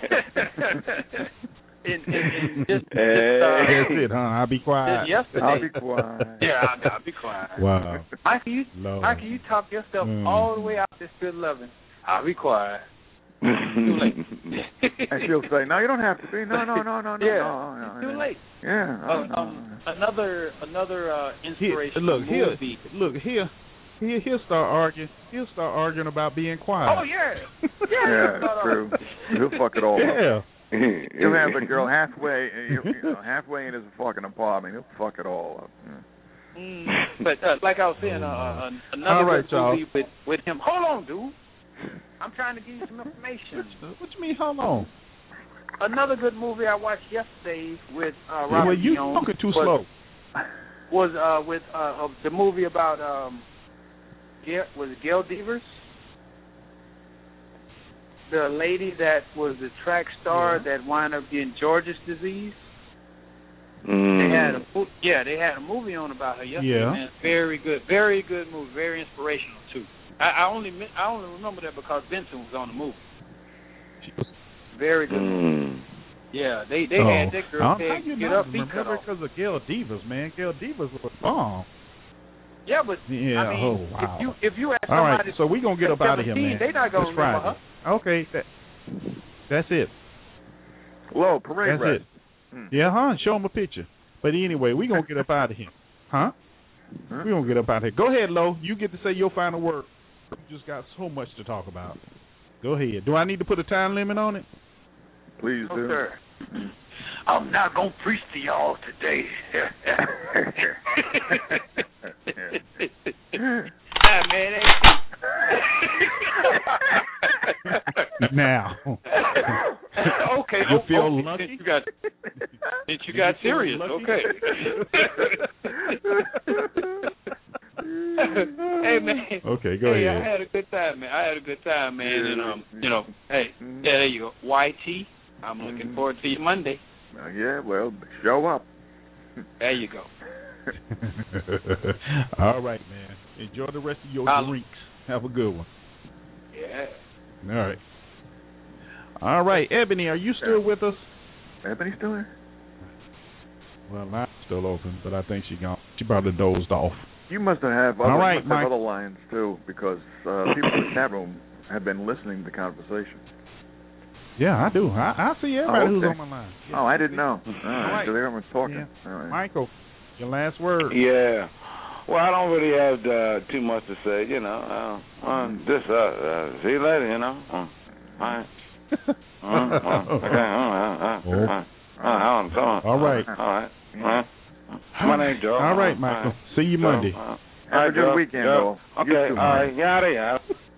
in, in, in just, just, Hey. uh, That's it, huh? I'll be quiet. just yesterday. I'll be quiet. Yeah, I'll, I'll be quiet. Wow. Mikey, you, Lord. Mikey, you talk yourself Mm. all the way out this good loving. I'll be quiet. Too late. And she'll say, "No, you don't have to be. No, no, no, no, no, Yeah, no, no, it's too no. late. Yeah. Uh, oh, no. um, another, another uh, Here, inspiration look here, movie. look here. He he'll start arguing. He'll start arguing about being quiet. Oh yeah, yeah, Yeah, no, no. it's true. He'll fuck it all up. Yeah. He'll have the girl halfway, you know, halfway in his fucking apartment. He'll fuck it all up. Yeah. Mm, but uh, like I was saying, uh, uh, another All right, good y'all. movie with with him. Hold on, dude. I'm trying to give you some information. What you mean? Hold on. Another good movie I watched yesterday with uh, Yeah, Robert well, you Guillaume talking too was, slow. was uh, with uh, uh, the movie about um, Gail, was it Gail Devers, the lady that was the track star Yeah. that wound up getting George's disease. Mm. They had a mo- yeah, they had a movie on about her yesterday. Yeah. Man, very good, very good movie, very inspirational too. I, I only mi- I only remember that because Benson was on the movie. Very good. movie. Mm. Yeah, they they oh. had that girl How said, you get not up, be cut remember off. because of Gail Divas, man. Gail Divas was bomb. Yeah, but Yeah. I mean, oh wow. if you if you ask All right. somebody, So we gonna get that's up out of here, seventeen, man. they not gonna It's remember Friday. Okay. That, that's it. Whoa, parade That's rest. it. Hmm. Yeah, huh? Show them a picture. But anyway, we gonna get up out of here, huh? Huh? We gonna get up out of here. Go ahead, Lo. You get to say your final word. You just got so much to talk about. Go ahead. Do I need to put a time limit on it? Please No, do. sir. I'm not gonna preach to y'all today. Ah, man, Now. okay. You oh, feel okay, lucky? Since you got, since you Did got you feel serious, lucky? okay. Hey man. Okay, go hey, ahead. I had a good time, man. I had a good time, man. Yeah. And um, you know, hey, yeah, there you go. Y T. I'm looking forward to you Monday. Uh, yeah, well, show up. There you go. All right, man. Enjoy the rest of your I'll- drinks. Have a good one. Yeah. All right. All right, Ebony, are you still with us? Ebony still there? Well, line's still open, but I think she gone. She probably dozed off. You must have have other, All right, must have Mike. other lines too, because uh, people in the chat room have been listening to the conversation. Yeah, I do. I, I see everybody Oh, who's okay. on my line. Oh, I didn't know. All right. right, so everyone's talking. Yeah. All right. Michael, your last word. Yeah. Well, I don't really have uh, too much to say, you know. Uh, uh, just uh, uh, see you later, you know. Uh, all right. Uh, uh, okay. Uh, uh, uh, uh, uh, uh, uh, uh, All right. All right. All right. My name's Joe. All right, Uh, Michael. uh, See you Joe, Monday. Uh, Have all right, a good Joe, weekend, Joe. though. Okay. You All too, right. Yada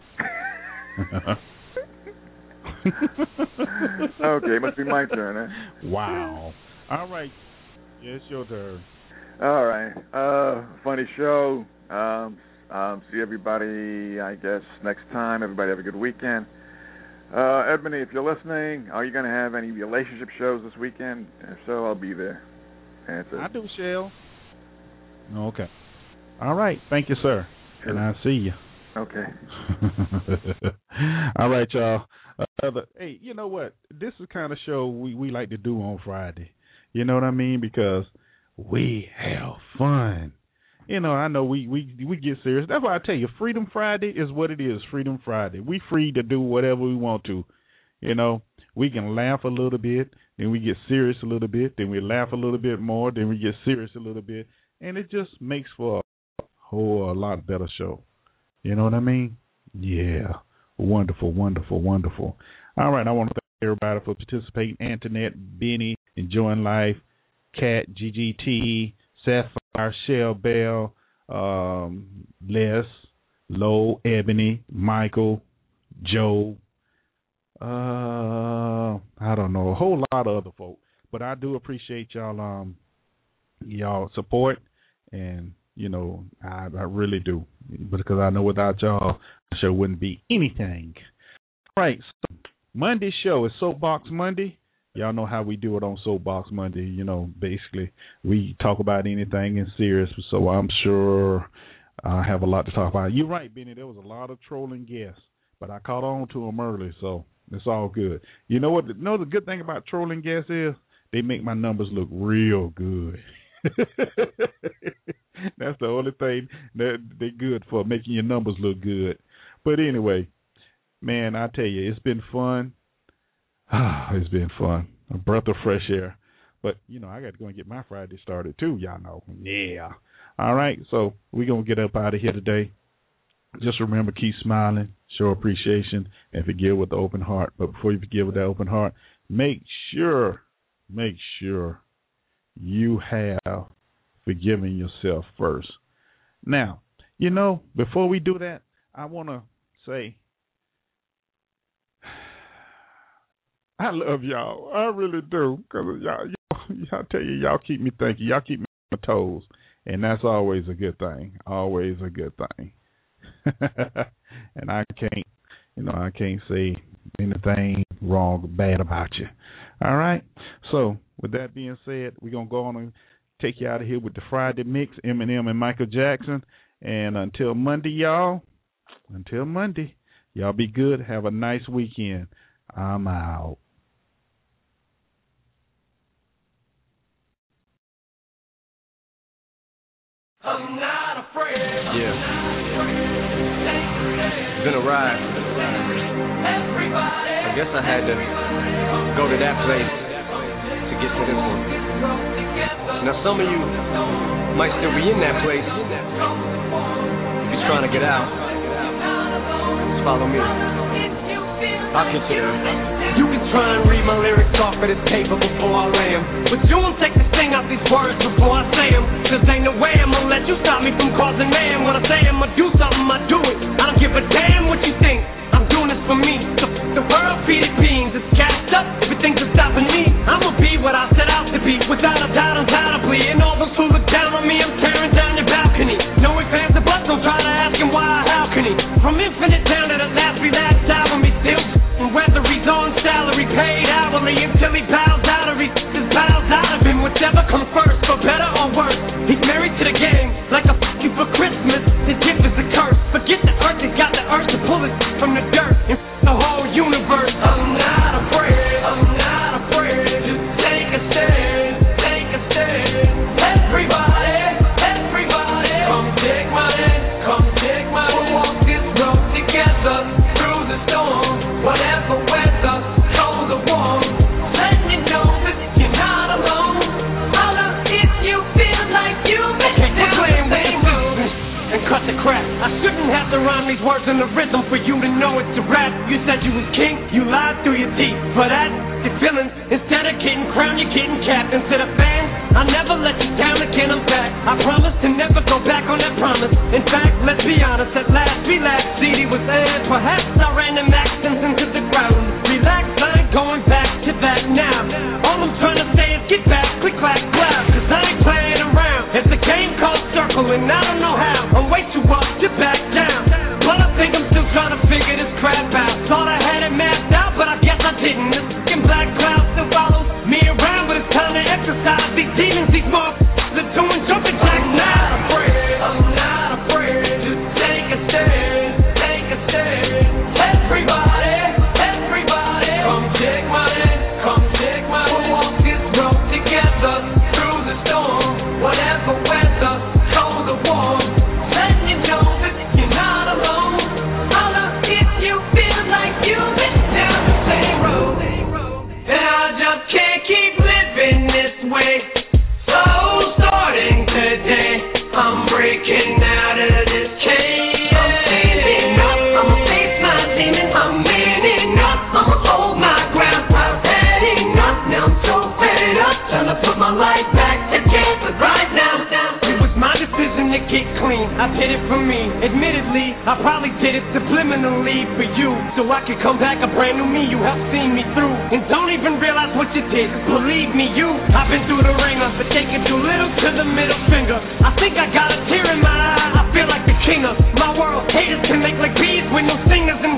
yada. Okay, must be my turn, huh? Wow. All right. Yeah, it's your turn. All right. Uh, funny show. Um, um, see everybody, I guess, next time. Everybody have a good weekend. Uh, Ebony, if you're listening, are you going to have any relationship shows this weekend? If so, I'll be there. That's it. I do, Shell. Okay. All right. Thank you, sir. And I'll see you. Okay. All right, y'all. Uh, the, hey, you know what? This is the kind of show we, we like to do on Friday. You know what I mean? Because we have fun. You know, I know we, we, we get serious. That's why I tell you, Freedom Friday is what it is, Freedom Friday. We free to do whatever we want to. You know, we can laugh a little bit, then we get serious a little bit, then we laugh a little bit more, then we get serious a little bit, and it just makes for a whole a lot better show. You know what I mean? Yeah. Wonderful, wonderful, wonderful. All right, I want to thank everybody for participating. Antoinette, Benny, Enjoying Life, Kat, G G T, Sapphire, Shell Bell, um, Les, Low, Ebony, Michael, Joe, uh, I don't know, a whole lot of other folk. But I do appreciate y'all um y'all support, and you know, I, I really do, because I know without y'all, the show wouldn't be anything. All right, so Monday's show is Soapbox Monday. Y'all know how we do it on Soapbox Monday. You know, basically, we talk about anything in serious, so I'm sure I have a lot to talk about. You're right, Benny, there was a lot of trolling guests, but I caught on to them early, so it's all good. You know what? You know the good thing about trolling guests is? They make my numbers look real good. That's the only thing that they're good for, making your numbers look good. But anyway, man, I tell you, it's been fun. It's been fun. A breath of fresh air. But, you know, I got to go and get my Friday started, too, y'all know. Yeah. All right, so we're going to get up out of here today. Just remember, keep smiling, show appreciation, and forgive with the open heart. But before you forgive with that open heart, make sure, make sure you have forgiven yourself first. Now, you know, before we do that, I want to say, I love y'all. I really do, because y'all, y'all, y'all tell you, y'all keep me thinking. Y'all keep me on my toes, and that's always a good thing. Always a good thing. And I can't, you know, I can't say anything wrong or bad about you. All right. So with that being said, we're gonna go on and take you out of here with the Friday mix, Eminem and Michael Jackson. And until Monday, y'all. Until Monday, y'all be good. Have a nice weekend. I'm out. I'm not afraid. Yeah. It's been a ride. I guess I had to go to that place to get to this one. Now some of you might still be in that place. If you're trying to get out, just follow me. I'll get you there. You can try and read my lyrics off of this paper before I lay 'em, but you won't take the sting out these words before I say 'em. Cause ain't no way I'ma let you stop me from causing man. When I say I'ma do something, I do it. I don't give a damn what you think. I'm doing this for me. So the world feed it beans. It's gassed up. Everything's just stopping me. I'ma be what I set out to be. Without a doubt, undoubtedly. And all those who look down on me, I'm tearing down your balcony. No ifs, ands, or buts. Don't try to ask him why or how can he. From infinite down to the last relapse album, he still. Whether he's on salary, paid hourly, until he bows out or he just bows out of him. Whichever comes first, for better or worse. He's married to the game, like a f*** you for Christmas. His gift is a curse. Forget the earth, he's got the urge to pull it from the dirt and f*** the whole universe. I'm not afraid, I'm not afraid. Just take a stand, take a stand. Everybody, everybody, come take my hand, come take my hand. We'll walk this road together through the storm. Whatever weather, cold or warm, letting you know that you're not alone. Holler if you feel like you okay, we're playing with the blues and cut the crap. I shouldn't have to rhyme these words in the rhythm for you to know it's a rap. You said you was king, you lied through your teeth. For that, your feelings, instead of getting crowned, you're getting capped. Instead of fans, I never let you down again, I'm back. I promise to never go back on that promise. In fact, let's be honest, at last we laughed. C D was aired, perhaps I ran them accents into the ground. Relax, I ain't going back to that now. All I'm trying to say is get back, click, clack, clap. Cause I ain't playing around. It's a game called Circle and I don't know how. I'm way too up to back down. But I think I'm still trying to figure this crap out. Thought I had it mapped out, but I guess I didn't. This fucking black cloud still follows me around, but it's time to exercise these demons, these motherfuckers are doing jumping jacks now. I'm not afraid, I'm not for me. Admittedly, I probably did it subliminally for you, so I could come back a brand new me. You helped see me through, and don't even realize what you did. Believe me, you, I've been through the ringer, but taking too little to the middle finger. I think I got a tear in my eye. I feel like the king of my world. Haters can make like bees with no singers and